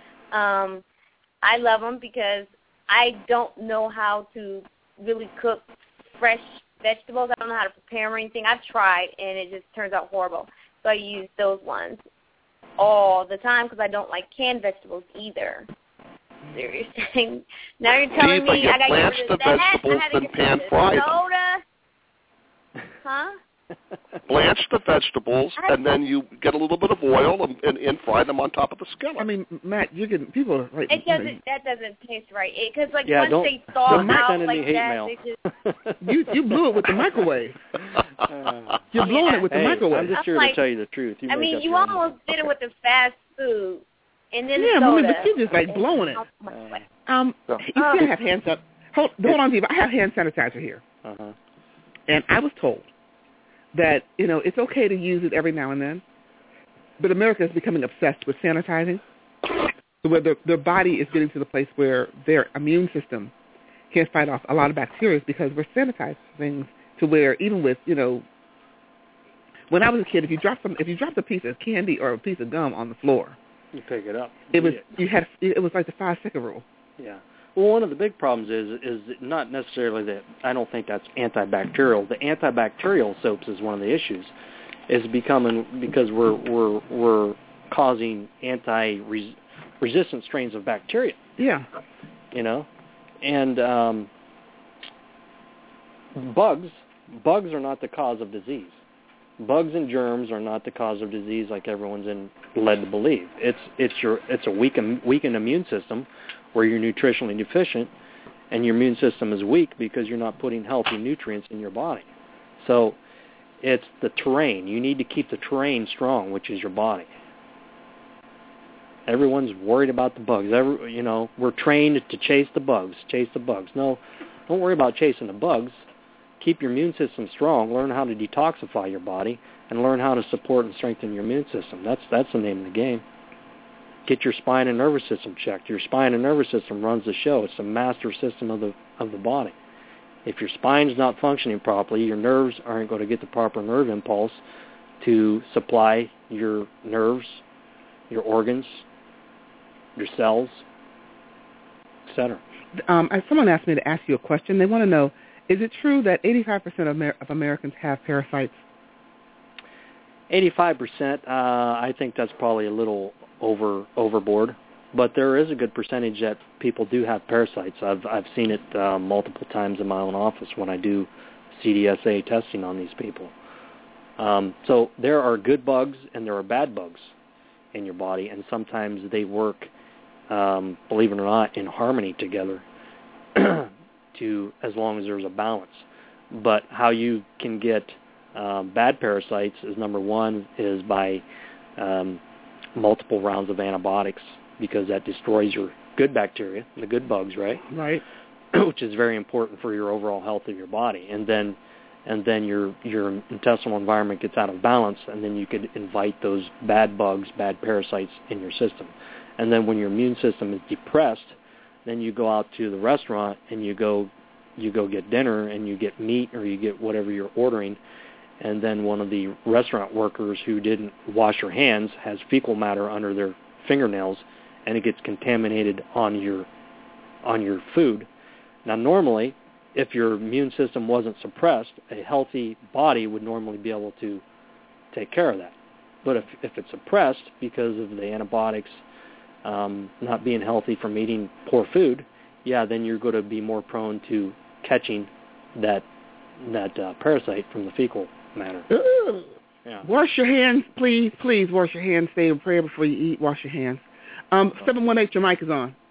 I love them because I don't know how to really cook fresh vegetables. I don't know how to prepare them or anything. I've tried, and it just turns out horrible. So I use those ones all the time because I don't like canned vegetables either. Seriously. Now you're telling me I got to get rid of that. Vegetables then pan fry them. Soda. Huh? Blanch the vegetables, and then you get a little bit of oil and fry them on top of the skillet. I mean, Matt, you're getting people are right. That doesn't taste right. Because once they thaw out like that, you blew it with the microwave. You're blowing it with the microwave. I'm just here to tell you the truth. You almost did it with the fast food, and then soda. But you're just like blowing it. You still have hand sanitizer. Hold on, Steve. I have hand sanitizer here, and I was told that, it's okay to use it every now and then, but America is becoming obsessed with sanitizing, so where their body is getting to the place where their immune system can't fight off a lot of bacteria because we're sanitizing things to where even with, when I was a kid, if you dropped a piece of candy or a piece of gum on the floor, you pick it up. It was like the 5-second rule. Yeah. Well, one of the big problems is not necessarily that I don't think that's antibacterial. The antibacterial soaps is one of the issues. Is becoming because we're causing anti-resistant strains of bacteria. Yeah. And bugs are not the cause of disease. Bugs and germs are not the cause of disease like everyone's led to believe. It's a weakened immune system where you're nutritionally deficient and your immune system is weak because you're not putting healthy nutrients in your body. So it's the terrain. You need to keep the terrain strong, which is your body. Everyone's worried about the bugs. We're trained to chase the bugs. No, don't worry about chasing the bugs. keep your immune system strong, learn how to detoxify your body, and learn how to support and strengthen your immune system. That's the name of the game. Get your spine and nervous system checked. Your spine and nervous system runs the show. It's the master system of the body. If your spine's not functioning properly, your nerves aren't going to get the proper nerve impulse to supply your nerves, your organs, your cells, etc. Someone asked me to ask you a question. They want to know, is it true that 85% of Americans have parasites? 85%, I think that's probably a little overboard, but there is a good percentage that people do have parasites. I've seen it multiple times in my own office when I do CDSA testing on these people. So there are good bugs and there are bad bugs in your body, and sometimes they work, believe it or not, in harmony together as long as there's a balance. But how you can get bad parasites is, number one, is by multiple rounds of antibiotics, because that destroys your good bacteria, the good bugs, right? Right. Which is very important for your overall health of your body. And then your intestinal environment gets out of balance, and then you could invite those bad bugs, bad parasites in your system. And then when your immune system is depressed, then you go out to the restaurant and you go get dinner and you get meat or you get whatever you're ordering, and then one of the restaurant workers who didn't wash their hands has fecal matter under their fingernails, and it gets contaminated on your food. Now, normally, if your immune system wasn't suppressed, a healthy body would normally be able to take care of that. But if it's suppressed because of the antibiotics not being healthy from eating poor food, then you're going to be more prone to catching that parasite from the fecal matter. Yeah. Wash your hands, please. Please wash your hands. Say a prayer before you eat. Wash your hands. 718, your mic is on.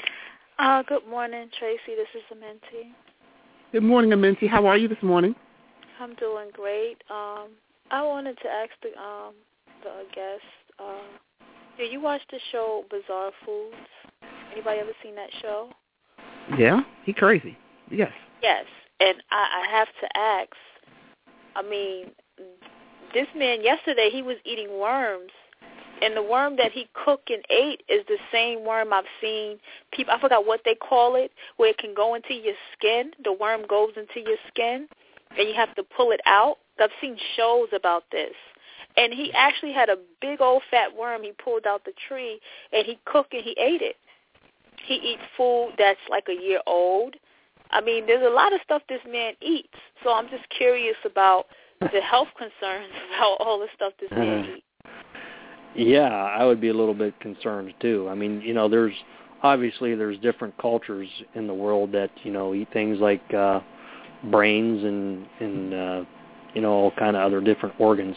Good morning, Tracy. This is Amenti. Good morning, Amenti. How are you this morning? I'm doing great. I wanted to ask the guest, do you watch the show Bizarre Foods? Anybody ever seen that show? Yeah, he crazy. Yes. Yes, and I have to ask, I mean, this man yesterday, he was eating worms, and the worm that he cooked and ate is the same worm I've seen people, I forgot what they call it, where it can go into your skin. The worm goes into your skin, and you have to pull it out. I've seen shows about this. And he actually had a big old fat worm he pulled out the tree, and he cooked and he ate it. He eats food that's like a year old. I mean, there's a lot of stuff this man eats. So I'm just curious about the health concerns about all the stuff this man eats. Yeah, I would be a little bit concerned too. I mean, there's different cultures in the world that, eat things like brains and all kind of other different organs.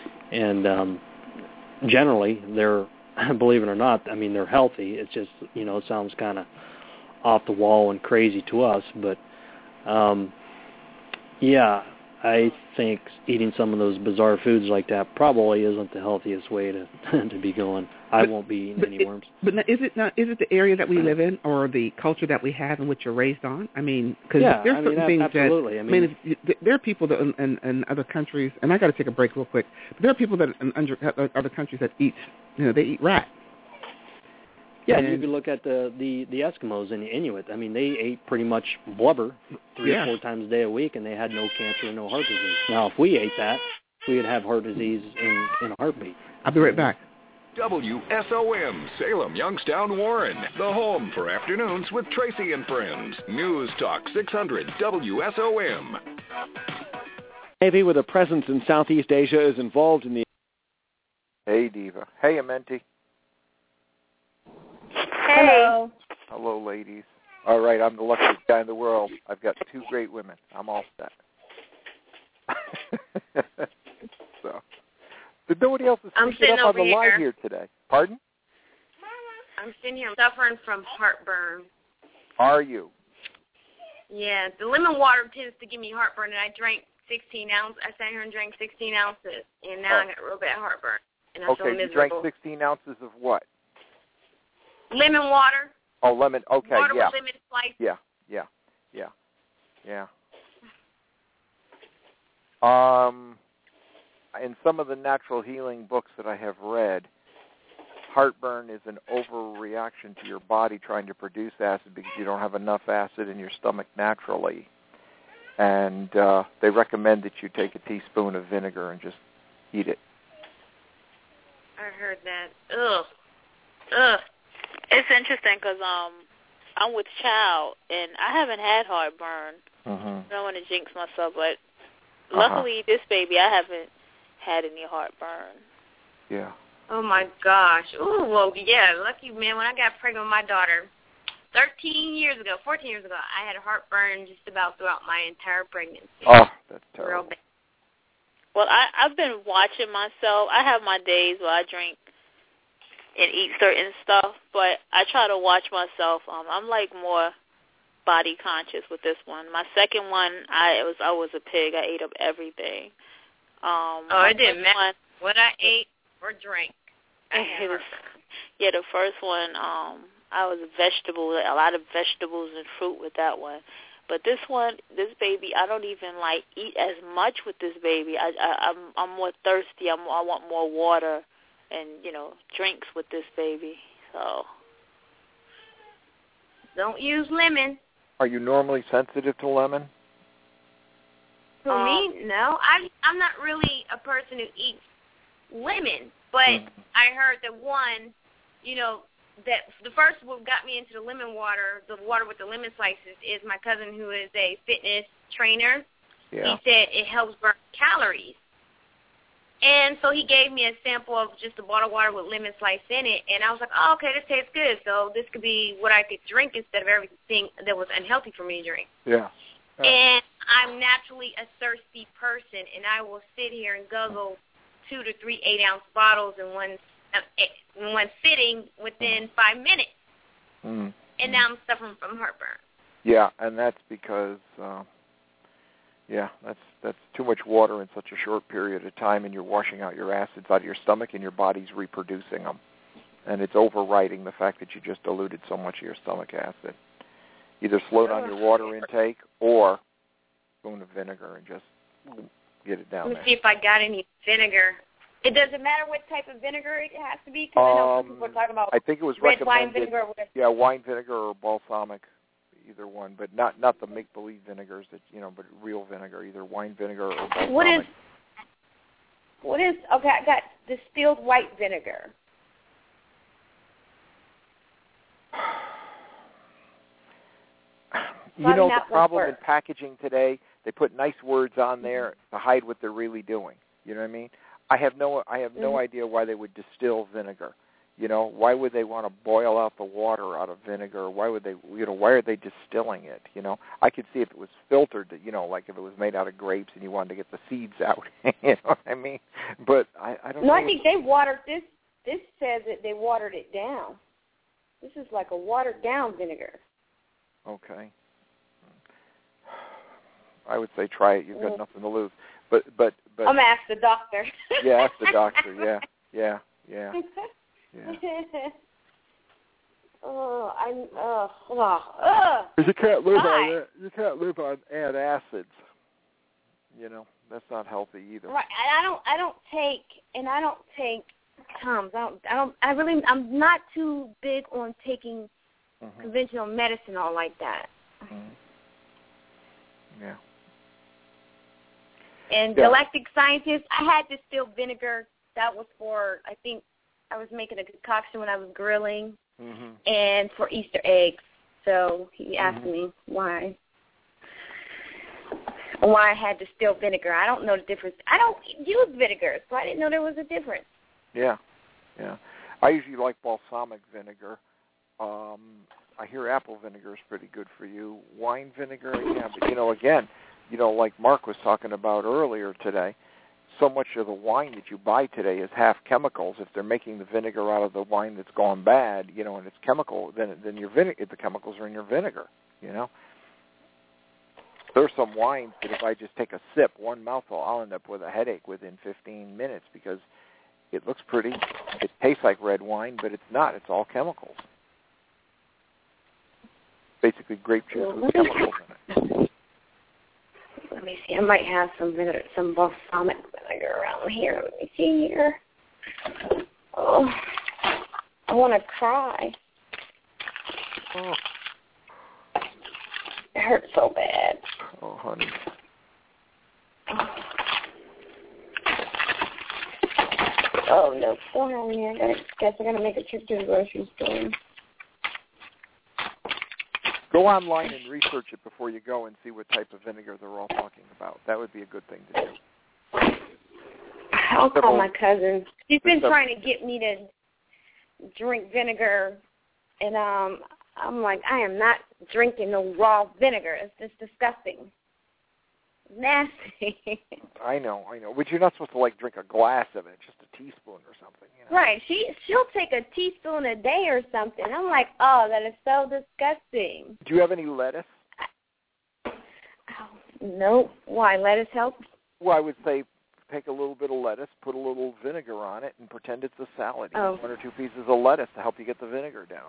And generally, they're, believe it or not, I mean, they're healthy. It's just, it sounds kind of off the wall and crazy to us. But, I think eating some of those bizarre foods like that probably isn't the healthiest way to be going. I won't be eating any worms. But is it the area that we live in, or the culture that we have in which you're raised on? I mean, because there's certain things absolutely. that there are people that in other countries, and I got to take a break real quick. But there are people that in other countries that eat, they eat rat. Yeah, and you could look at the Eskimos and the Inuit. I mean, they ate pretty much blubber 3 or 4 times a day a week, and they had no cancer and no heart disease. Now, if we ate that, we would have heart disease in a heartbeat. I'll be right back. WSOM, Salem, Youngstown, Warren. The home for afternoons with Tracy and Friends. News Talk 600 WSOM. Navy, with a presence in Southeast Asia, is involved in the... Hey, Diva. Hey, Amenti. Hello. Hello, ladies. All right, I'm the luckiest guy in the world. I've got 2 great women. I'm all set. So, but nobody else is speaking up on the line here today. Pardon? I'm sitting here suffering from heartburn. Are you? Yeah, the lemon water tends to give me heartburn, and I drank 16 ounces. I sat here and drank 16 ounces, and now I got real bad heartburn. And I feel miserable. You drank 16 ounces of what? Lemon water. Oh, lemon. Okay, water with lemon slice. Yeah. In some of the natural healing books that I have read, heartburn is an overreaction to your body trying to produce acid because you don't have enough acid in your stomach naturally. And they recommend that you take a teaspoon of vinegar and just eat it. I heard that. Ugh. It's interesting because I'm with child, and I haven't had heartburn. I don't want to jinx myself, but luckily this baby, I haven't had any heartburn. Yeah. Oh, my gosh. Ooh, well, yeah, lucky, man. When I got pregnant with my daughter 14 years ago, I had heartburn just about throughout my entire pregnancy. Oh, that's terrible. Real bad. Well, I've been watching myself. I have my days where I drink and eat certain stuff, but I try to watch myself. I'm like more body conscious with this one. My second one, I was a pig. I ate up everything. It didn't matter what I ate or drank. The first one, I was a lot of vegetables and fruit with that one. But this baby, I don't even eat as much with this baby. I'm more thirsty. I want more water and drinks with this baby. So don't use lemon. Are you normally sensitive to lemon? For me, no. I'm not really a person who eats lemon, but I heard that one, that the first what got me into the lemon water, the water with the lemon slices, is my cousin who is a fitness trainer. Yeah. He said it helps burn calories. And so he gave me a sample of just a bottle of water with lemon slice in it, and I was like, oh, okay, this tastes good. So this could be what I could drink instead of everything that was unhealthy for me to drink. Yeah. And I'm naturally a thirsty person, and I will sit here and guzzle 2 to 3 8-ounce bottles in one sitting within 5 minutes. And now I'm suffering from heartburn. Yeah, and that's because, that's too much water in such a short period of time, and you're washing out your acids out of your stomach, and your body's reproducing them. And it's overriding the fact that you just diluted so much of your stomach acid. Either slow down your water intake or a spoon of vinegar and just get it down there. Let me see if I got any vinegar. It doesn't matter what type of vinegar it has to be, because I know some people are talking about I think it was red recommended, wine vinegar or whatever. Yeah, wine vinegar or balsamic, either one, but not the make-believe vinegars that, but real vinegar, either wine vinegar or balsamic. What is, okay, I got distilled white vinegar. The problem in packaging today, they put nice words on there to hide what they're really doing. You know what I mean? I have no idea why they would distill vinegar. Why would they want to boil out the water out of vinegar? Why would they, why are they distilling it? I could see if it was filtered, like if it was made out of grapes and you wanted to get the seeds out. You know what I mean? But I don't know. No, I think they watered this. This says that they watered it down. This is like a watered down vinegar. Okay. I would say try it. You've got nothing to lose. But I'm gonna ask the doctor. Yeah, ask the doctor. Yeah. Because you can't live on it. You can't live on antacids. That's not healthy either. Right. I don't take Tums. I'm not too big on taking conventional medicine all like that. Yeah. And Galactic Scientist, I had distilled vinegar. That was for, I think, I was making a concoction when I was grilling, and for Easter eggs. So he asked me why I had distilled vinegar. I don't know the difference. I don't use vinegar, so I didn't know there was a difference. Yeah. I usually like balsamic vinegar. I hear apple vinegar is pretty good for you. Wine vinegar, but again, like Mark was talking about earlier today, so much of the wine that you buy today is half chemicals. If they're making the vinegar out of the wine that's gone bad, and it's chemical, then the chemicals are in your vinegar. There's some wines that if I just take a sip, one mouthful, I'll end up with a headache within 15 minutes because it looks pretty. It tastes like red wine, but it's not. It's all chemicals. Basically grape juice with chemicals in it. me see. I might have some balsamic vinegar around here. Let me see here. Oh, I want to cry. Oh. It hurts so bad. Oh, honey. Oh, no. Still having me. I guess I got to make a trip to the grocery store. Go online and research it before you go and see what type of vinegar they're all talking about. That would be a good thing to do. I'll call my cousin. She's been trying to get me to drink vinegar, and I'm like, I am not drinking no raw vinegar. It's just disgusting. Nasty. I know. But you're not supposed to, like, drink a glass of it, just a teaspoon or something. You know? Right. She'll take a teaspoon a day or something. I'm like, oh, that is so disgusting. Do you have any lettuce? Oh, no. Why? Lettuce help? Well, I would say take a little bit of lettuce, put a little vinegar on it, and pretend it's a salad. Eat 1 or 2 pieces of lettuce to help you get the vinegar down.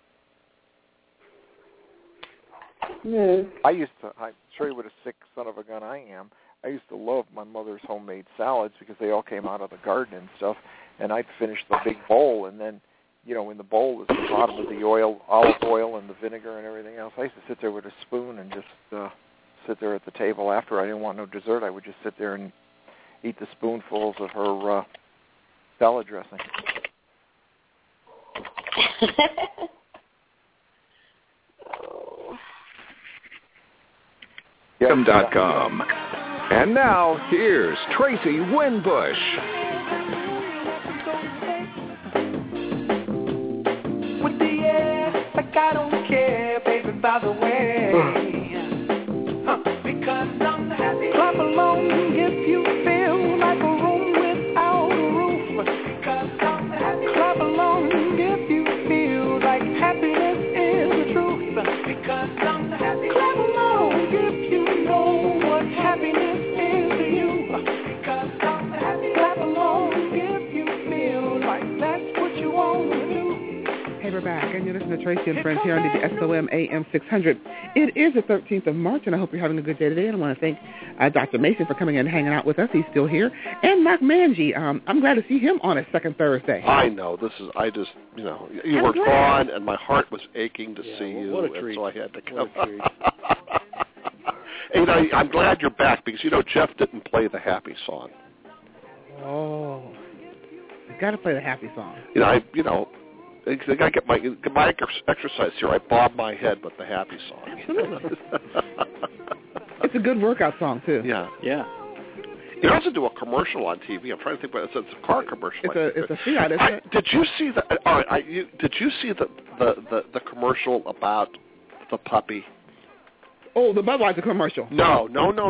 I'm sure you what a sick son of a gun I am. I used to love my mother's homemade salads because they all came out of the garden and stuff, and I'd finish the big bowl, and then, you know, in the bowl is the bottom of the olive oil and the vinegar and everything else. I used to sit there with a spoon and just sit there at the table after. I didn't want no dessert. I would just sit there and eat the spoonfuls of her salad dressing. .com. And now, here's Tracy Winbush. With the air, like I don't care, baby, by the way. Because I'm happy. Clap along if you feel like a room without a roof. Because I'm happy. Clap along if you feel like happiness is the truth. Because I'm happy. Clap along if you know what happiness is to you. Because I'm happy. Clap along if you feel like that's what you want to do. Hey, we're back, and you're listening to Tracy and Friends here on WSOM AM 600. It is the 13th of March, and I hope you're having a good day today. And I want to thank Dr. Mason for coming in and hanging out with us. He's still here. And Mark Manji, I'm glad to see him on a second Thursday. I know. You were gone, and my heart was aching to see you, what a treat. and so I had to come. What a treat. And I'm glad you're back because, Jeff didn't play the happy song. Oh. You've got to play the happy song. I got to get my exercise here. I bob my head with the happy song. It's a good workout song, too. Yeah. Yeah. You also do a commercial on TV. I'm trying to think about it. It's a car commercial. It's a Fiat, isn't it? Did you see the? Did you see the commercial about the puppy? Oh, the Budweiser commercial. No.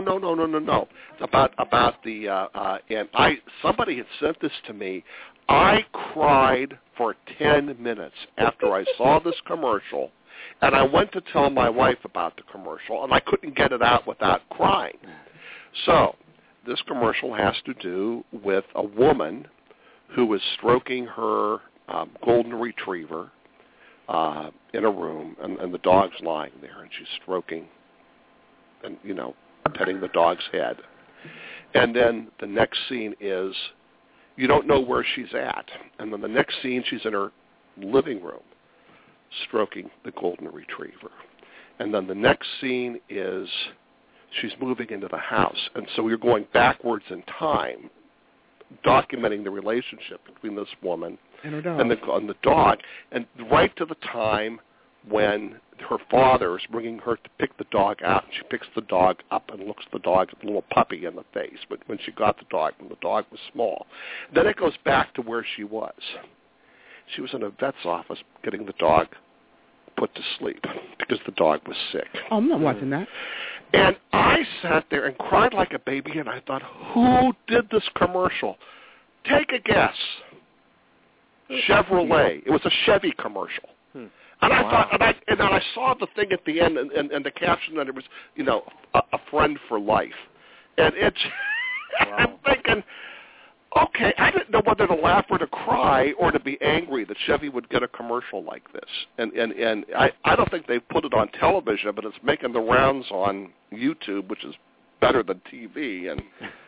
About the and somebody had sent this to me. I cried for 10 minutes after I saw this commercial, and I went to tell my wife about the commercial, and I couldn't get it out without crying. So this commercial has to do with a woman who is stroking her golden retriever in a room, and the dog's lying there, and she's stroking and, petting the dog's head. And then the next scene is you don't know where she's at. And then the next scene, she's in her living room stroking the golden retriever. And then the next scene is she's moving into the house. And so you're going backwards in time, documenting the relationship between this woman and her dog. And the dog. And right to the time when her father is bringing her to pick the dog out, and she picks the dog up and looks the dog, the little puppy, in the face. But when she got the dog, when the dog was small. Then it goes back to where she was. She was in a vet's office getting the dog put to sleep because the dog was sick. Oh, I'm not watching that. And I sat there and cried like a baby, and I thought, who did this commercial? Take a guess. Chevrolet. It was a Chevy commercial. And I thought, and then I saw the thing at the end, and the caption that it was, a friend for life. And it's, I'm thinking, okay, I didn't know whether to laugh or to cry or to be angry that Chevy would get a commercial like this. And I don't think they put it on television, but it's making the rounds on YouTube, which is better than TV, and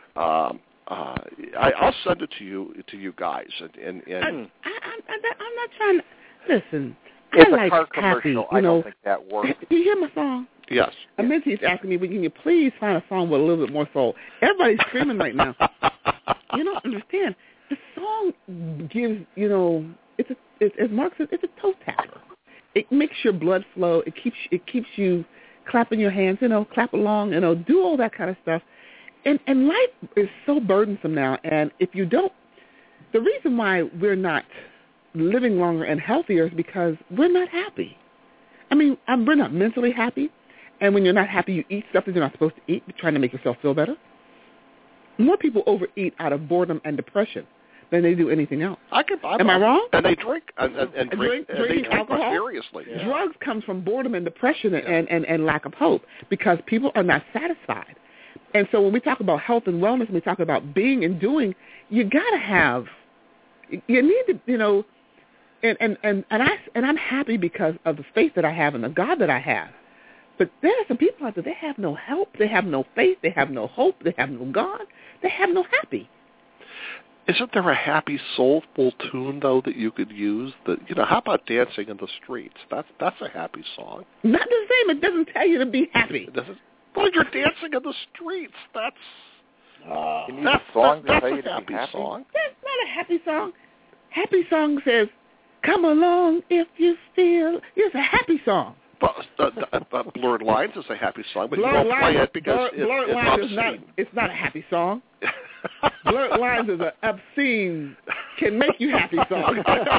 I'll send it to you guys. And I'm not trying to listen. It's I like a car happy, commercial. I don't think that works. Do you hear my song? Yes. Mentee's asking me, can you please find a song with a little bit more soul? Everybody's screaming right now. You don't understand. The song gives, as Mark said, it's a toe tapper. It makes your blood flow. It keeps you clapping your hands, clap along, do all that kind of stuff. And life is so burdensome now. And if you don't, the reason why we're not living longer and healthier is because we're not happy. I mean, we're not mentally happy. And when you're not happy, you eat stuff that you're not supposed to eat, trying to make yourself feel better. More people overeat out of boredom and depression than they do anything else. Am I wrong? And they drink and drink alcohol. Seriously. Yeah. Drugs comes from boredom and depression and lack of hope because people are not satisfied. And so when we talk about health and wellness, when we talk about being and doing, you gotta have. You need to, and I'm happy because of the faith that I have and the God that I have. But there are some people out there, they have no help, they have no faith, they have no hope, they have no God, they have no happy. Isn't there a happy, soulful tune, though, that you could use? How about Dancing in the Streets? That's a happy song. Not the same. It doesn't tell you to be happy. Well, you're dancing in the streets. That's a song to tell you to be happy. Song. That's not a happy song. Happy song says, come along if you feel. It's a happy song. Blurred Lines is a happy song, but Blurred you don't play it because Blurred Lines it's not a happy song. Blurred Lines is an obscene, can make you happy song.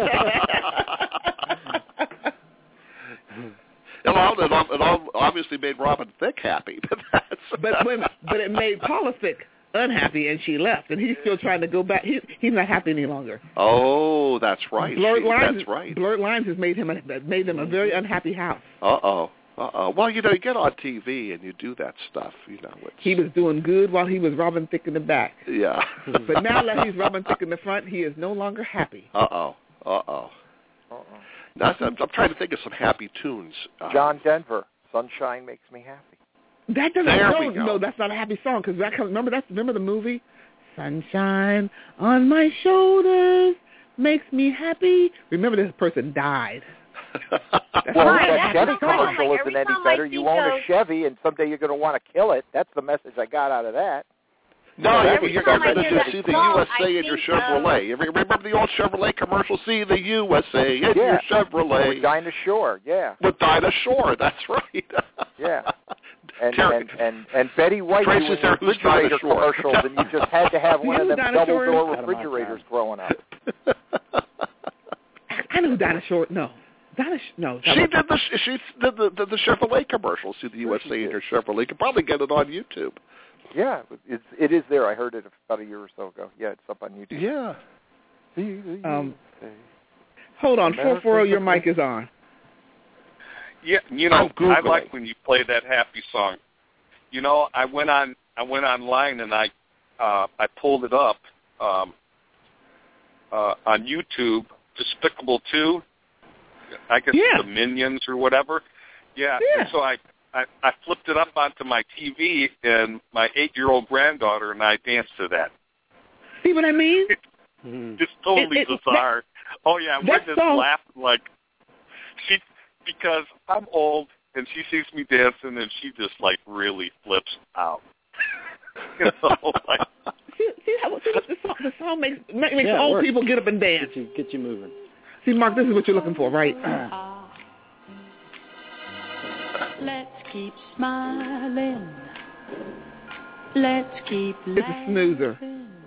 It obviously made Robin Thicke happy, but it made Paula Thicke unhappy, and she left, and he's still trying to go back. He's not happy any longer. Oh, that's right. That's right. Blurred Lines has made them a very unhappy house. Uh-oh. Well, you get on TV and you do that stuff, He was doing good while he was Robin Thicke in the back. Yeah. But now that he's Robin Thicke in the front, he is no longer happy. Uh-oh. I'm trying to think of some happy tunes. John Denver, Sunshine Makes Me Happy. That doesn't. No, that's not a happy song because remember the movie, Sunshine on My Shoulders makes me happy. Remember, this person died. Well, that Chevy commercial isn't any better. You own a Chevy, and someday you're going to want to kill it. That's the message I got out of that. No, you're going to see the USA in your Chevrolet. Remember the old Chevrolet commercial? See the USA in your Chevrolet. With Dinah Shore, With Dinah Shore, that's right. Yeah. And Betty White doing refrigerator commercials, and you just had to have one of them double-door refrigerators growing up. I knew Dinah Shore. No. She did the Chevrolet commercials. See the USA in your Chevrolet. You can probably get it on YouTube. Yeah, it is there. I heard it about a year or so ago. Yeah, it's up on YouTube. Yeah. Hold on, 440, your mic is on. Yeah, I like when you play that happy song. I went online and I pulled it up on YouTube. Despicable 2. I guess the Minions or whatever. Yeah. And so I flipped it up onto my TV, and my 8-year-old granddaughter and I danced to that. See what I mean? It's totally bizarre. We're just laughing like because I'm old, and she sees me dancing, and she just really flips out. See how the song makes old people get up and dance. Get you moving. See, Mark, this is what you're looking for, right? Let's keep smiling. Let's keep laughing. It's a snoozer.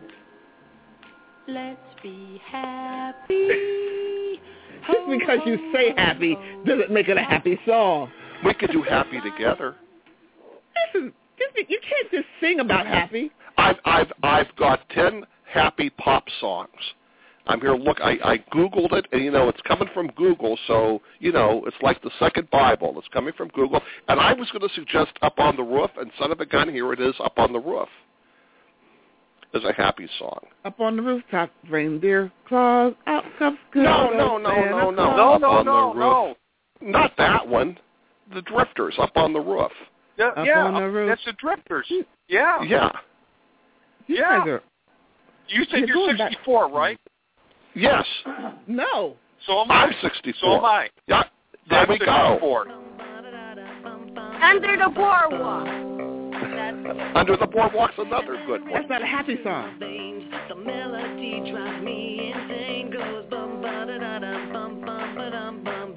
Let's be happy. Just because you say happy doesn't make it a happy song. We could do happy together. Listen, you can't just sing about happy. I've got 10 happy pop songs. I'm here. Look, I Googled it, and it's coming from Google, so it's like the second Bible. It's coming from Google, and I was going to suggest "Up on the Roof," and son of a gun, here it is, "Up on the Roof." Is a happy song. Up on the rooftop, reindeer claws, out comes good. No. Not that one. The Drifters, "Up on the Roof." on the roof. That's the Drifters. Yeah. Yeah. Yeah. You said you're 64, right? Yes. No. So am I. I'm 64. So am I. Yeah. There we go. Under the Boardwalk. Under the Boardwalk's another good one. That's not a happy song. The melody drives me insane. Goes bum ba da da da bum bum ba dum bum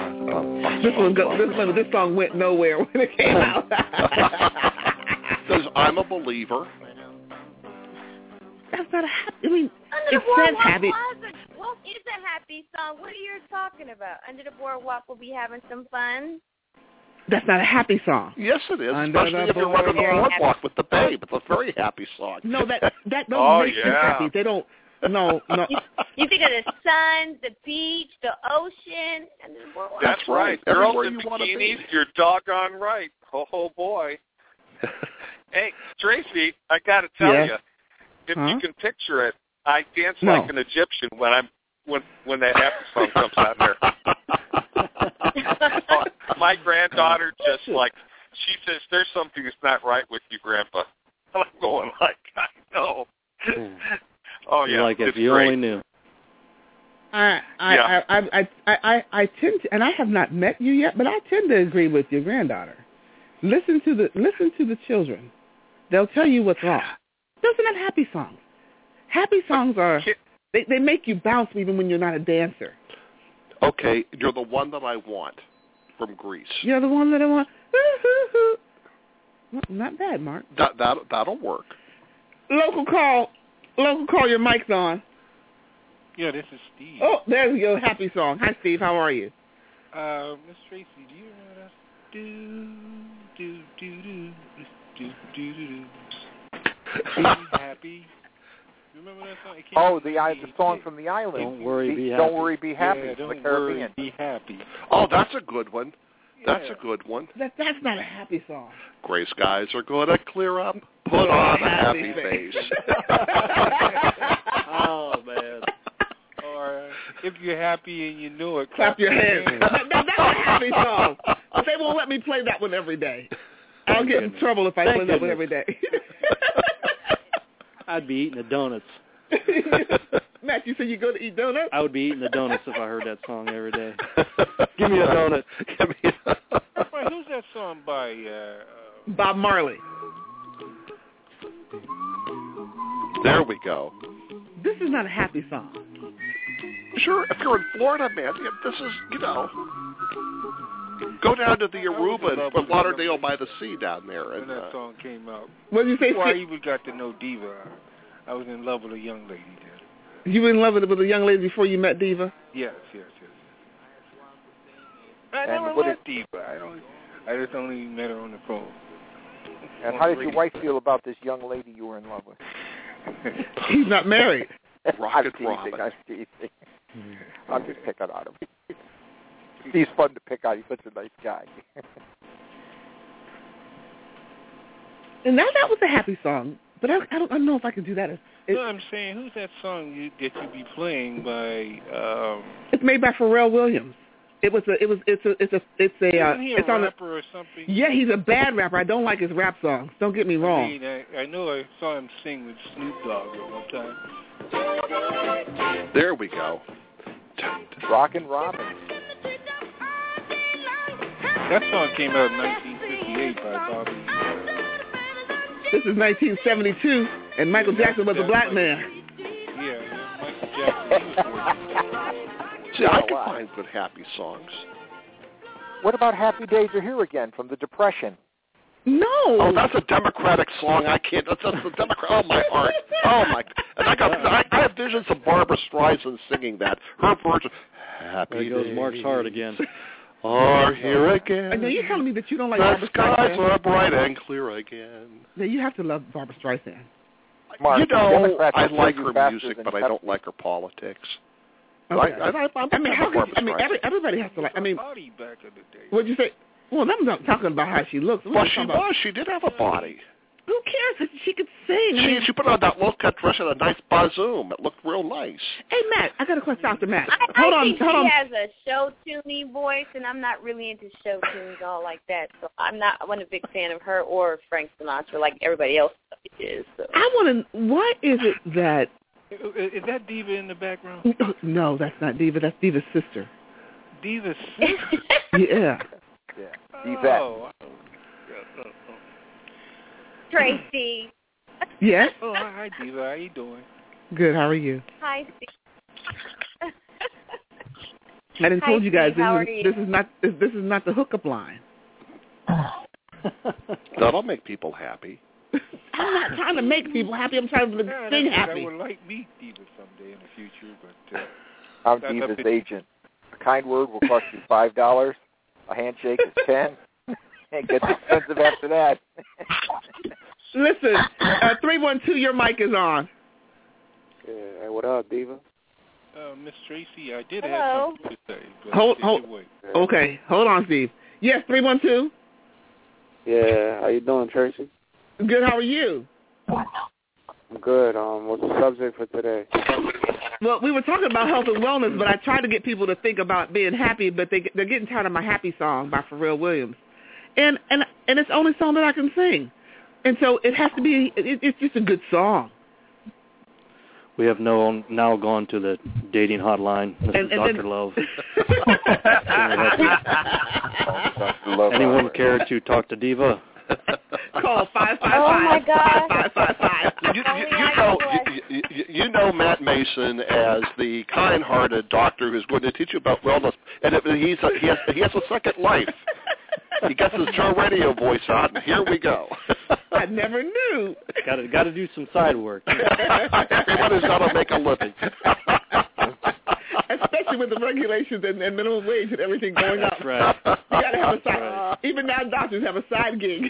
bum. This song went nowhere when it came out. Because I'm a believer. That's not a happy. I mean, Under it the says Boardwalk happy. What is a happy song? What are you talking about? Under the Boardwalk, we'll be having some fun. That's not a happy song. Yes, it is. Under especially if you're running the boardwalk with the babe. It's a very happy song. No, that don't make them happy. They don't. No. You think of the sun, the beach, the ocean, and the boardwalk. That's right. Girls Everywhere in you want to be. bikinis, you're doggone right. Oh boy. Hey, Tracy, I got to tell you, if you can picture it, I dance like an Egyptian when that happy song comes on there. My granddaughter just she says, "There's something that's not right with you, Grandpa." I'm going like, I know. Oh yeah, like if you great. only knew. I tend to, and I have not met you yet, but I tend to agree with your granddaughter. Listen to the children; they'll tell you what's wrong. Those are not happy songs. Happy songs are they make you bounce even when you're not a dancer. Okay, you're the one that I want from Greece. You're the one that I want. Not bad, Mark. That'll work. Local call, your mic's on. Yeah, this is Steve. Oh, there we go. Happy song. Hi, Steve. How are you? Miss Tracy, do you remember that? Do. Happy. Remember that song? The song from the island. Don't worry, be happy. Don't worry, be happy. Yeah, From don't the Caribbean. worry, be happy. Oh, that's a good one. That's a good one. That's not a happy song. Gray skies are going to clear up. Put on a happy face. Oh, man. Or if you're happy and you know it, clap your hands. That's a happy song. But they won't let me play that one every day. I'll get in trouble if I play that one every day. I'd be eating the donuts. Matt, you said you go to eat donuts? I would be eating the donuts if I heard that song every day. Give me a donut. Wait, who's that song by? Bob Marley. There we go. This is not a happy song. Sure, if you're in Florida, man, this is, go down to the Aruba and Fort Lauderdale by the sea down there. When that song came out. What did you say? Before I even got to know Diva, I was in love with a young lady then. You were in love with a young lady before you met Diva? Yes. I never met Diva. I just only met her on the phone. And how did your wife feel about this young lady you were in love with? He's not married. Rocket I'm teasing. I'm just picking on him. He's fun to pick on. He's such a nice guy. And that was a happy song, but I don't know if I can do that. No, I'm saying, who's that song that you be playing by? It's made by Pharrell Williams. It's a on rapper or something. Yeah, he's a bad rapper. I don't like his rap songs. Don't get me wrong. I know I saw him sing with Snoop Dogg at one time. There we go. Rockin' Robin. That song came out in 1958 by Bobby. This is 1972, and Michael Jackson was a black man. Yeah, Michael Jackson. See, I can find good happy songs. What about Happy Days Are Here Again from the Depression? No. Oh, that's a Democratic song. I can't. That's the Democrat. Oh, my heart. Oh, my. And I have visions of Barbara Streisand singing that. Her version. Happy There goes Mark's heart again. Are here again. And now you're telling me that you don't like the Barbara Streisand. skies are bright and clear again. Now you have to love Barbara Streisand. Mark, I like her music, but I don't like her politics. Okay. Everybody has to like. I mean, what'd you say? Well, I'm not talking about how she looks. Well, she did have a body. Who cares? She could sing. She put on that low-cut dress and a nice bazoom. It looked real nice. Hey, Matt, I got a question, Dr. Matt. I think she has a show-tuning voice, and I'm not really into show tunes all like that. So I wasn't a big fan of her or Frank Sinatra like everybody else is. So. I want to. What is it that? Is that Diva in the background? No, that's not Diva. That's Diva's sister. Diva's sister? Yeah. Diva. Oh. Tracy. Yes? Oh, hi, Diva. How you doing? Good. How are you? Hi, Steve. I didn't told you guys Steve, this is not the hookup line. That'll make people happy. I'm not trying to make people happy. I'm trying to sing happy. I would like meet Diva someday in the future, but I'm Diva's agent. A kind word will cost you $5. A handshake is $10. It gets expensive after that. Listen, 312, your mic is on. Yeah, what up, Diva? Miss Tracy, I did have something to say. But Hold. Okay, hold on, Steve. Yes, 312. Yeah, how you doing, Tracy? Good. How are you? I'm good. What's the subject for today? Well, we were talking about health and wellness, but I tried to get people to think about being happy, but they're getting tired of my happy song by Pharrell Williams, and it's the only song that I can sing, and so it has to be. It's just a good song. We have now gone to the dating hotline. This is Dr. Love. Anyone care to talk to Diva? Call 555. Oh my God! 555. You know Matt Mason as the kind-hearted doctor who's going to teach you about wellness, and he has a second life. He gets his Joe Radio voice on. Here we go. I never knew. Got to do some side work. Everybody's got to make a living. Especially with the regulations and minimum wage and everything going up. That's right. You got to have a side. Right. Even now, doctors have a side gig.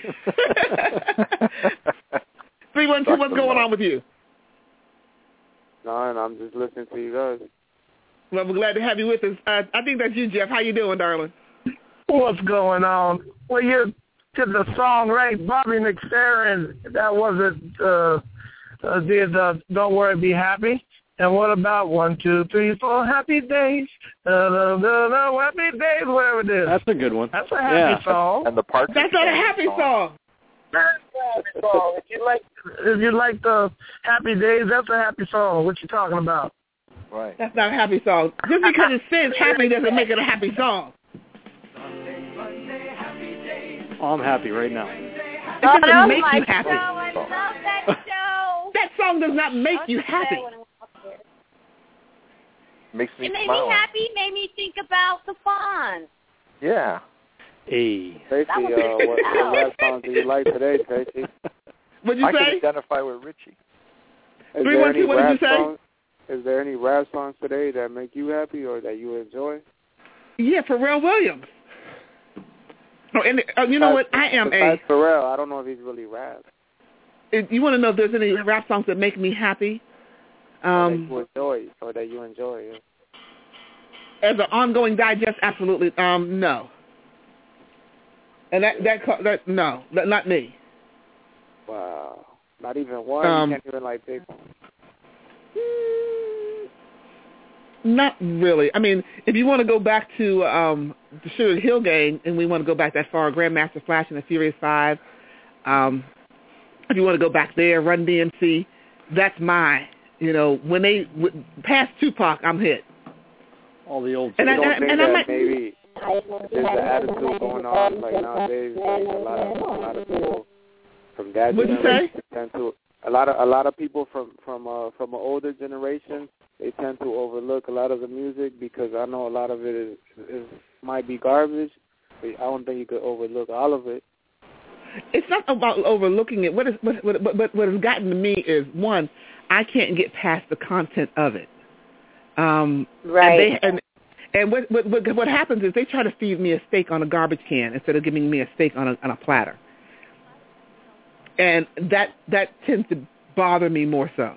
312, what's going on with you? None. I'm just listening to you guys. Well, we're glad to have you with us. I think that's you, Jeff. How you doing, darling? What's going on? Well, you did the song right, Bobby McFerrin. That wasn't did Don't Worry, Be Happy. And what about 1, 2, 3, 4 happy days? Happy days, whatever it is. That's a good one. That's a happy song. And the part that's not a happy song. That's a happy song. If you like the happy days, that's a happy song. What you talking about? Right. That's not a happy song. Just because it says happy doesn't make it a happy song. Oh, I'm happy right now. It doesn't make you happy. I love that show. That song does not make you happy. Makes me It made smile. me happy. Made me think about the Fonz. Yeah. Hey. Tracy, what rap songs do you like today, Tracy? What'd you I say? can identify with Richie. 312, what did you say? Is there any rap songs today that make you happy or that you enjoy? Yeah, Pharrell Williams. Oh, and you know what? I am besides Pharrell, I don't know if he's really rap. You want to know if there's any rap songs that make me happy? That you enjoy. Yeah. As an ongoing digest, absolutely. No. And that no, not me. Wow. Not even one. You can't even like pick one. Not really. I mean, if you want to go back to the Sugar Hill Gang, and we want to go back that far, Grandmaster Flash and the Furious Five, if you want to go back there, Run DMC, that's my, when they past Tupac, I'm hit. All the old. And I might maybe there's an attitude going on like nowadays. Like a lot of people from that generation tend to a lot of people from an older generation. They tend to overlook a lot of the music because I know a lot of it is might be garbage, but I don't think you could overlook all of it. It's not about overlooking it. What has gotten to me is, one, I can't get past the content of it. Right. And what happens is they try to feed me a steak on a garbage can instead of giving me a steak on a platter. And that tends to bother me more so.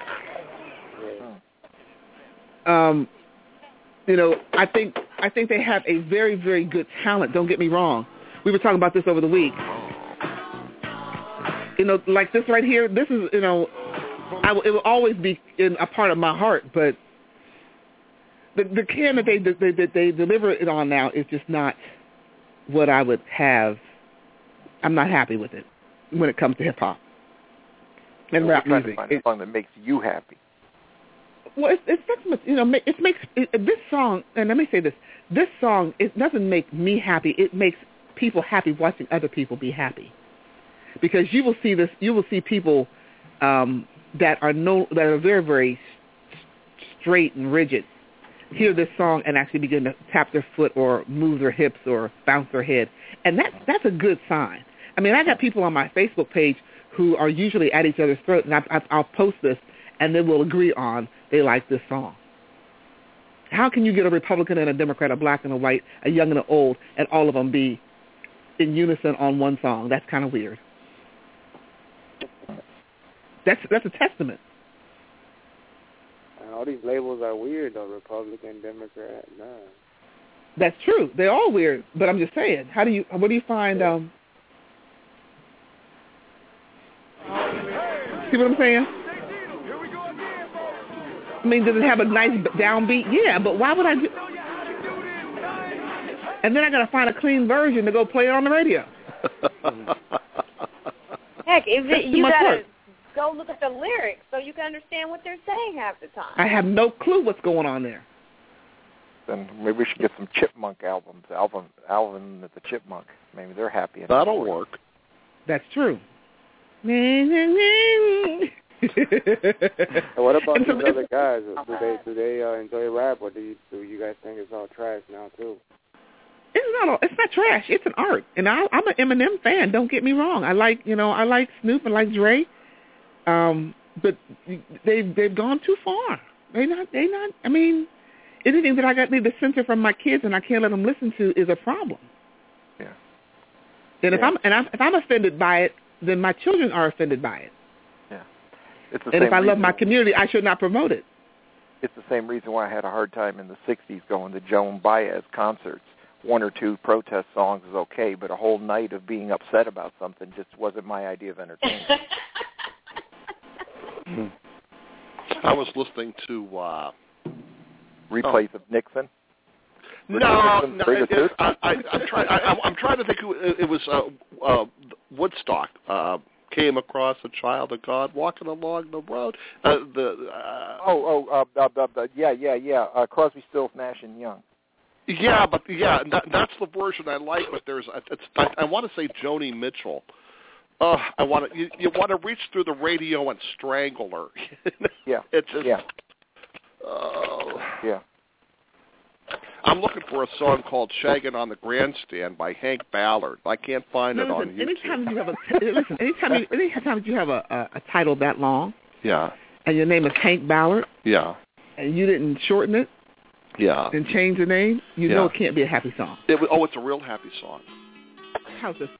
I think they have a very, very good talent. Don't get me wrong. We were talking about this over the week. like this right here. This is, it will always be in a part of my heart. But the can that they deliver it on now is just not what I would have. I'm not happy with it when it comes to hip hop and rap music. Find a song that makes you happy. Well, it's it makes this song. And let me say this: this song, it doesn't make me happy. It makes people happy watching other people be happy. Because you will see this, you will see people that are very, very straight and rigid hear this song and actually begin to tap their foot or move their hips or bounce their head, and that's a good sign. I mean, I got people on my Facebook page who are usually at each other's throat, and I'll post this, and then we'll agree on they like this song. How can you get a Republican and a Democrat, a black and a white, a young and an old, and all of them be in unison on one song? That's kind of weird. That's a testament. And all these labels are weird, though. Republican, Democrat, nah. That's true. They're all weird. But I'm just saying, what do you find? See what I'm saying? I mean, does it have a nice downbeat? Yeah, but why would I do? And then I got to find a clean version to go play it on the radio. Heck, you got to go look at the lyrics so you can understand what they're saying half the time. I have no clue what's going on there. Then maybe we should get some Chipmunk albums. Alvin the Chipmunk. Maybe they're happy. That'll work. That's true. And what about these other guys? Do they enjoy rap, or do you guys think it's all trash now too? It's not trash. It's an art, and I'm an Eminem fan. Don't get me wrong. I like Snoop and like Dre, but they've gone too far. They not. I mean, anything that I need to censor from my kids and I can't let them listen to is a problem. Yeah. And if I'm offended by it, then my children are offended by it. Yeah. And if I love my community, I should not promote it. It's the same reason why I had a hard time in the 60s going to Joan Baez concerts. One or two protest songs is okay, but a whole night of being upset about something just wasn't my idea of entertainment. I was listening to replays of Nixon. No, I'm trying to think. It was Woodstock. Came across a child of God walking along the road. Crosby, Stills, Nash and Young. Yeah, but that's the version I like. But I want to say Joni Mitchell. I want to you want to reach through the radio and strangle her. Yeah, it's just, yeah. Yeah. I'm looking for a song called "Shaggin' on the Grandstand" by Hank Ballard. I can't find it on YouTube. Anytime you have a title that long, yeah, and your name is Hank Ballard, yeah, and you didn't shorten it, yeah, and change the name, you know it can't be a happy song. It's a real happy song. How's this?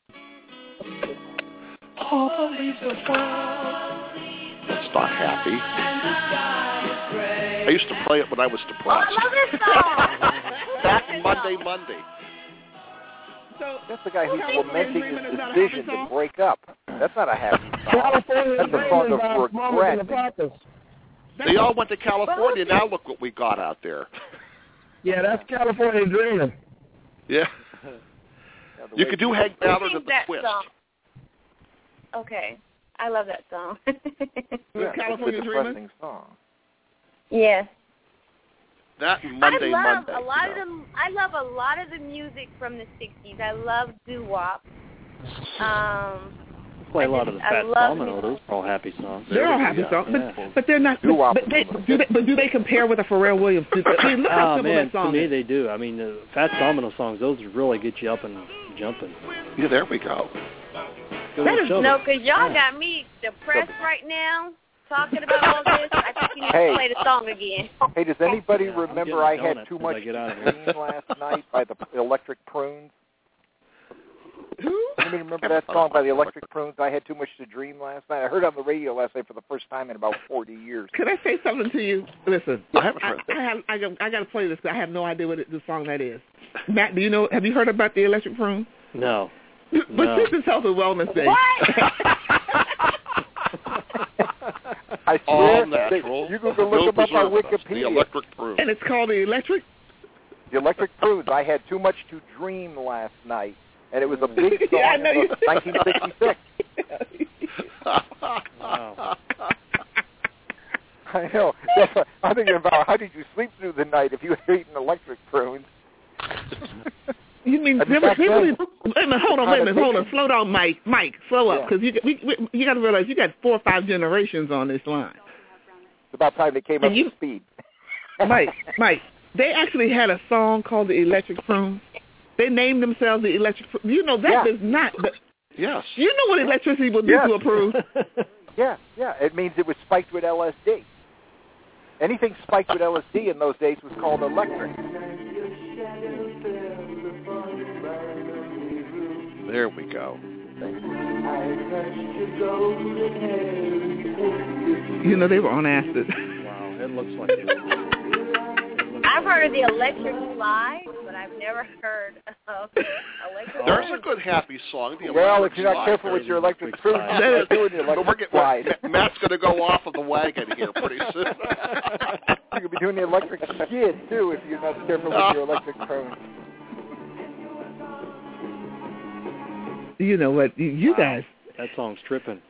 It's not happy. I used to play it when I was depressed. I love this song. Back Monday. So that's the guy who's lamenting his decision to break up. That's not a happy song. That's a song of regret. They all went to California. Now look what we got out there. Yeah, that's California dreaming. Yeah. You could do Hank Ballard at the Twist. Song. Okay. I love that song. California dreaming song. Yeah. That Monday. I love a lot of the music from the 60s. I love doo-wop. Play a lot of the Fats Domino. Those are all happy songs. They're all happy songs, but they're not. But do they compare with a Pharrell Williams? I mean, look how simple that song to me, they do. I mean, the Fats Domino songs, those really get you up and jumping. Yeah, there we go. No, because y'all got me depressed right now. Talking about all this, I think you need to play the song again. Hey, does anybody remember I had too much to dream last night by the Electric Prunes? Anybody remember that song by the Electric Prunes? I had too much to dream last night. I heard it on the radio last night for the first time in about 40 years. Can I say something to you? Listen, I haven't heard that. I got to play this. I have no idea what the song that is. Matt, do you know? Have you heard about the Electric Prunes? No. But this is Health and Wellness Day. What? I all swear, natural. You can go look them up on Wikipedia. The electric prunes. And it's called the electric? The electric prunes. I had Too Much to Dream last night, and it was a big song I know of 1966. Wow. I know. That's what I'm thinking about. How did you sleep through the night if you had eaten electric prunes? You mean hold on, slow down, Mike, slow up, because you got to realize you got 4 or 5 generations on this line. It's about time they came up to speed. Mike, they actually had a song called the Electric Prunes. They named themselves the Electric Prunes. You know that does not. Yes. You know what electricity will do to a prune? Yeah. It means it was spiked with LSD. Anything spiked with LSD in those days was called electric. There we go. You know, they were on acid. Wow, it looks like it. I've heard of the electric slide, but I've never heard of electric. There's a good happy song. The Well, if electric you're not slide. careful with your electric prunes, you're doing the electric slide. Matt's going to go off of the wagon here pretty soon. You could be doing the electric skid, too, if you're not careful with your electric prunes. You know what? You guys. That song's tripping.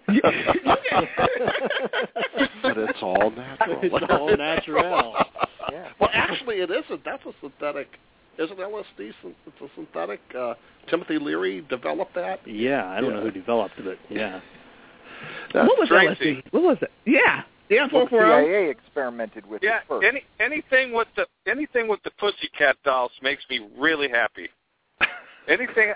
But it's all natural. It's all natural. Yeah. Well, actually, it isn't. That's a synthetic. Isn't LSD? It's a synthetic. Timothy Leary developed that. Yeah, I don't know who developed it. Yeah. What was LSD? What was it? Yeah. Yeah, well, the CIA experimented with it first. Anything with the Pussycat Dolls makes me really happy. Anything.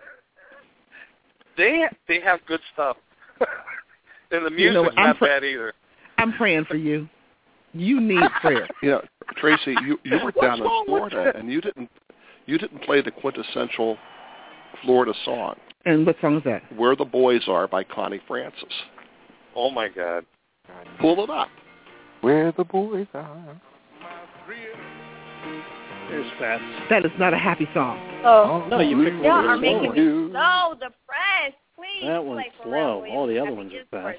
They have good stuff, and the music's not bad either. I'm praying for you. You need prayer. Tracy, you were down in Florida, and you didn't play the quintessential Florida song. And what song is that? "Where the Boys Are" by Connie Francis. Oh my God! Pull it up. Where the boys are. There's Fats. That is not a happy song. Oh no, you picked y'all are slow. making me so depressed. Please. That one's slow. All the other ones are fast.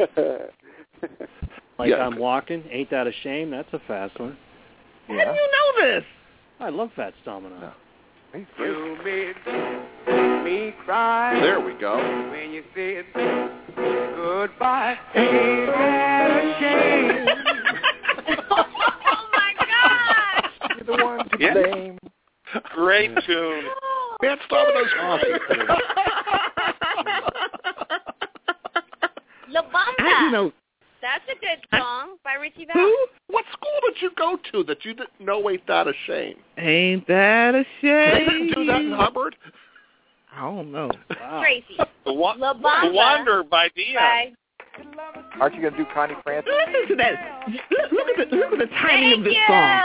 Like Yeah. I'm Walking, Ain't That a Shame? That's a fast one. How do you know this? I love Fats Domino. You made me cry. There we go. When you said goodbye. Ain't that a shame? Oh my gosh! You're the one to blame. Great tune. Fats Domino's coffee. La Bamba. That's a good song by Richie Valens. Who? What school did you go to that you didn't know Ain't That a Shame? Ain't that a shame? They didn't do that in Hubbard? I don't know. Wow. Tracy. The La Bamba. Wanderer by Dion. Aren't you going to do Connie Francis? Listen to that. Look at the timing of this song.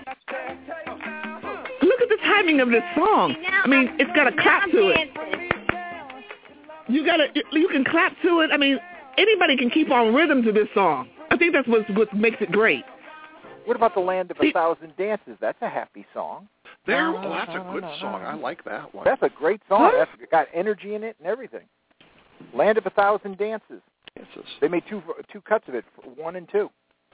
Look at the timing of this song. I mean, it's got a clap to it. You can clap to it. I mean, anybody can keep on rhythm to this song. I think that's what makes it great. What about The Land of a Thousand Dances? That's a happy song. That's a good song. I like that one. That's a great song. That's got energy in it and everything. Land of a Thousand Dances. They made two cuts of it, 1 and 2.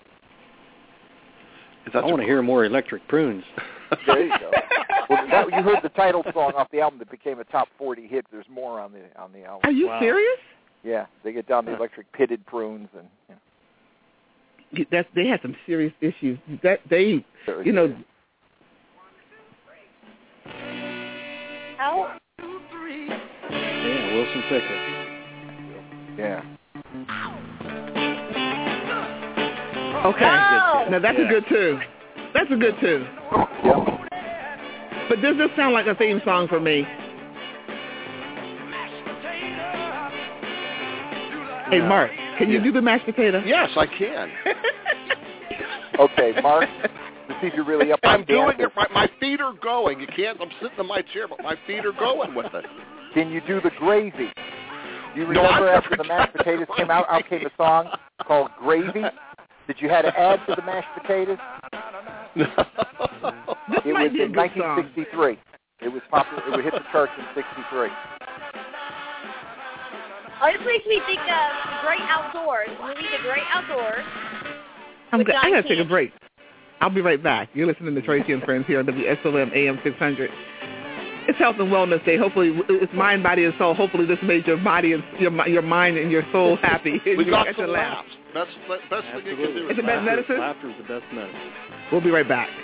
I want to hear more Electric Prunes. There you go. Well, you heard the title song off the album that became a top 40 hit. There's more on the album. Are you serious? Yeah, they get down the electric pitted prunes and. They had some serious issues. How? Yeah, Wilson Pickett. Yeah. Okay. Oh. Now that's a good tune. That's a good tune. Yep. But does this sound like a theme song for me? Hey, Mark, can you do the mashed potato? Yes, I can. Okay, Mark, to see if you're really up on I'm doing it. My feet are going. You can't. I'm sitting in my chair, but my feet are going with it. Can you do the gravy? Do you remember after the mashed potatoes came out came a song called Gravy that you had to add to the mashed potatoes? No. It was in 1963. It was popular. It would hit the charts in 63. Oh, this makes me think of The Great Outdoors. The movie The Great Outdoors. I got to take a break. I'll be right back. You're listening to Tracy and Friends here on WSOM AM 600. It's Health and Wellness Day. Hopefully, it's mind, body, and soul. Hopefully, this made your body and your mind and your soul happy. We got to laugh. That's the best thing you can do. It's the best medicine? Laughter is the best medicine. We'll be right back.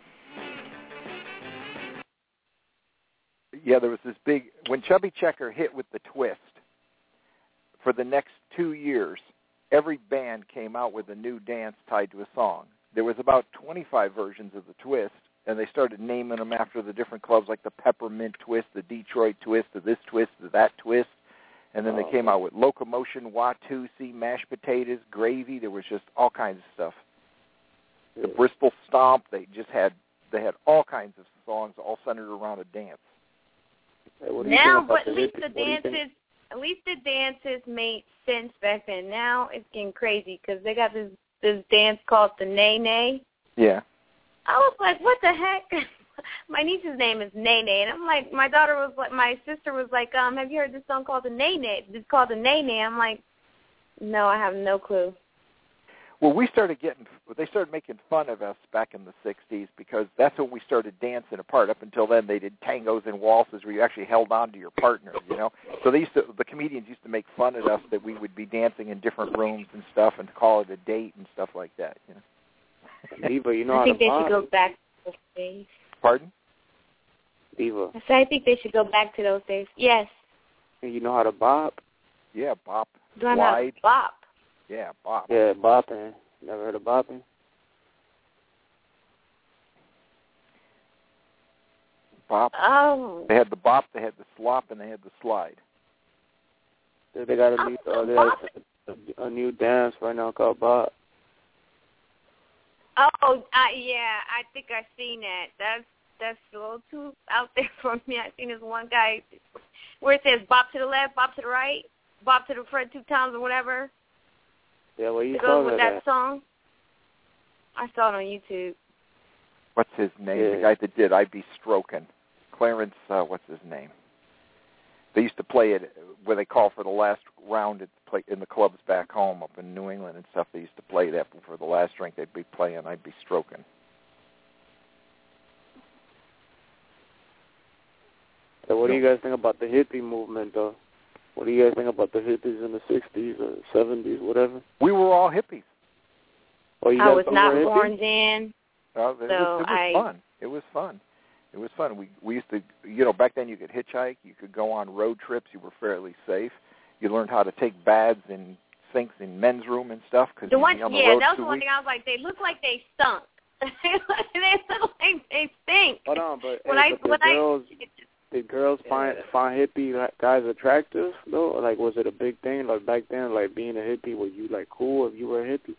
Yeah, there was this big, when Chubby Checker hit with the twist, for the next 2 years, every band came out with a new dance tied to a song. There was about 25 versions of the twist, and they started naming them after the different clubs, like the Peppermint Twist, the Detroit Twist, the this twist, the that twist. And then they came out with Locomotion, Watusi, Mashed Potatoes, Gravy. There was just all kinds of stuff. The Bristol Stomp. They had all kinds of songs, all centered around a dance. Now, but at least the dances made sense back then. Now it's getting crazy because they got this dance called the Nay. Yeah. I was like, what the heck? My niece's name is Nene, and I'm like, my sister was like, have you heard this song called the Nene? It's called the Nene. I'm like, no, I have no clue. Well, they started making fun of us back in the 60s because that's when we started dancing apart. Up until then, they did tangos and waltzes where you actually held on to your partner, you know. So the comedians used to make fun of us that we would be dancing in different rooms and stuff and to call it a date and stuff like that, you know. Diva, you know I how think to they bob? should go back to those days. Pardon? Diva. I think they should go back to those days. Yes. And you know how to bop? Yeah, bop. Do I know how to bop? Yeah, bop. Yeah, bopping. Never heard of bopping? Bop. Oh. They had the bop, they had the slop, and they had the slide. They got a new dance right now called bop. Oh, yeah, I think I've seen that. That's a little too out there for me. I've seen this one guy where it says bop to the left, bop to the right, bop to the front 2 times or whatever. Yeah, well, you it saw goes with that song. I saw it on YouTube. What's his name? Yeah. The guy that did I'd Be Stroking. Clarence, what's his name? They used to play it where they call for the last round in the clubs back home up in New England and stuff. They used to play that for the last drink. They'd be playing I'd Be Stroking. So what do you guys think about the hippie movement, though? What do you guys think about the hippies in the 60s or 70s, whatever? We were all hippies. Oh, you I was not hippies? born then. It was fun. It was fun. It was fun. We used to, back then you could hitchhike. You could go on road trips. You were fairly safe. You learned how to take baths in sinks in men's room and stuff. Cause that was the one thing I was like, they look like they stunk. They look like they stink. Hold on, did girls find hippie guys attractive though? Or, like, was it a big thing? Like back then, like being a hippie, were you like cool if you were a hippie?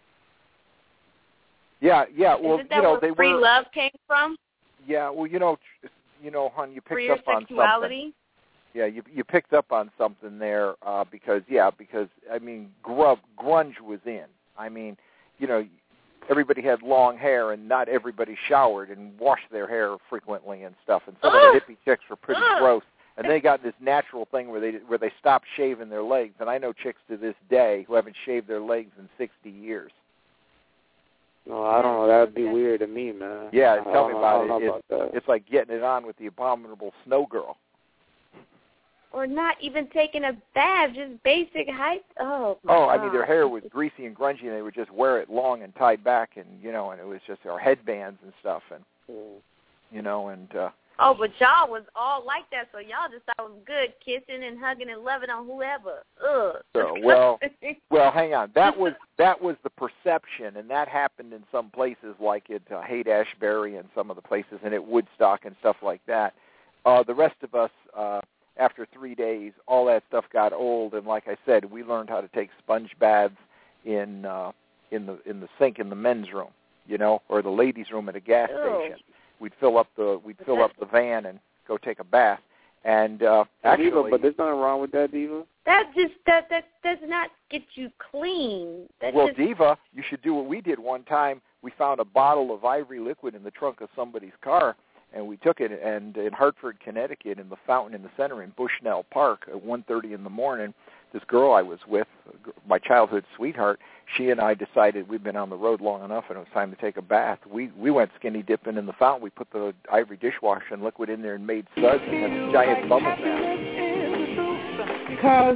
Yeah. Well, isn't that where free love came from? Yeah. Well, hon, you picked Free up on sexuality? something. Yeah, you picked up on something there because I mean, grunge was in. I mean, everybody had long hair, and not everybody showered and washed their hair frequently and stuff. And some of the hippie chicks were pretty gross. And they got this natural thing where they stopped shaving their legs. And I know chicks to this day who haven't shaved their legs in 60 years. No, I don't know. That would be weird to me, man. Yeah, tell me about it. It's like getting it on with the abominable snow girl. Or not even taking a bath, just basic height. I mean, their hair was greasy and grungy, and they would just wear it long and tied back, and and it was just our headbands and stuff, and but y'all was all like that, so y'all just thought it was good, kissing and hugging and loving on whoever. So, well, hang on. That was the perception, and that happened in some places like at Haight-Ashbury and some of the places, and at Woodstock and stuff like that. The rest of us. After 3 days, all that stuff got old, and like I said, we learned how to take sponge baths in the sink in the men's room, or the ladies' room at a gas station. We'd fill up the van and go take a bath. And actually, Diva, but there's nothing wrong with that, Diva. That does not get you clean. Diva, you should do what we did one time. We found a bottle of Ivory liquid in the trunk of somebody's car. And we took it, and in Hartford, Connecticut, in the fountain in the center in Bushnell Park at 1:30 in the morning, this girl I was with, my childhood sweetheart, she and I decided we'd been on the road long enough and it was time to take a bath. We went skinny dipping in the fountain. We put the ivory dishwasher and liquid in there and made suds and had a giant bubble bath. Because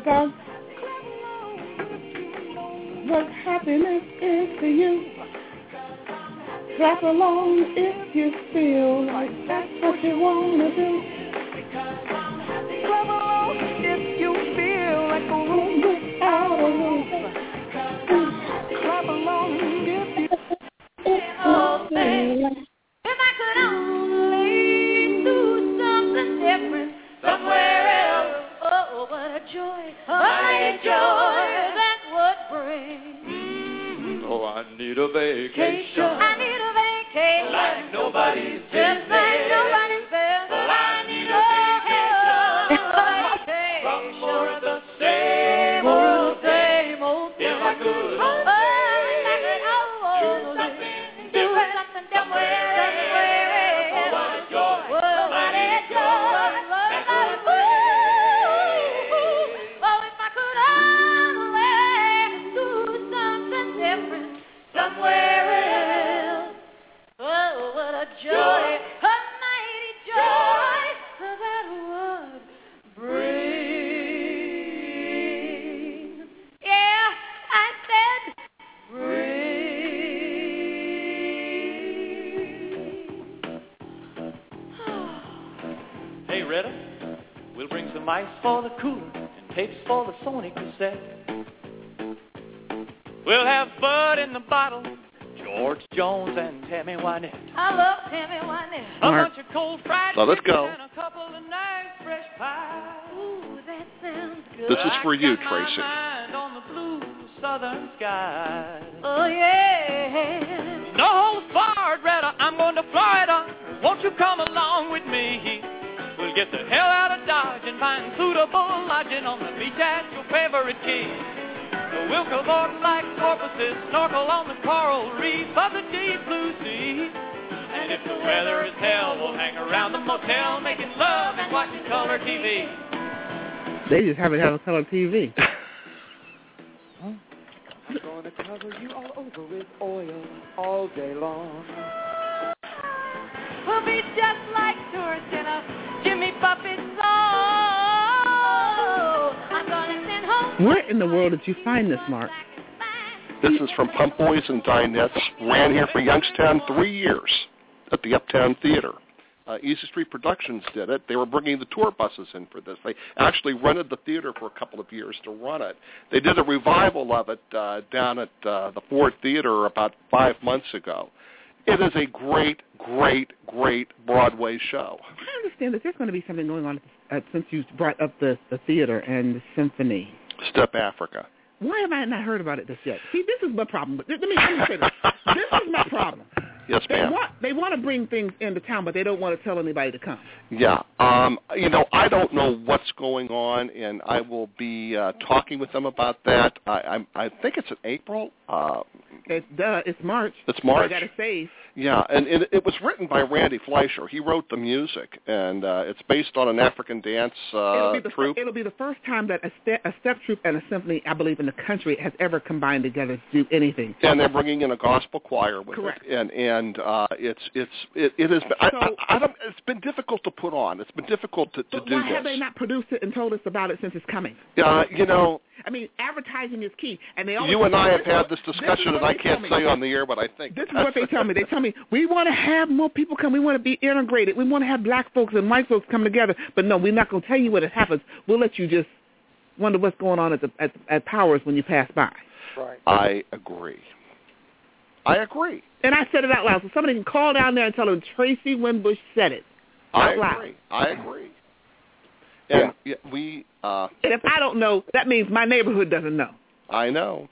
what happiness is to you. Clap along if you feel like that's what you want to do. Clap along if you feel like a room without a roof. Clap along if you feel like. If I could only do something different somewhere else. Oh, what a joy, a joy that would bring. Oh, I need a vacation. I need a vacation. Like nobody's just like nobody's there. Oh, I need a vacation. From more of the same old thing. If I could do something different somewhere. Oh, what a joy. What a joy. Oh, if I could only do something different somewhere else. Oh, what a joy, a mighty joy that would bring. Yeah, I said bring. Hey, Retta, we'll bring some ice for the cooler and tapes for the Sony cassette. We'll have Bud in the bottle, George Jones and Tammy Wynette. I love Tammy Wynette. A bunch of cold fried Now let's go. chicken and a couple of nice fresh pies. Ooh, that sounds good. This is for you, I got my Tracy. mind on the blue southern skies. Oh, yeah. No holds barred, Retta, I'm going to Florida. Won't you come along with me? We'll get the hell out of Dodge and find suitable lodging on the beach at your favorite key. We'll cavort like porpoises, snorkel on the coral reef of the deep blue sea. And if the weather is hell, we'll hang around the motel making love and watching color TV. They just haven't had a color TV. I'm going to cover you all over with oil all day long. We'll be just like tourists in a Jimmy Buffett song. I'm gonna send home. Where in the world did you find this, Mark? This is from Pump Boys and Dinettes. Ran here for Youngstown 3 years at the Uptown Theater. Easy Street Productions did it. They were bringing the tour buses in for this. They actually rented the theater for a couple of years to run it. They did a revival of it down at the Ford Theater about 5 months ago. It is a great, great, great Broadway show. I understand that there's going to be something going on since you brought up the theater and the symphony. Step Africa. Why have I not heard about it this yet? See, this is my problem. Let me say this. This is my problem. Yes, ma'am. They want to bring things into town, but they don't want to tell anybody to come. Yeah. I don't know what's going on, and I will be talking with them about that. I think it's in April. It's March. It's March. I got to save. Yeah, and it was written by Randy Fleischer. He wrote the music, and it's based on an African dance troupe. It'll be the first time that a step troupe and a symphony, I believe, in the country has ever combined together to do anything. And they're bringing in a gospel choir with Correct. it. And it has been, it's been difficult to put on. It's been difficult to do this. Why have they not produced it and told us about it since it's coming? I mean, advertising is key. And they always you and I have had this discussion, and I can't say on the air what I think. This is what they tell me. They tell me, we want to have more people come. We want to be integrated. We want to have black folks and white folks come together. But no, we're not going to tell you what happens. We'll let you just wonder what's going on at Powers when you pass by. Right. I agree. And I said it out loud, so somebody can call down there and tell them Tracy Winbush said it. I agree. And we. And if I don't know, that means my neighborhood doesn't know. I know.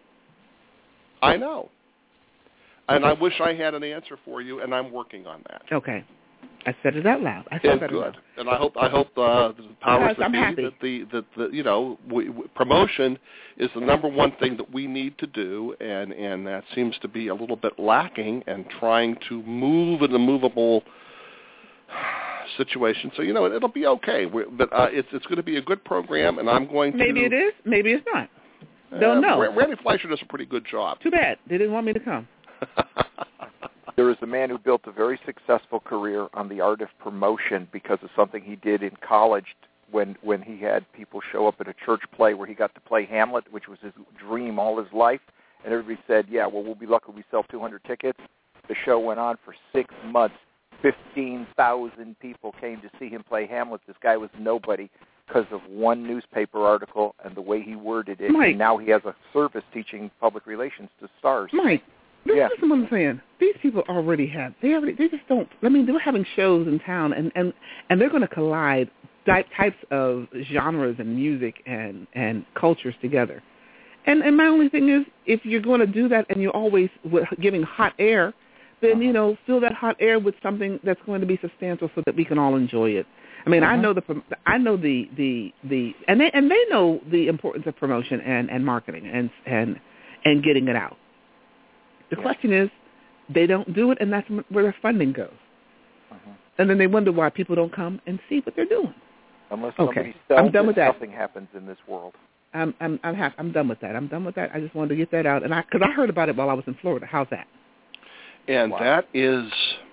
And I wish I had an answer for you, and I'm working on that. Okay. I said it out loud. I said that good. And I hope the powers that be that the promotion is the number one thing that we need to do, and that seems to be a little bit lacking. And trying to move in the movable situation. So, it'll be okay. But it's going to be a good program, and I'm going to... Maybe it is. Maybe it's not. Don't know. Randy Fleischer does a pretty good job. Too bad. They didn't want me to come. There is a man who built a very successful career on the art of promotion because of something he did in college when he had people show up at a church play where he got to play Hamlet, which was his dream all his life. And everybody said, yeah, well, we'll be lucky we sell 200 tickets. The show went on for 6 months. 15,000 people came to see him play Hamlet. This guy was nobody because of one newspaper article and the way he worded it. Mike. And now he has a service teaching public relations to stars. Mike, listen to what I'm saying. These people already have. They just don't. I mean, they're having shows in town, and they're going to collide types of genres and music and cultures together. And my only thing is, if you're going to do that and you're always giving hot air, then, fill that hot air with something that's going to be substantial so that we can all enjoy it. I mean, I know and they know the importance of promotion and marketing and getting it out. The question is, they don't do it, and that's where their funding goes. And then they wonder why people don't come and see what they're doing. Unless somebody sells I'm done with that. Nothing happens in this world. I'm done with that. I'm done with that. I just wanted to get that out, and because I heard about it while I was in Florida. How's that? And that is...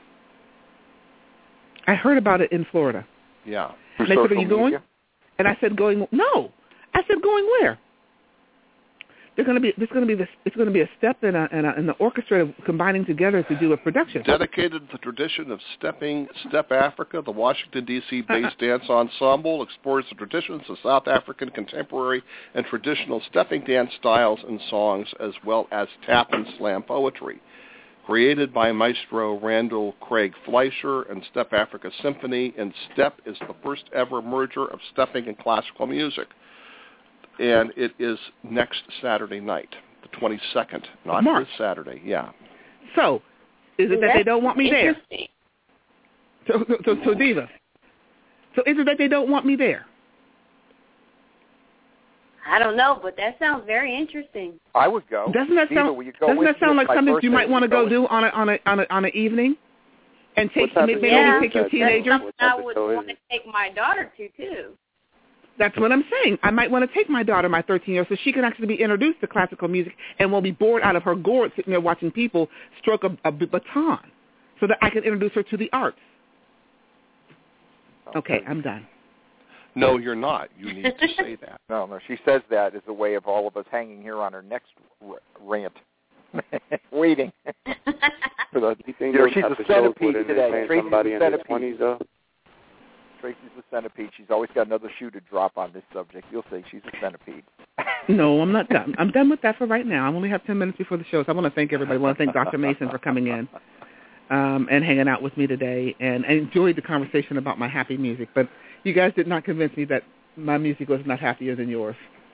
I heard about it in Florida. Yeah. And they said, are you going? And I said, going... No. I said, going where? It's going to be a step in the orchestra combining together to do a production. Dedicated to the tradition of Step Africa, the Washington, D.C. based dance ensemble explores the traditions of South African contemporary and traditional stepping dance styles and songs, as well as tap and slam poetry. Created by Maestro Randall Craig Fleischer and Step Africa Symphony, and Step is the first ever merger of stepping and classical music. And it is next Saturday night, the 22nd, not March. this Saturday. Yeah. So, is it that they don't want me there? So Diva. So is it that they don't want me there? I don't know, but that sounds very interesting. I would go. Doesn't that sound like something you might want to go do on an evening? And take take your teenager. That's something I would want to take my daughter to too. That's what I'm saying. I might want to take my daughter, my 13-year-old, so she can actually be introduced to classical music and won't be bored out of her gourd sitting there watching people stroke a baton, so that I can introduce her to the arts. Okay, I'm done. No, you're not. You need to say that. No, she says that as a way of all of us hanging here on her next rant. Waiting. For the, she's a centipede today. Tracy's a centipede. Tracy's a centipede. She's always got another shoe to drop on this subject. You'll see. She's a centipede. No, I'm not done. I'm done with that for right now. I only have 10 minutes before the show, so I want to thank everybody. I want to thank Dr. Mason for coming in and hanging out with me today. And I enjoyed the conversation about my happy music. But you guys did not convince me that my music was not happier than yours.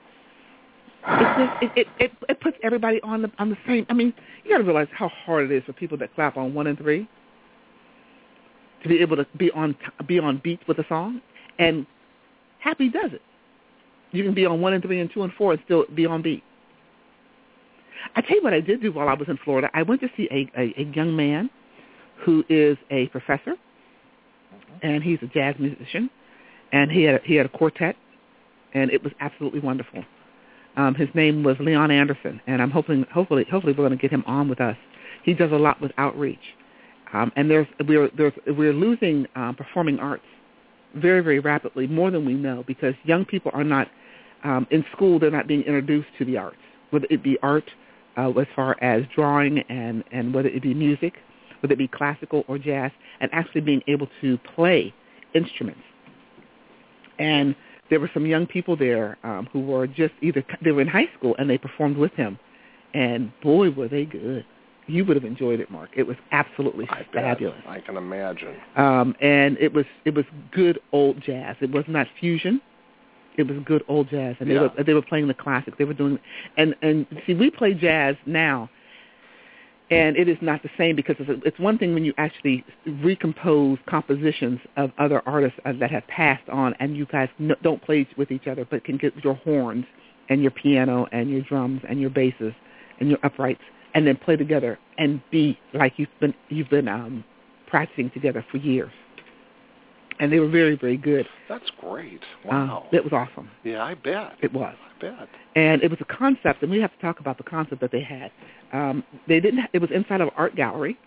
It puts everybody on the same. I mean, you got to realize how hard it is for people that clap on 1 and 3 to be able to be on beat with a song, and Happy does it. You can be on 1 and 3 and 2 and 4 and still be on beat. I tell you what I did do while I was in Florida. I went to see a young man who is a professor, and he's a jazz musician, and he had a quartet, and it was absolutely wonderful. His name was Leon Anderson, and I'm hopefully we're going to get him on with us. He does a lot with outreach, and we're losing performing arts very, very rapidly, more than we know, because young people are not in school. They're not being introduced to the arts, whether it be art as far as drawing and whether it be music, whether it be classical or jazz, and actually being able to play instruments. And there were some young people there who were they were in high school and they performed with him, and boy, were they good. You would have enjoyed it, Mark. It was absolutely fabulous. I can imagine. And it was good old jazz. It was not fusion. It was good old jazz, and they were playing the classics. They were doing, and see, we play jazz now, and it is not the same, because it's one thing when you actually recompose compositions of other artists that have passed on, and you guys don't play with each other, but can get your horns and your piano and your drums and your basses and your uprights, and then play together and be like you've been practicing together for years. And they were very, very good. That's great. Wow. It was awesome. Yeah, I bet. It was. I bet. And it was a concept, and we have to talk about the concept that they had. It was inside of an art gallery,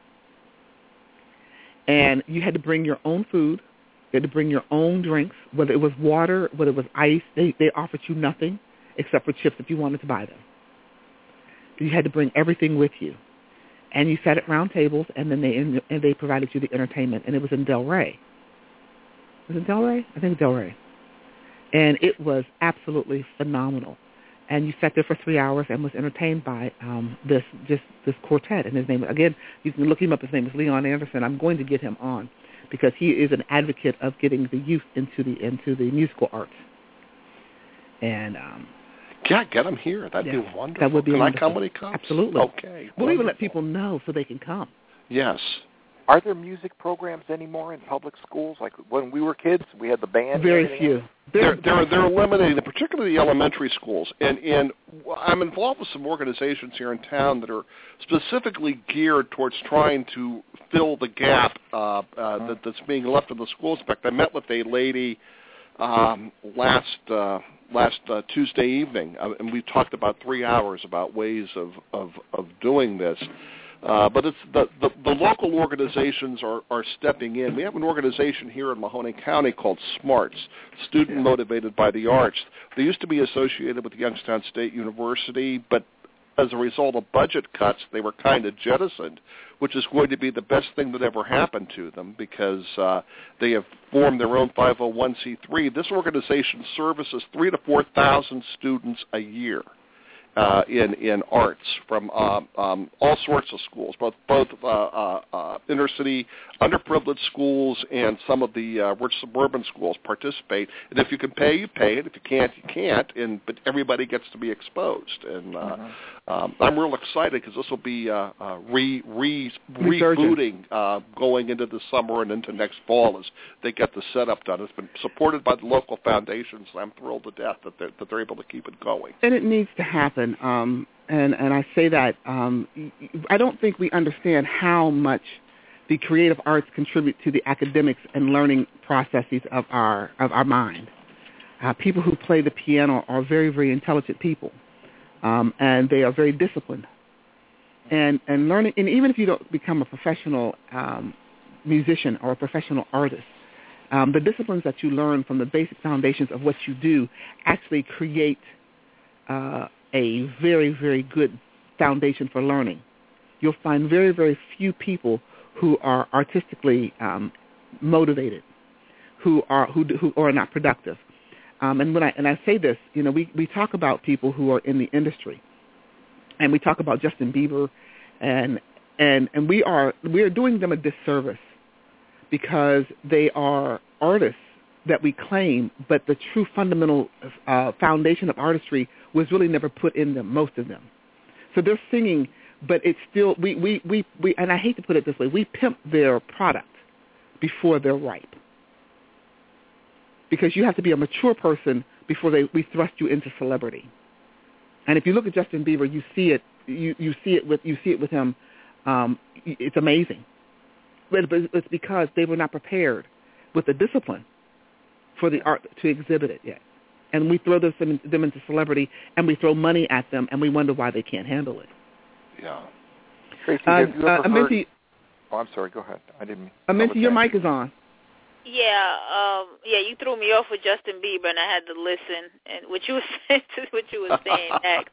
and you had to bring your own food. You had to bring your own drinks, whether it was water, whether it was ice. They offered you nothing except for chips if you wanted to buy them. You had to bring everything with you. And you sat at round tables, and then they provided you the entertainment, and it was in Delray. Was it Delray? I think Delray. And it was absolutely phenomenal. And you sat there for 3 hours and was entertained by this quartet. And his name, again, you can look him up. His name is Leon Anderson. I'm going to get him on because he is an advocate of getting the youth into the musical arts. And yeah, get him here. That'd be wonderful. That would be wonderful. I come when he comes? Absolutely. Okay. We'll even let people know so they can come. Yes. Are there music programs anymore in public schools? Like when we were kids, we had the band. Very few. They're eliminating, particularly the elementary schools. And I'm involved with some organizations here in town that are specifically geared towards trying to fill the gap that's being left in the schools. In fact, I met with a lady last Tuesday evening, and we talked about 3 hours about ways of doing this. But it's the local organizations are stepping in. We have an organization here in Mahoning County called SMARTS, Student Motivated by the Arts. They used to be associated with Youngstown State University, but as a result of budget cuts, they were kind of jettisoned, which is going to be the best thing that ever happened to them because they have formed their own 501c3. This organization services 3,000 to 4,000 students a year. In arts from all sorts of schools, both inner city, underprivileged schools, and some of the rich suburban schools participate. And if you can pay, you pay it. If you can't, you can't. But everybody gets to be exposed. And I'm real excited because this will be rebooting going into the summer and into next fall as they get the setup done. It's been supported by the local foundations, and I'm thrilled to death that they're able to keep it going. And it needs to happen. And I say that I don't think we understand how much the creative arts contribute to the academics and learning processes of our mind. People who play the piano are very, very intelligent people, and they are very disciplined. And learning, and even if you don't become a professional musician or a professional artist, the disciplines that you learn from the basic foundations of what you do actually create a very, very good foundation for learning. You'll find very, very few people who are artistically motivated, who are not productive. And when I say this, we talk about people who are in the industry, and we talk about Justin Bieber, and we are doing them a disservice because they are artists that we claim, but the true fundamental foundation of artistry was really never put in them, most of them. So they're singing, but it's still, we and I hate to put it this way, we pimp their product before they're ripe. Because you have to be a mature person before we thrust you into celebrity. And if you look at Justin Bieber, you see it with him. It's amazing. But it's because they were not prepared with the discipline for the art to exhibit it yet. And we throw them into celebrity, and we throw money at them, and we wonder why they can't handle it. Yeah. Tracy, have you ever Aminti, heard... Oh, I'm sorry. Go ahead. I didn't... Aminti, your mic is on. Yeah, you threw me off with Justin Bieber, and I had to listen and what you were saying next.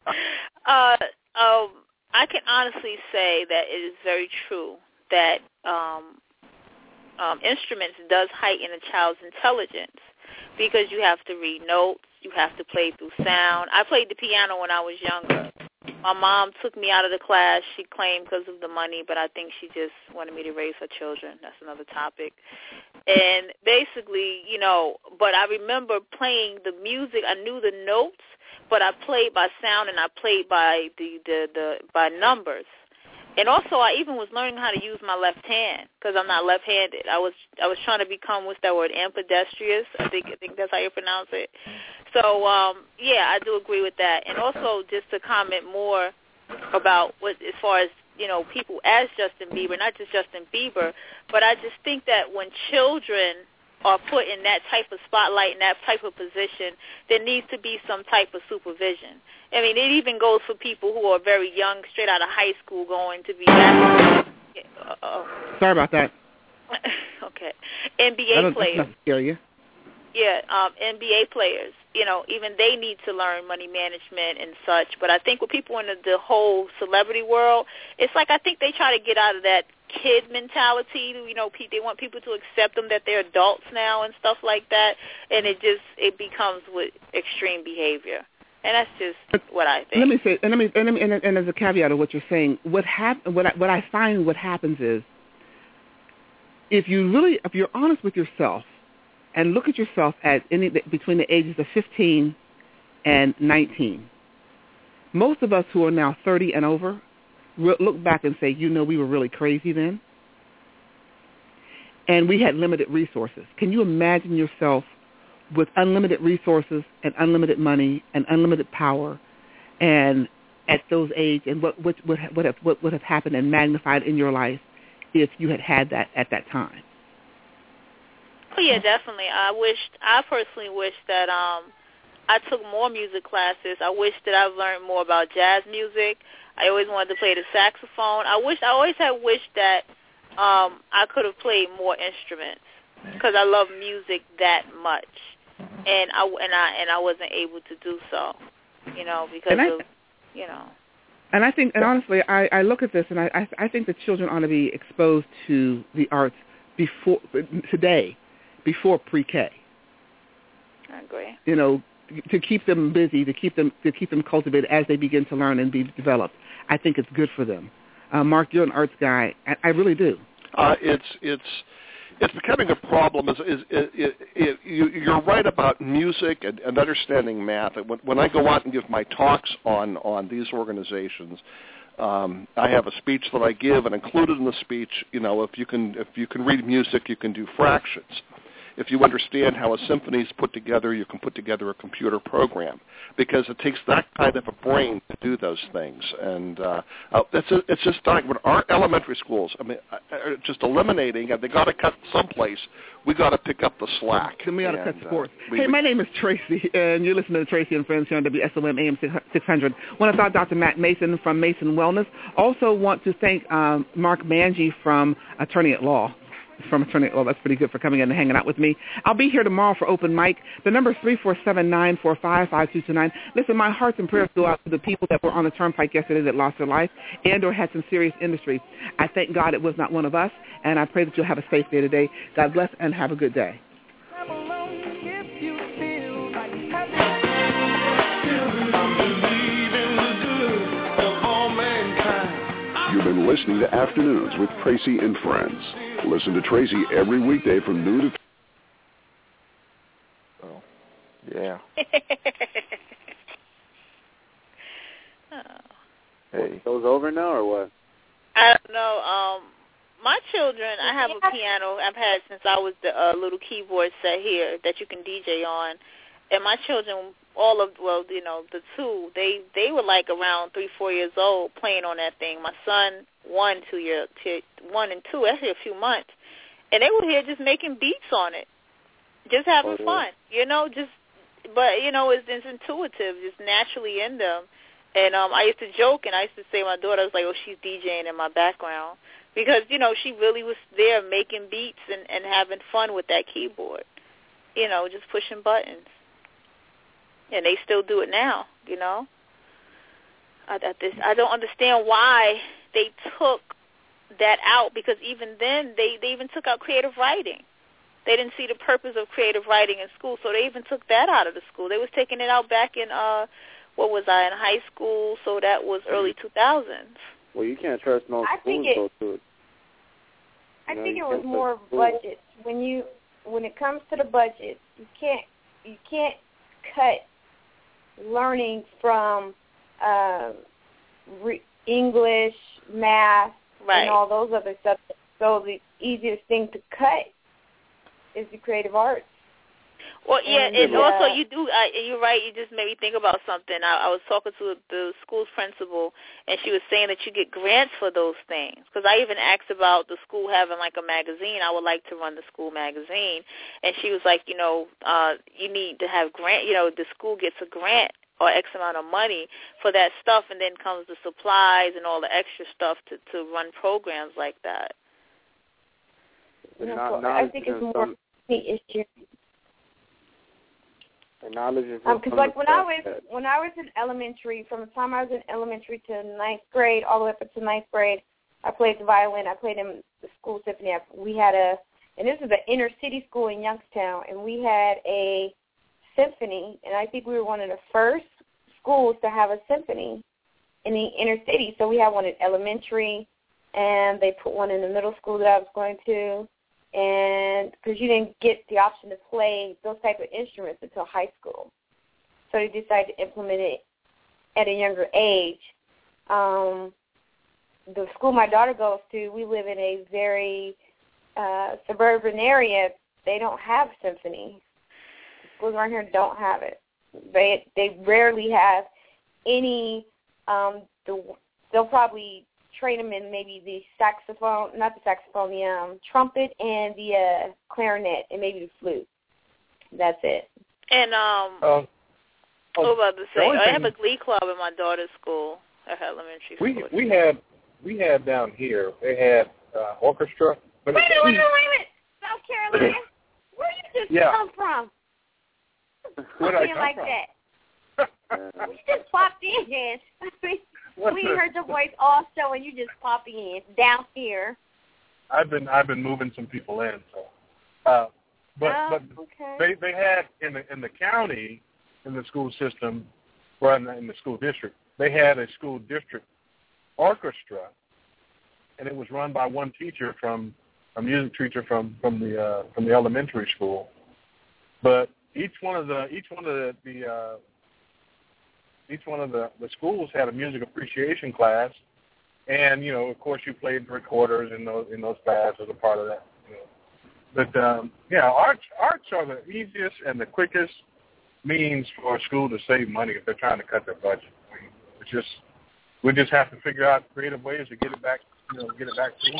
I can honestly say that it is very true that instruments does heighten a child's intelligence because you have to read notes, you have to play through sound. I played the piano when I was younger. My mom took me out of the class, she claimed, because of the money, but I think she just wanted me to raise her children. That's another topic. And basically, but I remember playing the music. I knew the notes, but I played by sound and I played by by numbers. And also, I even was learning how to use my left hand because I'm not left-handed. I was trying to become, what's that word, ambidextrous. I think that's how you pronounce it. So, I do agree with that. And also, just to comment more about as far as, people as Justin Bieber, not just Justin Bieber, but I just think that when children are put in that type of spotlight and that type of position, there needs to be some type of supervision. I mean, it even goes for people who are very young, straight out of high school, going to be Sorry about that. Okay. NBA players. That's not scary. Yeah, NBA players, even they need to learn money management and such. But I think with people in the whole celebrity world, it's like I think they try to get out of that kid mentality. They want people to accept them that they're adults now and stuff like that, and it becomes with extreme behavior. And that's just what I think. Let me say, and as a caveat of what you're saying, what I find what happens is, if you're honest with yourself and look at yourself at between the ages of 15 and 19, most of us who are now 30 and over look back and say, we were really crazy then, and we had limited resources. Can you imagine yourself with unlimited resources and unlimited money and unlimited power, and at those age, and what would have happened and magnified in your life if you had that at that time? Oh yeah, definitely. I personally wish that I took more music classes. I wish that I learned more about jazz music. I always wanted to play the saxophone. I always had wished that I could have played more instruments because I love music that much, and I wasn't able to do so, because And I think, and honestly, I look at this and I think that children ought to be exposed to the arts before pre-K. I agree. To keep them busy, to keep them cultivated as they begin to learn and be developed. I think it's good for them. Mark, you're an arts guy. I really do. It's becoming a problem. You're right about music and understanding math. When I go out and give my talks on these organizations, I have a speech that I give, and included in the speech, if you can read music, you can do fractions. If you understand how a symphony is put together, you can put together a computer program, because it takes that kind of a brain to do those things. And it's just starting with our elementary schools. I mean, just eliminating, and they got to cut someplace. We got to pick up the slack. Then we got to cut sports. Hey, my name is Tracy, and you're listening to Tracy and Friends here on WSOM AM 600. Want to thank Dr. Matt Mason from Mason Wellness. Also want to thank Mark Manji from Attorney at Law. That's pretty good for coming in and hanging out with me. I'll be here tomorrow for open mic. The number is 347-945-5229. Listen, my hearts and prayers go out to the people that were on the turnpike yesterday that lost their life and or had some serious injuries. I thank God it was not one of us, and I pray that you'll have a safe day today. God bless and have a good day. You've been listening to Afternoons with Tracy and Friends. Listen to Tracy every weekday from noon to... Oh, yeah. Hey. Those over now or what? I don't know. My children, I have a piano I've had since I was the little keyboard set here that you can DJ on. And my children, the two, they were like around 3-4 years old playing on that thing. My son, 1 and 2, actually a few months, and they were here just making beats on it, just having fun, but it's intuitive, just naturally in them. And I used to joke, and I used to say my daughter was like, oh, she's DJing in my background, because she really was there making beats and having fun with that keyboard, just pushing buttons. And they still do it now, I don't understand why they took that out, because even then they even took out creative writing. They didn't see the purpose of creative writing in school, so they even took that out of the school. They was taking it out back in, in high school, so that was early 2000s. Well, you can't trust no schools go to it. I think it was more budget. When it comes to the budget, you can't cut learning from English, math, and all those other subjects. So the easiest thing to cut is the creative arts. Well, yeah, and also you do. You're right. You just made me think about something. I was talking to the school's principal, and she was saying that you get grants for those things. Because I even asked about the school having like a magazine. I would like to run the school magazine, and she was like, you need to have grant. The school gets a grant or X amount of money for that stuff, and then comes the supplies and all the extra stuff to run programs like that. I think it's more the issue. Because like when I was in elementary, from the time I was in elementary to ninth grade, all the way up to ninth grade, I played the violin. I played in the school symphony. And this is an inner city school in Youngstown, and we had a symphony, and I think we were one of the first schools to have a symphony in the inner city. So we had one in elementary, and they put one in the middle school that I was going to. And because you didn't get the option to play those type of instruments until high school. So they decided to implement it at a younger age. The school my daughter goes to, we live in a very suburban area. They don't have symphony. Schools around here don't have it. They rarely have any. They'll probably train them in maybe the trumpet and the clarinet and maybe the flute. That's it. And I was about to say, I have a glee club in my daughter's school at elementary school. We had down here. They had orchestra. Wait a minute, South Carolina. Where you just come from? Where did I come like from? That. You just popped in. We heard your voice also, and you just popped in down here. I've been moving some people in, so. But okay. they had in the county, in the school system, or in the school district, they had a school district orchestra, and it was run by one teacher a music teacher from the elementary school. But each one of the schools had a music appreciation class, and of course you played the recorders in those classes as a part of that. But arts are the easiest and the quickest means for a school to save money if they're trying to cut their budget. We just have to figure out creative ways to get it back to them.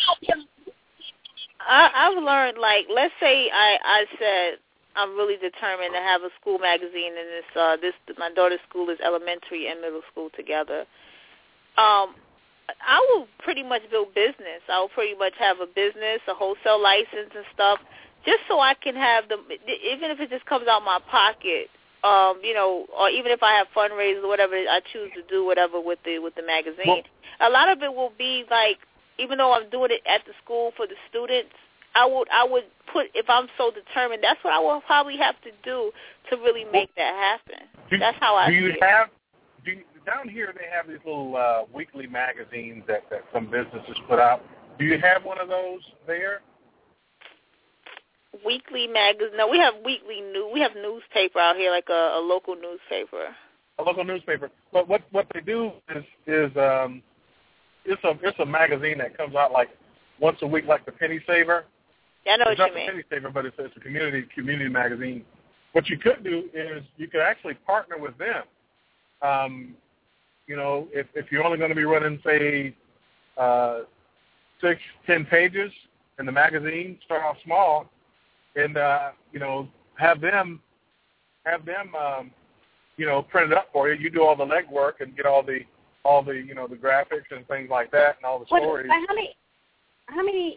I've learned, like, let's say I said I'm really determined to have a school magazine, and my daughter's school is elementary and middle school together. I will pretty much build business. I will pretty much have a business, a wholesale license and stuff, just so I can have them, even if it just comes out my pocket, or even if I have fundraisers or whatever I choose to do, whatever with the magazine. A lot of it will be like, even though I'm doing it at the school for the students, I would put, if I'm so determined, that's what I will probably have to do to really make that happen. That's how I see it. Down here they have these little weekly magazines that some businesses put out. Do you have one of those there? Weekly magazine? No, we have weekly news. We have newspaper out here, like a local newspaper. A local newspaper. But what they do is it's a magazine that comes out like once a week, like the Penny Saver. Yeah, I know it's what you mean. mean. It's not the Penny Saver, but it's a community magazine. What you could do is you could actually partner with them. If you're only going to be running, say, 6-10 pages in the magazine, start off small, and have them print it up for you. You do all the legwork and get all the the graphics and things like that and all the stories. How many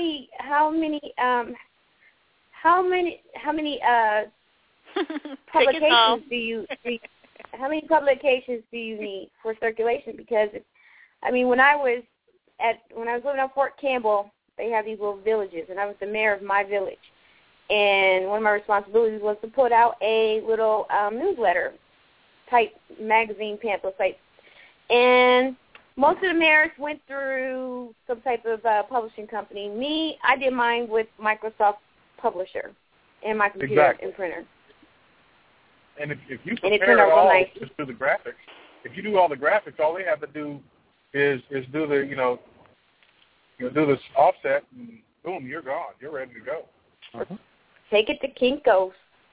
publications do you need? How many publications do you need for circulation? Because when I was living on Fort Campbell, they have these little villages, and I was the mayor of my village. And one of my responsibilities was to put out a little newsletter type magazine pamphlet type. And most of the mayors went through some type of publishing company. Me, I did mine with Microsoft Publisher and my computer and printer. And if you prepare it all, just do the graphics. If you do all the graphics, all they have to do is do the do this offset, and boom, you're gone. You're ready to go. Take it to Kinko's.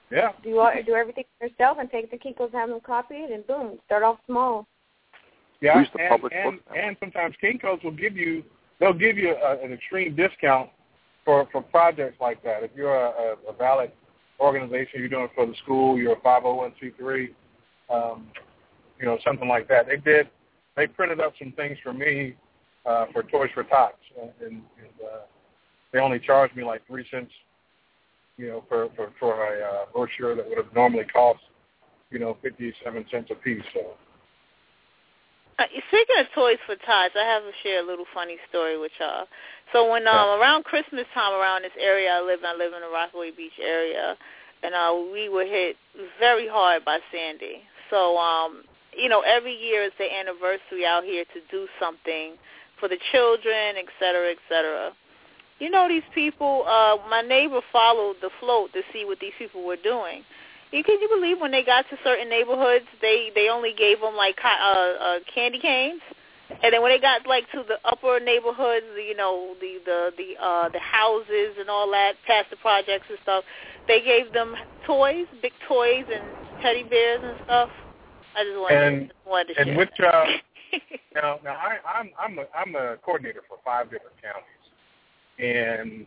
Yeah. Do everything yourself and take the Kinko's, have them copy it, and boom, start off small. Yeah, and sometimes Kinko's will give you an extreme discount for projects like that. If you're a valid organization, you're doing it for the school, you're a 501c3, something like that. They printed up some things for me for Toys for Tots, and they only charged me like 3 cents, for a brochure that would have normally cost, 57 cents a piece. So. Speaking of Toys for Tots, I have to share a little funny story with y'all. So when around Christmas time around this area I live in the Rockaway Beach area, and we were hit very hard by Sandy. So, every year is the anniversary out here to do something for the children, et cetera, et cetera. These people, my neighbor followed the float to see what these people were doing. Can you believe when they got to certain neighborhoods, they only gave them like candy canes, and then when they got like to the upper neighborhoods, the houses and all that, past the projects and stuff, they gave them toys, big toys and teddy bears and stuff. I just wanted to share. And which now I'm a coordinator for 5 different counties, and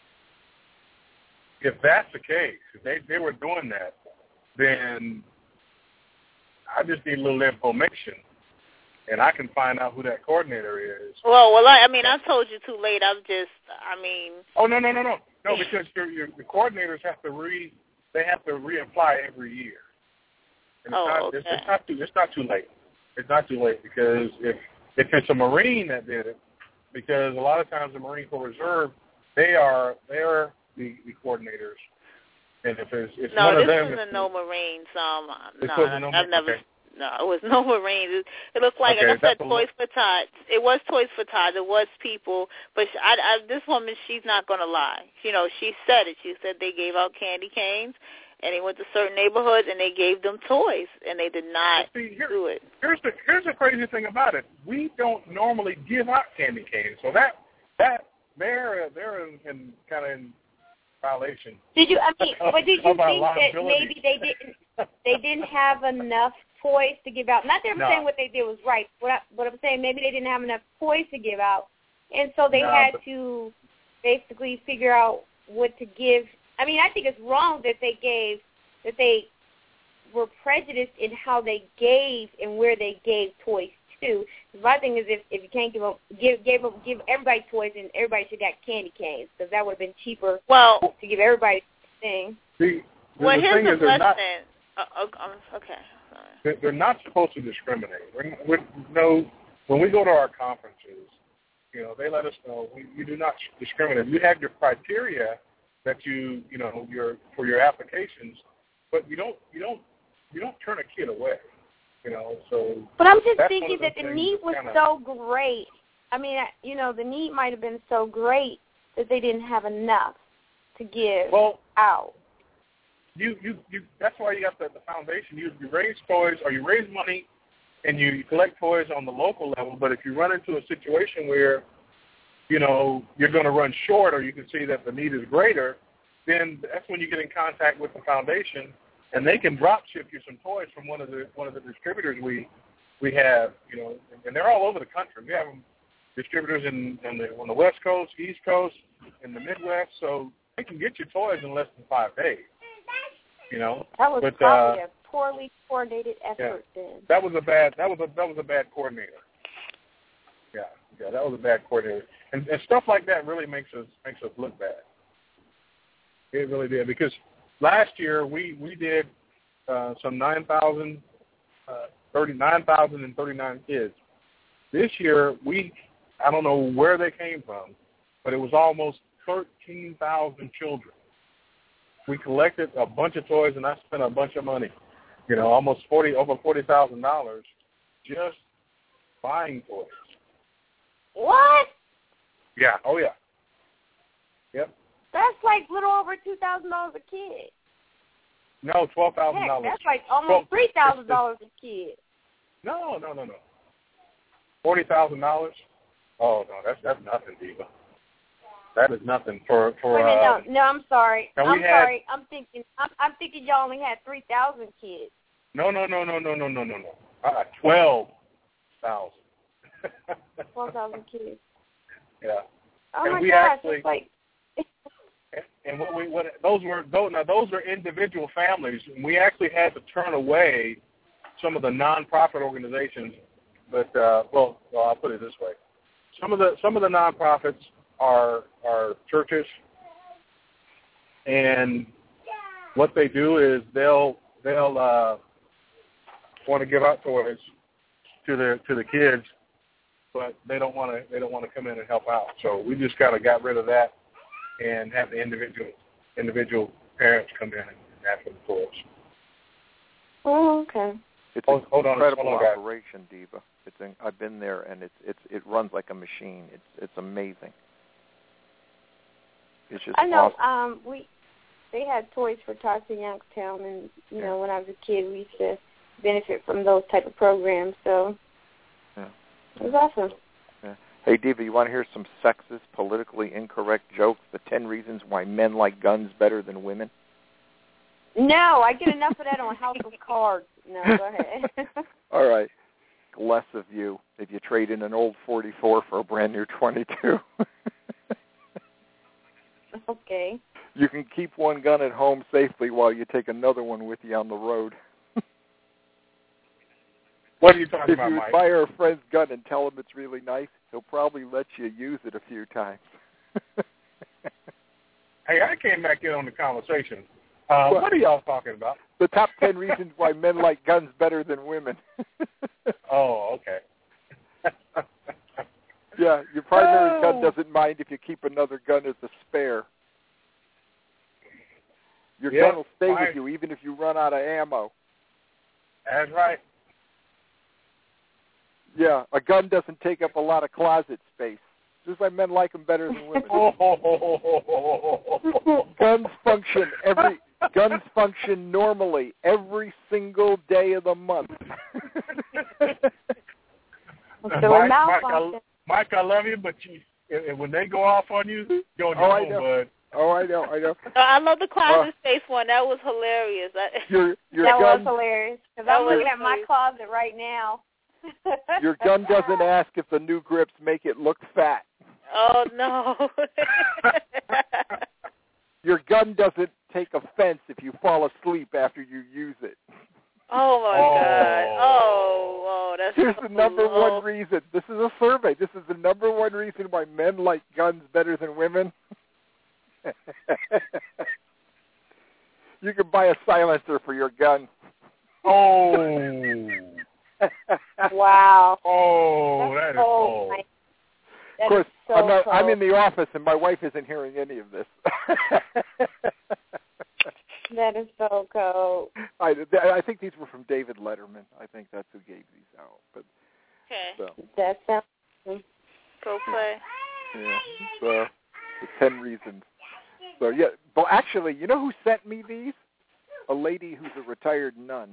if that's the case, if they were doing that, then I just need a little information, and I can find out who that coordinator is. Well, I told you too late. Oh, no, because the coordinators have to reapply every year. And it's not too late. It's not too late because if it's a Marine that did it, because a lot of times the Marine Corps Reserve, they're the coordinators. And if it's no, one this of them, wasn't no Marines. I've never. Okay. No, it was no Marines. It looked like, like I said, Toys for Tots. It was Toys for Tots. It was people. But this woman, she's not going to lie. She said it. She said they gave out candy canes, and they went to certain neighborhoods, and they gave them toys, and they did not do it. Here's the crazy thing about it. We don't normally give out candy canes, so that they're in kind of in violation. Did you think that maybe they didn't have enough toys to give out? Not that I'm saying what they did was right. What I'm saying, maybe they didn't have enough toys to give out, and so they had to basically figure out what to give. I think it's wrong that they were prejudiced in how they gave and where they gave toys to. My thing is, if you can't give everybody toys, and everybody should have candy canes, because that would have been cheaper. Well, to give everybody a thing. Here's the lesson. Okay. They're not supposed to discriminate. When we go to our conferences, they let us know you do not discriminate. You have your criteria that for your applications, but you don't turn a kid away. So. But I'm just thinking that the need was so great. The need might have been so great that they didn't have enough to give out. You that's why you got the foundation. You raise toys, or you raise money, and you collect toys on the local level. But if you run into a situation where you're going to run short, or you can see that the need is greater, then that's when you get in contact with the foundation, and they can drop ship you some toys from one of the distributors we have. And they're all over the country. We have distributors on the West Coast, East Coast, in the Midwest, so they can get you toys in less than 5 days. That was probably a poorly coordinated effort. Yeah. That was a bad coordinator. Yeah, that was a bad coordinator, and stuff like that really makes us look bad. It really did, because last year we did some 9,039 kids. This year I don't know where they came from, but it was almost 13,000 children. We collected a bunch of toys, and I spent a bunch of money. Almost over $40,000 just buying toys. What? Yeah. Oh yeah. Yep. That's like a little over $2,000 a kid. No, $12,000. That's like almost $3,000 a kid. No. $40,000. Oh no, that's nothing, Diva. That is nothing for. Wait a minute, no, I'm sorry. I'm sorry. I'm thinking y'all only had 3,000 kids. No. 12,000. 12,000 kids. Yeah. Oh and my we gosh, actually, it's like. And those were individual families. And we actually had to turn away some of the nonprofit organizations. But well, I'll put it this way: some of the nonprofits are churches, and what they do is they'll want to give out toys to the kids, but they don't want to come in and help out. So we just kind of got rid of that and have the individual parents come in and ask for the toys. Oh, okay. It's an incredible operation, Diva. I've been there, and it runs like a machine. It's amazing. It's just I know. awesome. They had toys for Tots in Youngstown, and you know, when I was a kid, we used to benefit from those type of programs. So it was awesome. Yeah. Hey, Diva, you want to hear some sexist, politically incorrect jokes? The 10 reasons why men like guns better than women. No, I get enough of that on House of Cards. No, go ahead. All right. Less of you if you trade in an old 44 for a brand new 22. Okay. You can keep one gun at home safely while you take another one with you on the road. What are you talking about, If you Mike? admire a friend's gun and tell him it's really nice, he'll probably let you use it a few times. Hey, I came back in on the conversation. What are y'all talking about? The top 10 reasons why men like guns better than women. Oh, okay. Yeah, your primary gun doesn't mind if you keep another gun as a spare. Your gun will stay with you even if you run out of ammo. That's right. Yeah, a gun doesn't take up a lot of closet space. This is why men like them better than women. Guns function normally every single day of the month. Mike, I love you, but when they go off on you, you're on your own, bud. Oh, I know. I love the closet space one. That was hilarious. Was hilarious. Because I'm looking at my closet right now. Your gun doesn't ask if the new grips make it look fat. Oh, no. Your gun doesn't take offense if you fall asleep after you use it. Oh, my God. Oh, that's Here's the number one reason. This is a survey. This is the number one reason why men like guns better than women. You can buy a silencer for your gun. Oh. Wow. Oh, that is cold. Of course, I'm in the office, and my wife isn't hearing any of this. That is so cold. I think these were from David Letterman. I think that's who gave these out. But that sounds. Go play. Yeah. So the 10 reasons. So yeah. Well, actually, you know who sent me these? A lady who's a retired nun.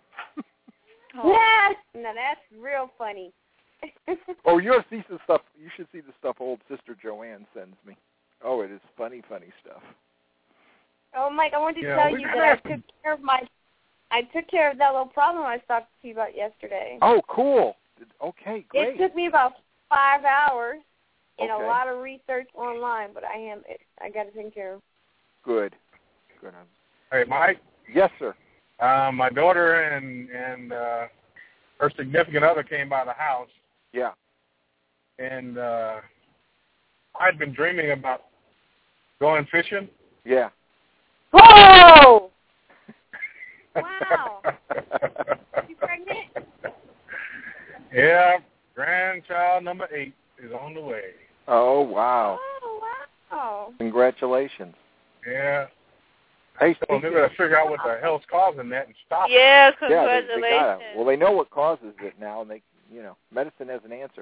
Yes. Now that's real funny. Oh, you'll see some stuff. You should see the stuff old Sister Joanne sends me. Oh, it is funny stuff. Oh, Mike, I wanted to tell you that I took care of that little problem I was talking to you about yesterday. Oh, cool. Okay, great. It took me about 5 hours and a lot of research online, but I got it taken care of. Good. Hey, Mike. Yes, sir. My daughter and her significant other came by the house. Yeah. And I'd been dreaming about going fishing. Yeah. Whoa! Wow. You pregnant? Yeah. Grandchild number 8 is on the way. Oh, wow. Oh, wow. Congratulations. Yeah. Hey, so they better figure out what the hell's causing that and stop it. Congratulations. Yeah, they got it. Well, they know what causes it now, and medicine has an answer.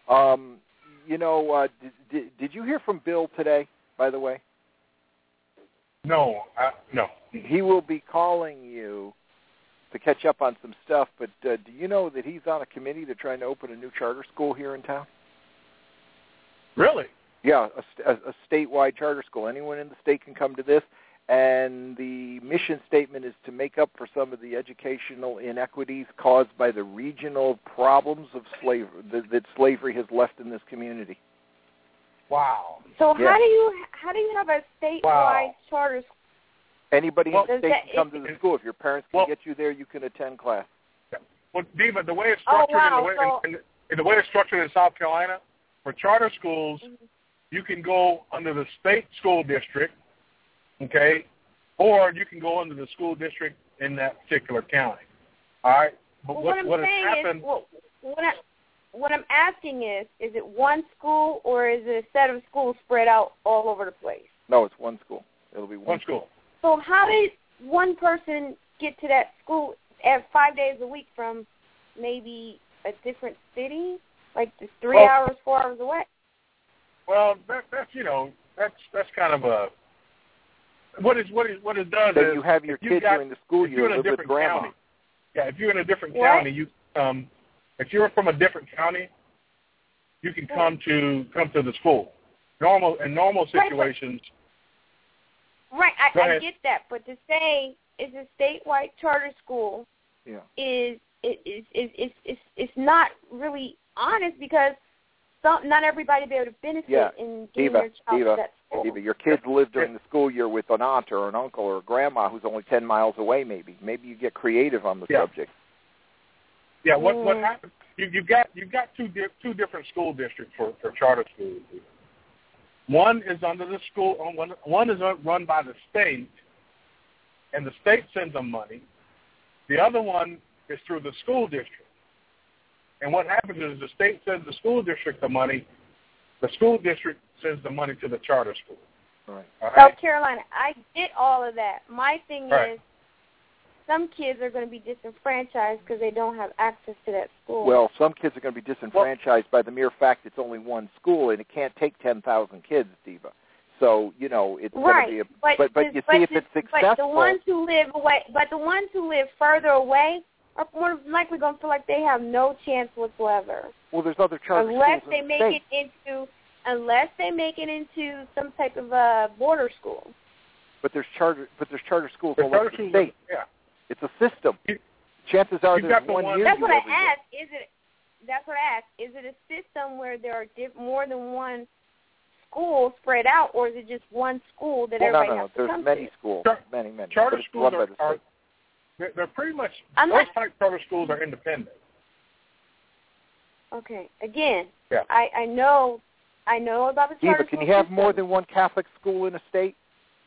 Did you hear from Bill today, by the way? No. No. He will be calling you to catch up on some stuff, but do you know that he's on a committee to trying to open a new charter school here in town? Really? Yeah, a statewide charter school. Anyone in the state can come to this, and the mission statement is to make up for some of the educational inequities caused by the regional problems of slavery that slavery has left in this community. Wow. So how do you have a statewide charter school? Anybody in the state can come to the school. If your parents can get you there, you can attend class. Well, Diva, the way it's structured the way it's structured in South Carolina, for charter schools, you can go under the state school district, okay, or you can go under the school district in that particular county. All right? But what has happened... What I'm asking is it one school or is it a set of schools spread out all over the place? No, it's one school. It'll be one school. So how did one person get to that school at 5 days a week from maybe a different city, like just 3 hours, 4 hours away? Well, that's kind of a what it does so is you have your kids during the school year live with grandma. County, if you're in a different county, you if you're from a different county, you can come to the school. In normal situations. Right, I get that, but to say it's a statewide charter school is not really honest because not everybody will be able to benefit in getting their child to that school. Diva, your kids live during the school year with an aunt or an uncle or a grandma who's only 10 miles away. Maybe you get creative on the subject. Yeah, what happened? You've got two different school districts for charter schools. One is under the school. One is run by the state, and the state sends them money. The other one is through the school district. And what happens is the state sends the school district the money. The school district sends the money to the charter school. Right. South Carolina, I get all of that. My thing is some kids are going to be disenfranchised because they don't have access to that school. Well, some kids are going to be disenfranchised by the mere fact it's only one school, and it can't take 10,000 kids, Diva. So, it's going to be but you see if it's successful. But the ones who live further away are more likely going to feel like they have no chance whatsoever. Well, there's other charter unless schools they in the make state. it into some type of a border school. But there's charter schools all over the state. Yeah. It's a system. Chances are there's one near That's you what I every asked. That's what I asked. Is it a system where there are more than one school spread out, or is it just one school that everybody has to come to? There's many schools. Many. Charter schools they're pretty much, those type charter schools are independent. Okay. Again, I know about the charter Diva, can you have more than one Catholic school in a state?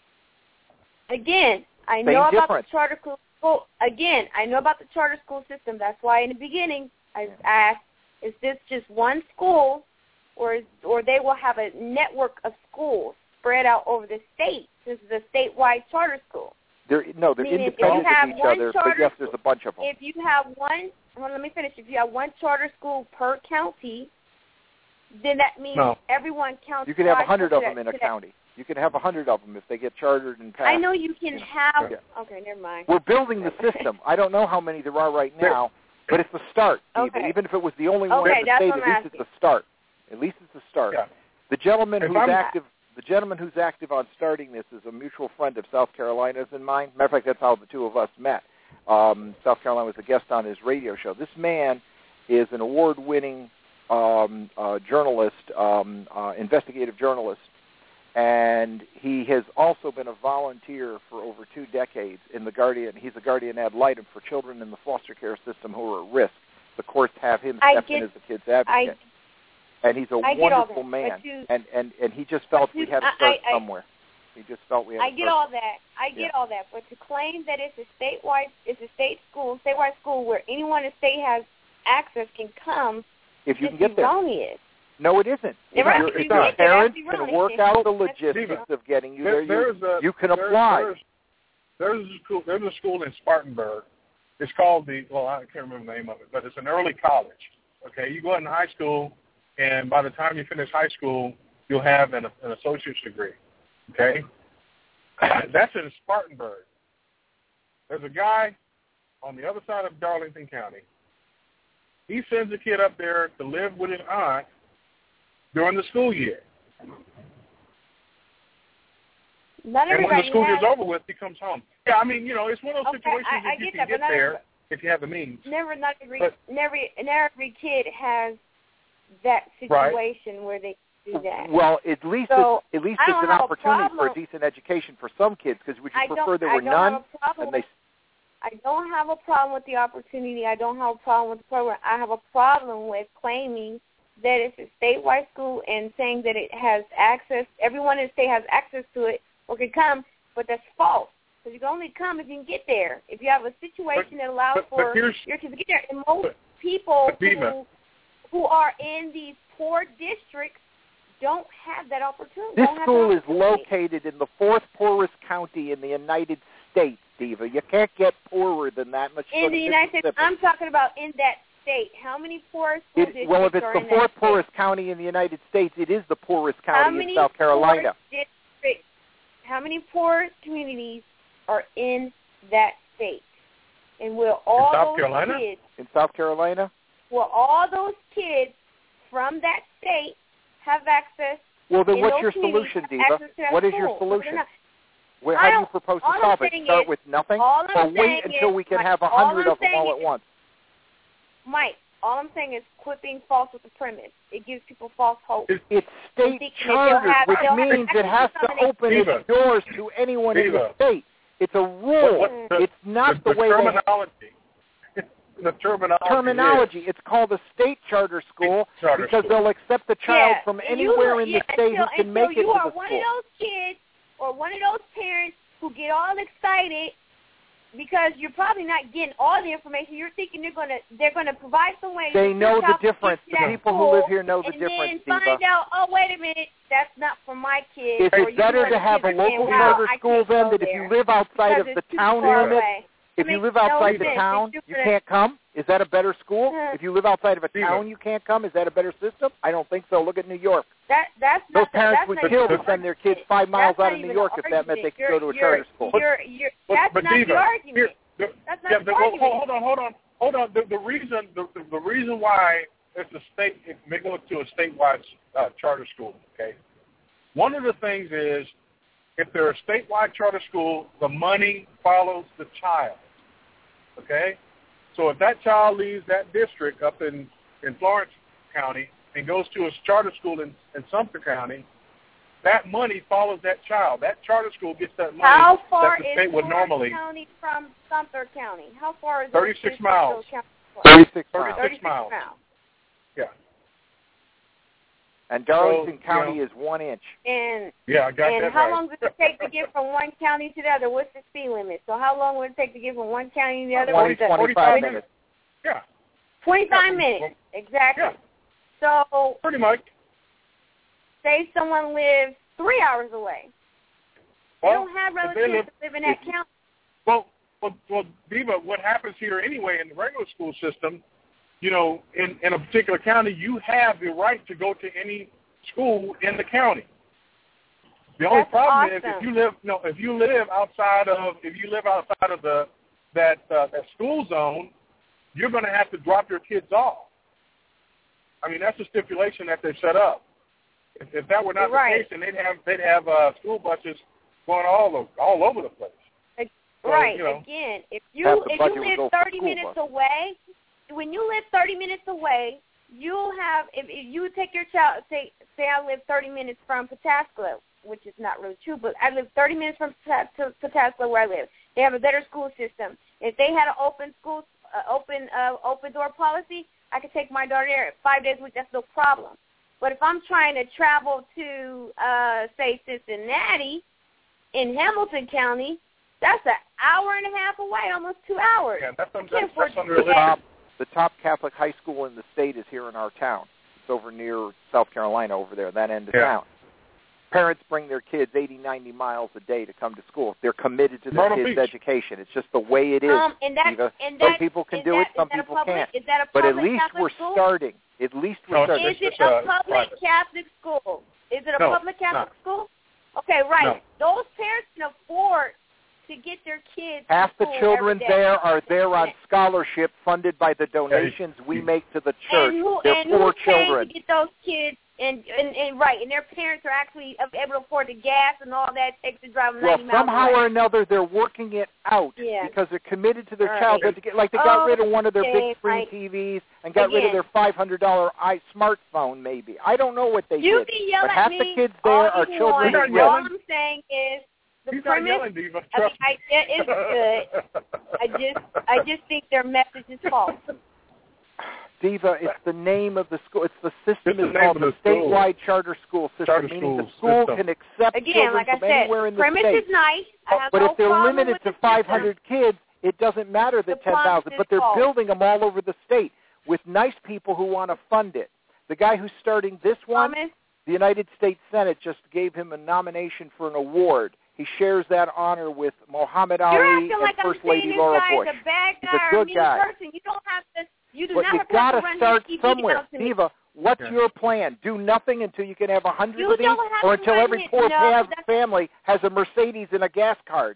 Again, I know about the charter school. Again, I know about the charter school system. That's why in the beginning I asked, is this just one school, or they will have a network of schools spread out over the state? This is a statewide charter school. They're independent of each other, but yes, there's a bunch of them. If you have let me finish. If you have one charter school per county, then that means everyone counts. You can have 100 of them in a county. You can have 100 of them if they get chartered and passed. I know you can have. Okay, never mind. We're building the system. I don't know how many there are right now, but it's a start. Even if it was the only one in the state, at least it's a start. At least it's a start. Yeah. The gentleman who's active on starting this is a mutual friend of South Carolina's and mine. Matter of fact, that's how the two of us met. South Carolina was a guest on his radio show. This man is an award-winning journalist, investigative journalist, and he has also been a volunteer for over 2 decades in the Guardian. He's a guardian ad litem for children in the foster care system who are at risk. The courts have him step in as a kid's advocate. And he's a wonderful man. And he just felt we had to start somewhere. He just felt we had to start. I get all that. But to claim that it's a statewide school where anyone in the state has access can come, if you can get there. Erroneous. No, it isn't. If your parents can work out the logistics of getting you there, you can apply. There's a school in Spartanburg. It's called I can't remember the name of it, but it's an early college. Okay, you go into high school, and by the time you finish high school, you'll have an associate's degree. Okay? That's in Spartanburg. There's a guy on the other side of Darlington County. He sends a kid up there to live with his aunt during the school year. Not and when the school has... year's over with, he comes home. Yeah, I mean, it's one of those situations I you can get there if you have the means. Not every kid has that situation where they do that. Well, at least it's an opportunity for a decent education for some kids, because would you prefer there were none? I don't have a problem with the opportunity. I don't have a problem with the program. I have a problem with claiming that it's a statewide school and saying that it has access, everyone in the state has access to it or can come, but that's false. Because you can only come if you can get there. If you have a situation that allows for your kids to get there. And most people who are in these poor districts don't have that opportunity. This school is located in the fourth poorest county in the United States, Diva. You can't get poorer than that much. In the United States, I'm talking about in that state. How many poor school districts well, if it's are the in fourth that poorest state? county in the United States, it is the poorest county in South Carolina. How many poor communities are in that state? And will all those kids in South Carolina? Will all those kids from that state have access? Well, then what's your solution, Diva? What is your solution? How do you propose to solve it? Start with nothing, or wait until we can have 100 of them all at once? Mike, all I'm saying is quit being false with the premise. It gives people false hope. It's state chartered, which means it has to open its doors to anyone in the state. It's a rule. It's not the way terminology. The terminology. It's called a state charter school because they'll accept the child from anywhere in the state who can make it to the school. You are one of those kids or one of those parents who get all excited because you're probably not getting all the information. You're thinking they're gonna provide some way. They know the difference. The people who live here know the difference, Diva. And then find out, oh, wait a minute, that's not for my kids. Is it better to have a local charter school then that if you live outside of the town limit, if you live outside the town, you can't come? Is that a better school? If you live outside of a town, you can't come? Is that a better system? I don't think so. Look at New York. Those parents would kill to send their kids 5 miles out of New York if that meant they could go to a charter school. That's not the argument. That's not the argument. Hold on. The reason why it's a state, it may go to a statewide charter school. Okay. One of the things is, if they're a statewide charter school, the money follows the child. Okay. So if that child leaves that district up in Florence County and goes to a charter school in Sumter County, that money follows that child. That charter school gets that money How far that the state is would normally. County from Sumter County? How far is 36 miles. 36 miles. Yeah. And Darlington County is 1 inch. And I got that And how long does it take to get from one county to the other? What's the speed limit? So how long would it take to get from one county to the other? 25 minutes. Yeah. 25 minutes, exactly. Yeah. So pretty much. Say someone lives 3 hours away. They don't have relatives that live in that county. Well, Diva, what happens here anyway in the regular school system, in a particular county, you have the right to go to any school in the county. The only problem is if you live outside of that school zone, you're going to have to drop your kids off. I mean, that's a stipulation that they set up. If that were not the case, then they'd have school buses going all over the place. Right. So, again, if you live 30 minutes away, when you live 30 minutes away, you'll have, if you take your child, say I live 30 minutes from Pataskla, which is not really true, but I live 30 minutes from Pataskla where I live. They have a better school system. If they had an open door policy, I could take my daughter there 5 days a week. That's no problem. But if I'm trying to travel to, say, Cincinnati in Hamilton County, that's an hour and a half away, almost 2 hours. Yeah, that's the top Catholic high school in the state is here in our town. It's over near South Carolina over there, that end of town. Parents bring their kids 80, 90 miles a day to come to school. They're committed to their kids' education. It's just the way it is. Some people can do it, some people can't. But at least we're starting. At least we're starting. Is it a public Catholic school? Is it a public Catholic school? Okay, right. No. Those parents can afford to get their kids. Half the children there are there on scholarship funded by the donations we make to the church. They're poor children. To get those kids And right, and their parents are actually able to afford the gas and all that it takes to drive them 90 miles somehow away. or another, they're working it out because they're committed to their child. But they got rid of one of their big screen TVs and got rid of their $500 smartphone, maybe. I don't know what they you did. Can yell but at half me the kids there are children want. who All I'm saying is the premise of the idea is good. I just think their message is false. Diva, it's the name of the school. It's the system is called the statewide charter school system, meaning the school can accept children from anywhere in the state. Premise is nice. But if they're limited to 500 kids, it doesn't matter that 10,000. But they're building them all over the state with nice people who want to fund it. The guy who's starting this one, the United States Senate just gave him a nomination for an award. He shares that honor with Muhammad Ali and First Lady Laura Bush. He's a bad guy He's a good guy. person. You don't have to. You do but not you have got to to run start TV somewhere. Diva, what's your plan? Do nothing until you can have 100 of these, or until every poor family has a Mercedes and a gas card?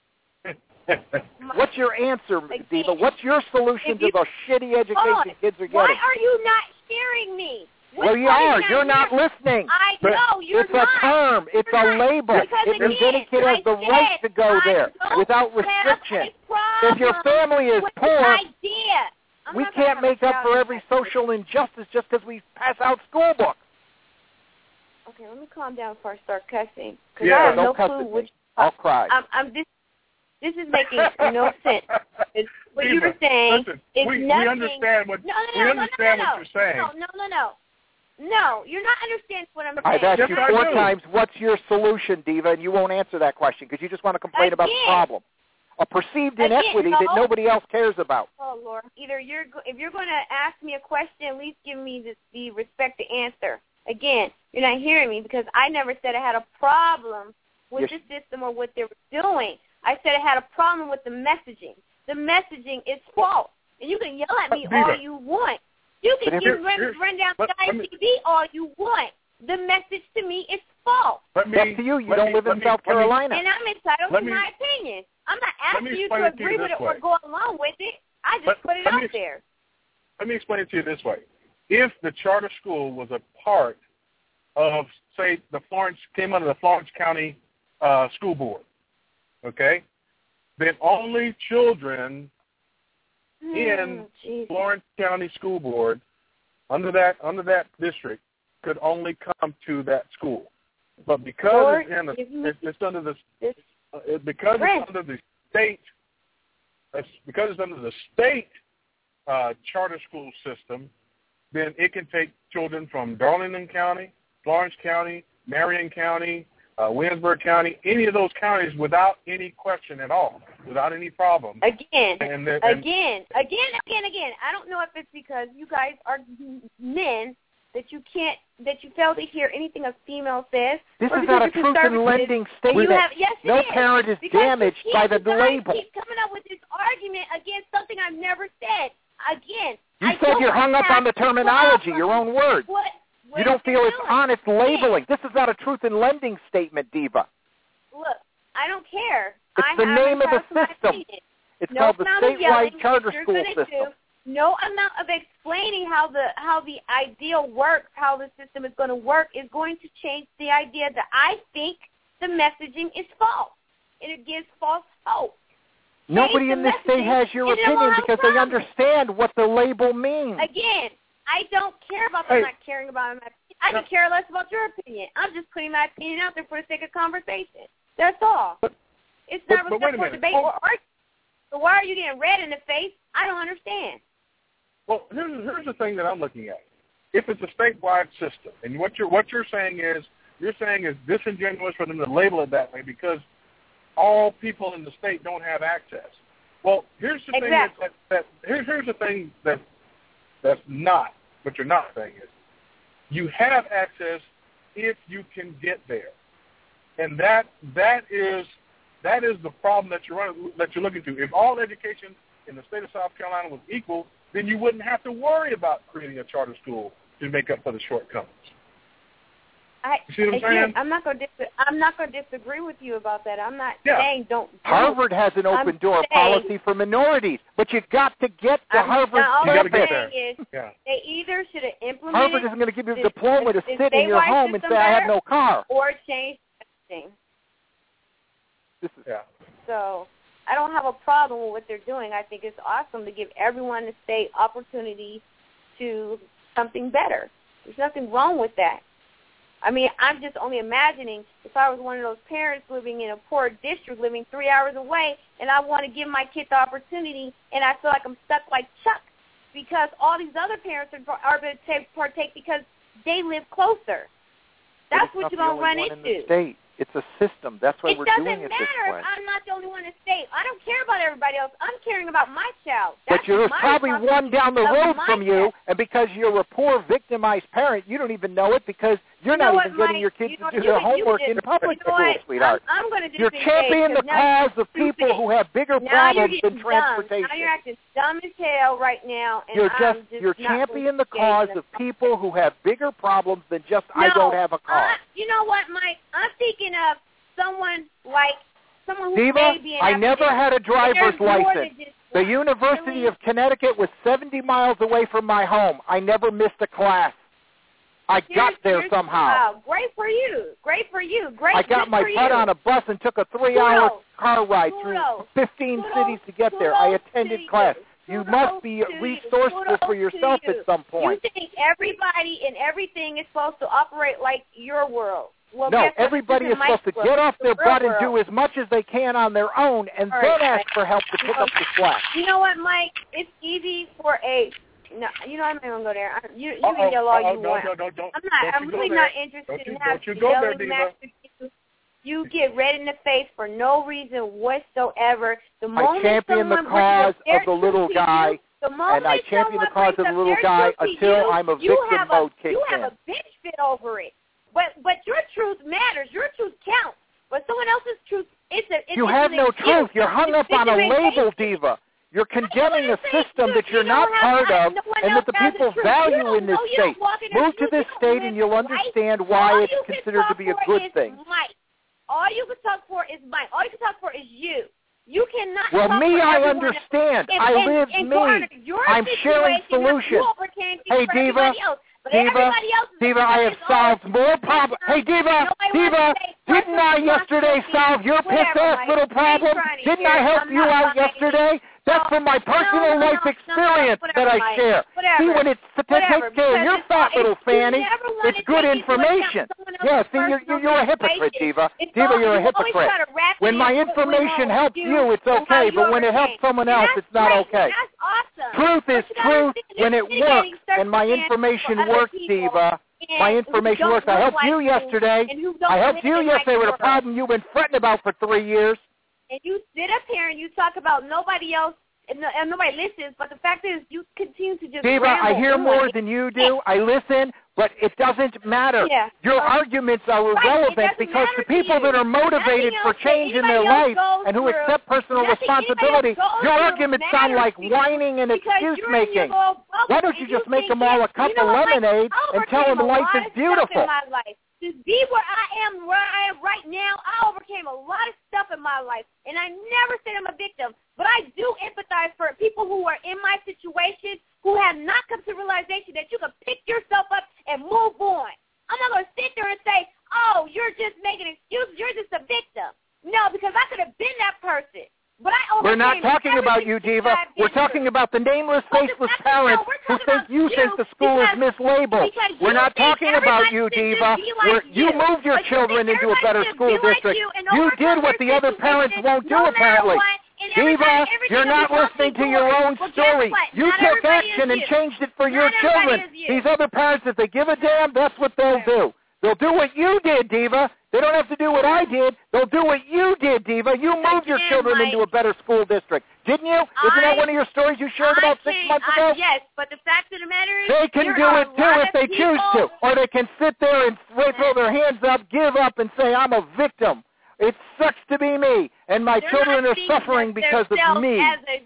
What's your answer, Diva? What's your solution to the shitty education kids are getting? Why are you not hearing me? Well, you are. You're not listening. I know you're not. It's a term. It's a label. It means any kid has the right to go there without restriction. If your family is poor, we can't make up for every social injustice just because we pass out school books. Okay, let me calm down before I start cussing. Yeah, I have don't no cuss clue at which. me. I'll cry. This is making no sense. What you were saying is we nothing. Understand what we understand what you're saying. No, you're not understanding what I'm saying. I've asked you 4 times, what's your solution, Diva, and you won't answer that question because you just want to complain about the problem. A perceived inequity that nobody else cares about. Oh, Lord. Either if you're going to ask me a question, at least give me the respect to answer. Again, you're not hearing me because I never said I had a problem with the system or what they were doing. I said I had a problem with the messaging. The messaging is false. And you can yell at me all you want. You can run down TV all you want. The message to me is false. That's to you. You don't live in South Carolina. And I'm entitled to my opinion. I'm not asking you to agree with it or go along with it. I just put it out there. Let me explain it to you this way. If the charter school was a part of, say, came under the Florence County School Board, okay, then only children in Florence County School Board under that district could only come to that school. But because it's under the state charter school system, then it can take children from Darlington County, Florence County, Marion County, Williamsburg County, any of those counties without any question at all, without any problem. Again. I don't know if it's because you guys are men that you fail to hear anything a female says. This is not a truth in lending statement. No parent is damaged by the label. You keep coming up with this argument against something I've never said. Again, you said you're hung up on the terminology, your own words. You don't feel it's honest labeling. This is not a truth in lending statement, Diva. Look, I don't care. It's the name of the system. It's called the statewide charter school system. No amount of explaining how the ideal works, how the system is going to work, is going to change the idea that I think the messaging is false. And it gives false hope. Nobody in this state has your opinion because they understand what the label means. Again, I don't care about them not caring about my opinion. I could care less about your opinion. I'm just putting my opinion out there for the sake of conversation. That's all. It's not respect for debate or argument. So why are you getting red in the face? I don't understand. Well, here's the thing that I'm looking at. If it's a statewide system, and what you're saying is disingenuous for them to label it that way because all people in the state don't have access. Well, here's the thing here's the thing that's not what you're not saying is you have access if you can get there, and that is the problem that you're looking to. If all education in the state of South Carolina was equal, then you wouldn't have to worry about creating a charter school to make up for the shortcomings. See what I'm saying? I'm not going to disagree with you about that. I'm not saying don't. Harvard has an open door policy for minorities, but you got to get to Harvard. All I'm get saying is they either should have implemented. Harvard isn't going to give you a diploma to sit in your home and say I have no car, or change everything. So I don't have a problem with what they're doing. I think it's awesome to give everyone in the state opportunity to something better. There's nothing wrong with that. I mean, I'm just only imagining if I was one of those parents living in a poor district, living 3 hours away, and I want to give my kid the opportunity, and I feel like I'm stuck like Chuck because all these other parents are going to partake because they live closer. That's what you're going to run into. In the state. It's a system. That's why we're doing it this way. It doesn't matter if I'm not the only one in the state. I don't care about everybody else. I'm caring about my child. But there's probably one down the road from you, and because you're a poor, victimized parent, you don't even know it because you're not even getting your kids to do their homework in public school, sweetheart. I'm going to You're championing the cause of people who have bigger problems than transportation. Now you're acting dumb as hell right now. And you're championing the cause of people who have bigger problems than just I don't have a car. You know what, Mike? I'm thinking of someone who Diva, may be an I never had a driver's license. The University of Connecticut was 70 miles away from my home. I never missed a class. I got there somehow. Wow, great for you. Great for you. Great. I got my butt on a bus and took a 3-hour car ride through 15 cities to get there. I attended class. You must be resourceful for yourself at some point. You think everybody and everything is supposed to operate like your world. Well, no, everybody is supposed to get off their butt and do as much as they can on their own and then ask for help to pick up the slack. You know what, Mike? It's easy for no, you know I'm not going to go there. You can yell all you want. I'm really not interested in having yelling matches. You get red in the face for no reason whatsoever. I champion the cause of the little guy, and I champion the cause of the little guy until I'm a victim mode kicks in. You have a bitch fit over it. But your truth matters. Your truth counts. But someone else's truth, you have no truth. You're hung up on a label, Diva. You're condemning a system that you're not part of and that the people value in this state. Move to this state and you'll understand why it's considered to be a good thing. All you can talk for is Mike. All you can talk for is you. You cannot. Well, me, I understand. I live me. I'm sharing solutions. Hey, Diva. Diva, I have solved more problems. Hey, Diva, didn't I yesterday solve your piss-ass little problem? Didn't I help you out yesterday? That's from my personal life experience that I share. See, when it takes care of your fat little fanny, it's good information. Yeah, see, you're a hypocrite, Diva. Diva, you're a hypocrite. When my information helps you, it's okay, but when it helps someone else, it's not okay. Truth is truth when it works, and my information works, Diva. My information works. I helped you yesterday. I helped you yesterday with a problem you've been fretting about for 3 years. And you sit up here and you talk about nobody else and nobody listens, but the fact is you continue to just Diva, I hear more than you do. I listen, but it doesn't matter. Yeah. Your arguments are irrelevant because the people that are motivated for change in their life and who accept personal responsibility, your arguments sound like whining and excuse-making. Why don't you just make them all a cup of lemonade and tell them life is beautiful? To be where I am right now, I overcame a lot of stuff in my life, and I never said I'm a victim, but I do empathize for people who are in my situation who have not come to realization that you can pick yourself up and move on. I'm not going to sit there and say, oh, you're just making excuses, you're just a victim. No, because I could have been that person. We're not talking about you, Diva. We're talking about the nameless, faceless parents who think you think the school is mislabeled. We're not talking about you, Diva. You moved your children into a better school district. You did what the other parents won't do, apparently. Diva, you're not listening to your own story. You took action and changed it for your children. These other parents, if they give a damn, that's what they'll do. They'll do what you did, Diva. They don't have to do what I did. They'll do what you did, Diva. You moved your children into a better school district. Didn't you? Isn't that one of your stories you shared about 6 months ago? Yes, but the fact of the matter is they can do it, too, if they choose to. Or they can sit there and throw their hands up, give up, and say, I'm a victim. It sucks to be me, and my children are suffering because of me.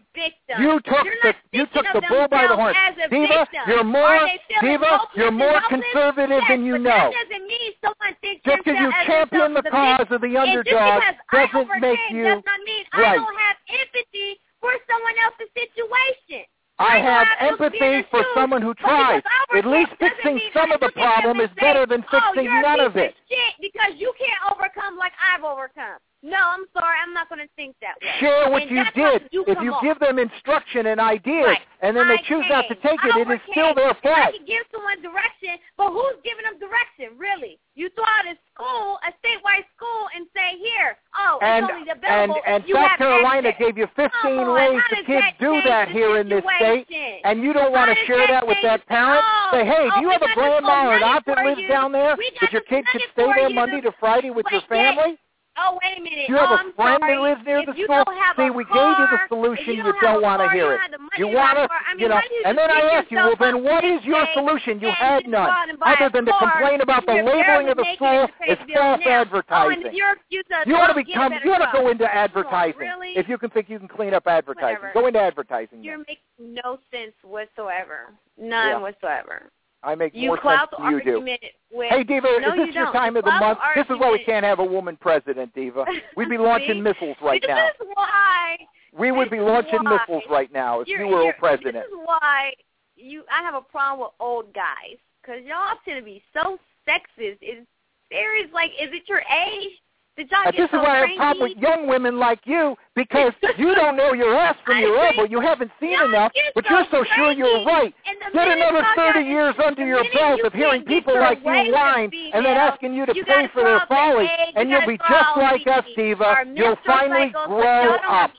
You took the bull by the horn. Diva, you're more conservative than you know. That doesn't mean someone thinks just because you champion the cause of the underdog doesn't make you does not mean right. I don't have empathy for someone else's situation. I have empathy for someone who tries. At least fixing some of the problem is better than fixing none of it. Shit because you can't overcome like I've overcome. No, I'm sorry. I'm not going to think that way. Share what you did. If you give them instruction and ideas, and then they choose not to take it, it is still their fault. I can give someone direction, but who's giving them direction, really? You throw out a school, a statewide school, and say, here, it's only available. And South Carolina gave you 15 ways the kids do that here in this state, and you don't want to share that with that parent? Say, hey, do you have a grandma or an aunt that lives down there that your kid could stay there Monday to Friday with your family? Oh, wait a minute. You have a friend that lives near the school? See, we gave you the solution. You don't want to hear it. You want to, and then I ask you, well, then what is your solution? You had none, other than to complain about the labeling of the school as false advertising. You ought to go into advertising. If you can think you can clean up advertising, go into advertising. You're making no sense whatsoever. None whatsoever. I make more sense than you do. Hey, Diva, is this your time of the month? This is why we can't have a woman president, Diva. We'd be launching missiles right now. This is why. We would be launching missiles right now if you were president. This is why I have a problem with old guys, because y'all tend to be so sexist. Is it your age? This is why I have a problem with young women like you, because you don't know your ass from your elbow. You haven't seen enough, but you're so sure you're right. Get another 30 years under your belt of hearing people like you whine and then asking you to pay for their folly, and you'll be just like us, Diva. You'll finally grow up.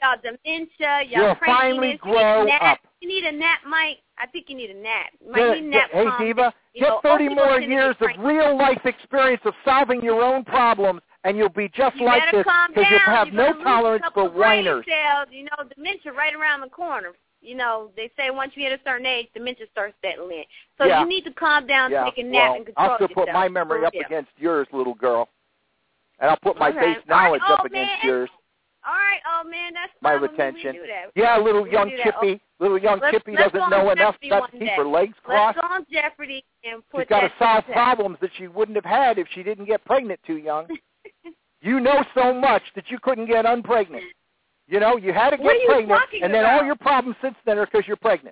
You'll finally grow up. You need a nap, Mike. I think you need a nap. Hey, Diva, get 30 more years of real-life experience of solving your own problems, and you'll be just like this, because you'll have no tolerance for whiners. Dementia right around the corner. They say once you hit a certain age, dementia starts settling in. So you need to calm down, take a nap, and control yourself. I'll still put my memory up against yours, little girl. And I'll put my base knowledge up against yours. All right, man, that's my retention. Yeah, little young Chippy. Little young Chippy doesn't know enough stuff to keep her legs crossed. Let's go on Jeopardy and put She's got to solve problems that she wouldn't have had if she didn't get pregnant too young. You know so much that you couldn't get unpregnant. You had to get pregnant, and then all your problems since then are because you're pregnant.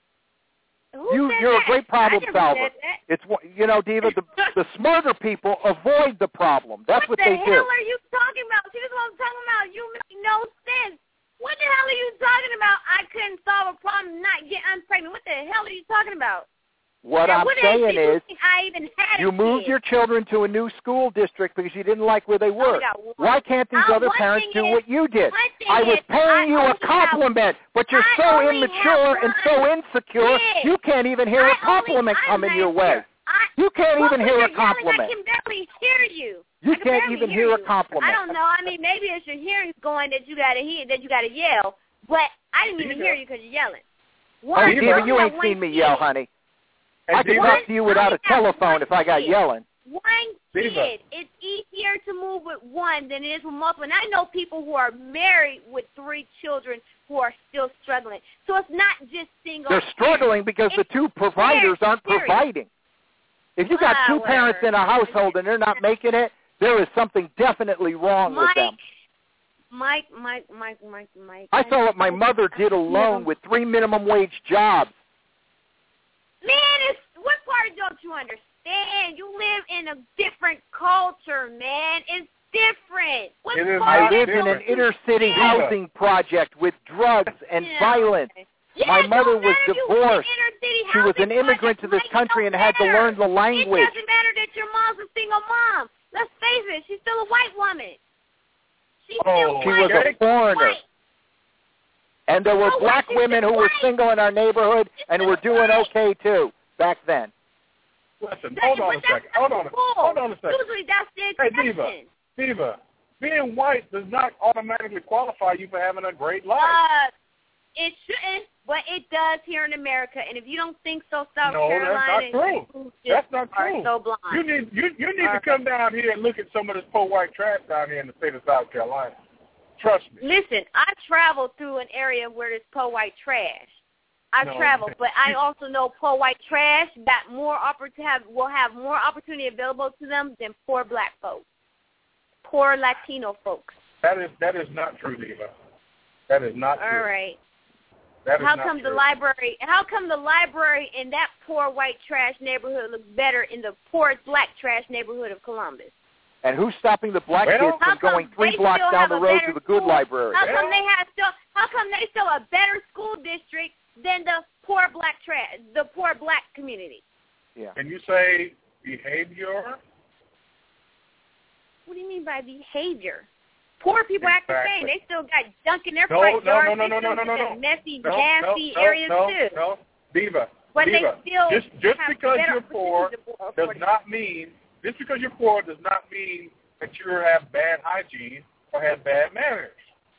You're a great problem solver. It's Diva, the smarter people avoid the problem. That's what they do. What the hell are you talking about? See, this is what I'm talking about. You make no sense. What the hell are you talking about? I couldn't solve a problem and not get unpregnant. What the hell are you talking about? What I'm saying is, I even had you moved your children to a new school district because you didn't like where they were. Why can't these other parents do what you did? I was paying you a compliment, but you're so immature and so insecure, you can't even hear a compliment coming your way. You can't even hear a compliment. I can barely hear you. You can't even hear a compliment. I don't know. I mean, maybe it's your hearing's going that you got to yell, but I didn't even hear you because you're yelling. Diva, you ain't seen me yell, honey. I could talk to you without a telephone if I got yelling. One kid, it's easier to move with one than it is with multiple. And I know people who are married with 3 children who are still struggling. So it's not just single. They're struggling because the 2 providers aren't providing. If you got 2 parents in a household and they're not making it, there is something definitely wrong with them. Mike. I saw what my mother did alone with 3 minimum wage jobs. Man, what part don't you understand? You live in a different culture, man. It's different. I live in an inner city housing project with drugs and violence. My mother was divorced. She was an immigrant to this country and had to learn the language. It doesn't matter that your mom's a single mom. Let's face it, she's still a white woman. She was a foreigner. And there were black women who were single in our neighborhood and were doing okay, too, back then. Listen, hold on a second. Usually that's the exception. Hey, Diva, being white does not automatically qualify you for having a great life. It shouldn't, but it does here in America. And if you don't think so, South Carolina, that's not true. So blind. You need to come down here and look at some of this poor white trash down here in the state of South Carolina. Trust me. Listen, I traveled through an area where there's poor white trash. And I know people who live in the inner city. Housing project with drugs and violence. My mother was divorced. She was an immigrant to this country and had to learn the language. My mother was divorced. She was an immigrant to this country and had to learn the language. I've traveled, but I also know poor white trash got will have more opportunity available to them than poor black folks, poor Latino folks. That is not true, Diva. That is not true. All right. How come the library in that poor white trash neighborhood looks better in the poor black trash neighborhood of Columbus? And who's stopping the black kids from going 3 blocks down the road to the good library? How come they still a better school district than the poor black community? Yeah. Can you say behavior? What do you mean by behavior? Poor people act the same. They still got junk in their front yards. No. Messy, nasty areas too. No, Diva. But Diva. they still just because you're poor does not mean that you have bad hygiene or have bad manners.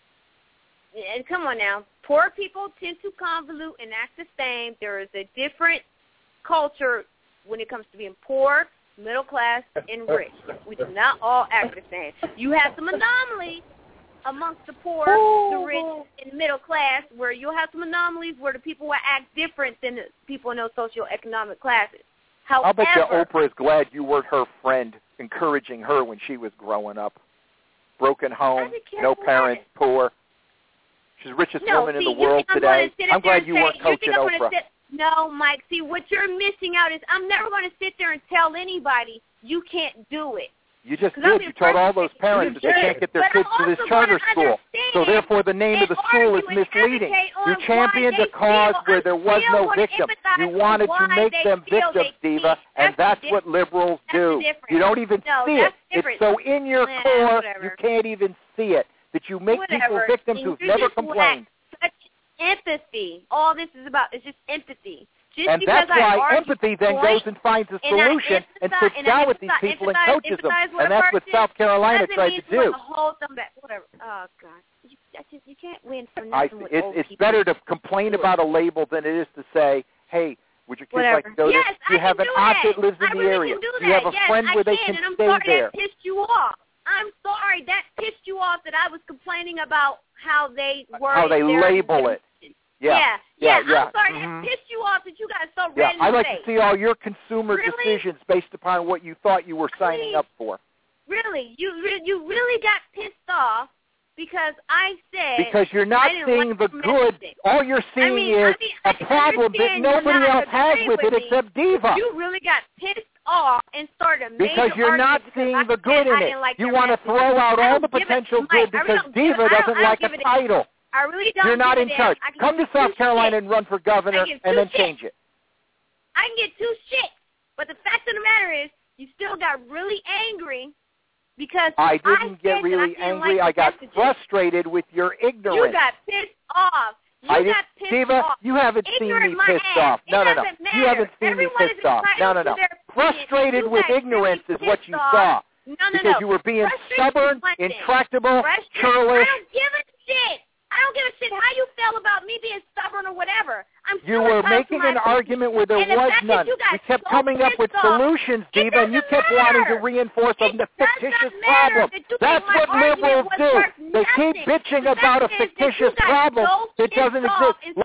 And come on now, poor people tend to convolute and act the same. There is a different culture when it comes to being poor, middle class, and rich. We do not all act the same. You have some anomalies amongst the poor, the rich, and middle class, where you'll have some anomalies where the people will act different than the people in those socioeconomic classes. However, I'll bet you Oprah is glad you weren't her friend, encouraging her when she was growing up. Broken home, no parents, poor. She's the richest woman in the world today. I'm glad you weren't coaching Oprah. No, Mike. See, what you're missing out is I'm never going to sit there and tell anybody you can't do it. You just did. You told all those parents that they can't get their kids to this charter school. So therefore the name of the school is misleading. You championed a cause where there was no victim. You wanted to make them victims, Diva, and that's what liberals do. You don't even see it. It's so in your core you can't even see it, that you make people victims who've never complained. Such empathy. All this is about is just empathy. And that's why empathy then goes and finds a solution and sits down with these people and coaches them. And that's what South Carolina tried to do. Whatever. Oh, God. You can't win for nothing with old It's people. better to complain about a label than it is to say, hey, would your kids like to go there? Do you have an aunt that lives in the area? Do you have a friend where they can stay there? That pissed you off. I'm sorry that pissed you off that I was complaining about how they were. How they label it. Yeah. I'm sorry. It pissed you off that you got so red in the I like face. to see all your consumer decisions based upon what you thought you were signing up for. Really? You really got pissed off because I said... Because you're not seeing the good. All you're seeing is a problem that nobody else has with it except Diva. You really got pissed off and started a major because you're not seeing the good in it. You want to throw out all the potential good because Diva doesn't like a title. I really don't. You're not in charge. Come to South Carolina and run for governor and then change it. I can get 2 shits. But the fact of the matter is, you still got really angry because I didn't get really angry. I got frustrated with your ignorance. You got pissed off. Diva, you haven't seen me pissed off. No. You haven't seen me pissed off. No. Frustrated with ignorance is what you saw. Because you were being stubborn, intractable, churlish. I don't give a shit. I don't give a shit how you felt about me being stubborn or whatever. You were making an argument where there was none. We kept coming up with solutions, Diva, and you kept wanting to reinforce a fictitious problem. That's what liberals do. They keep bitching about a fictitious problem that doesn't exist.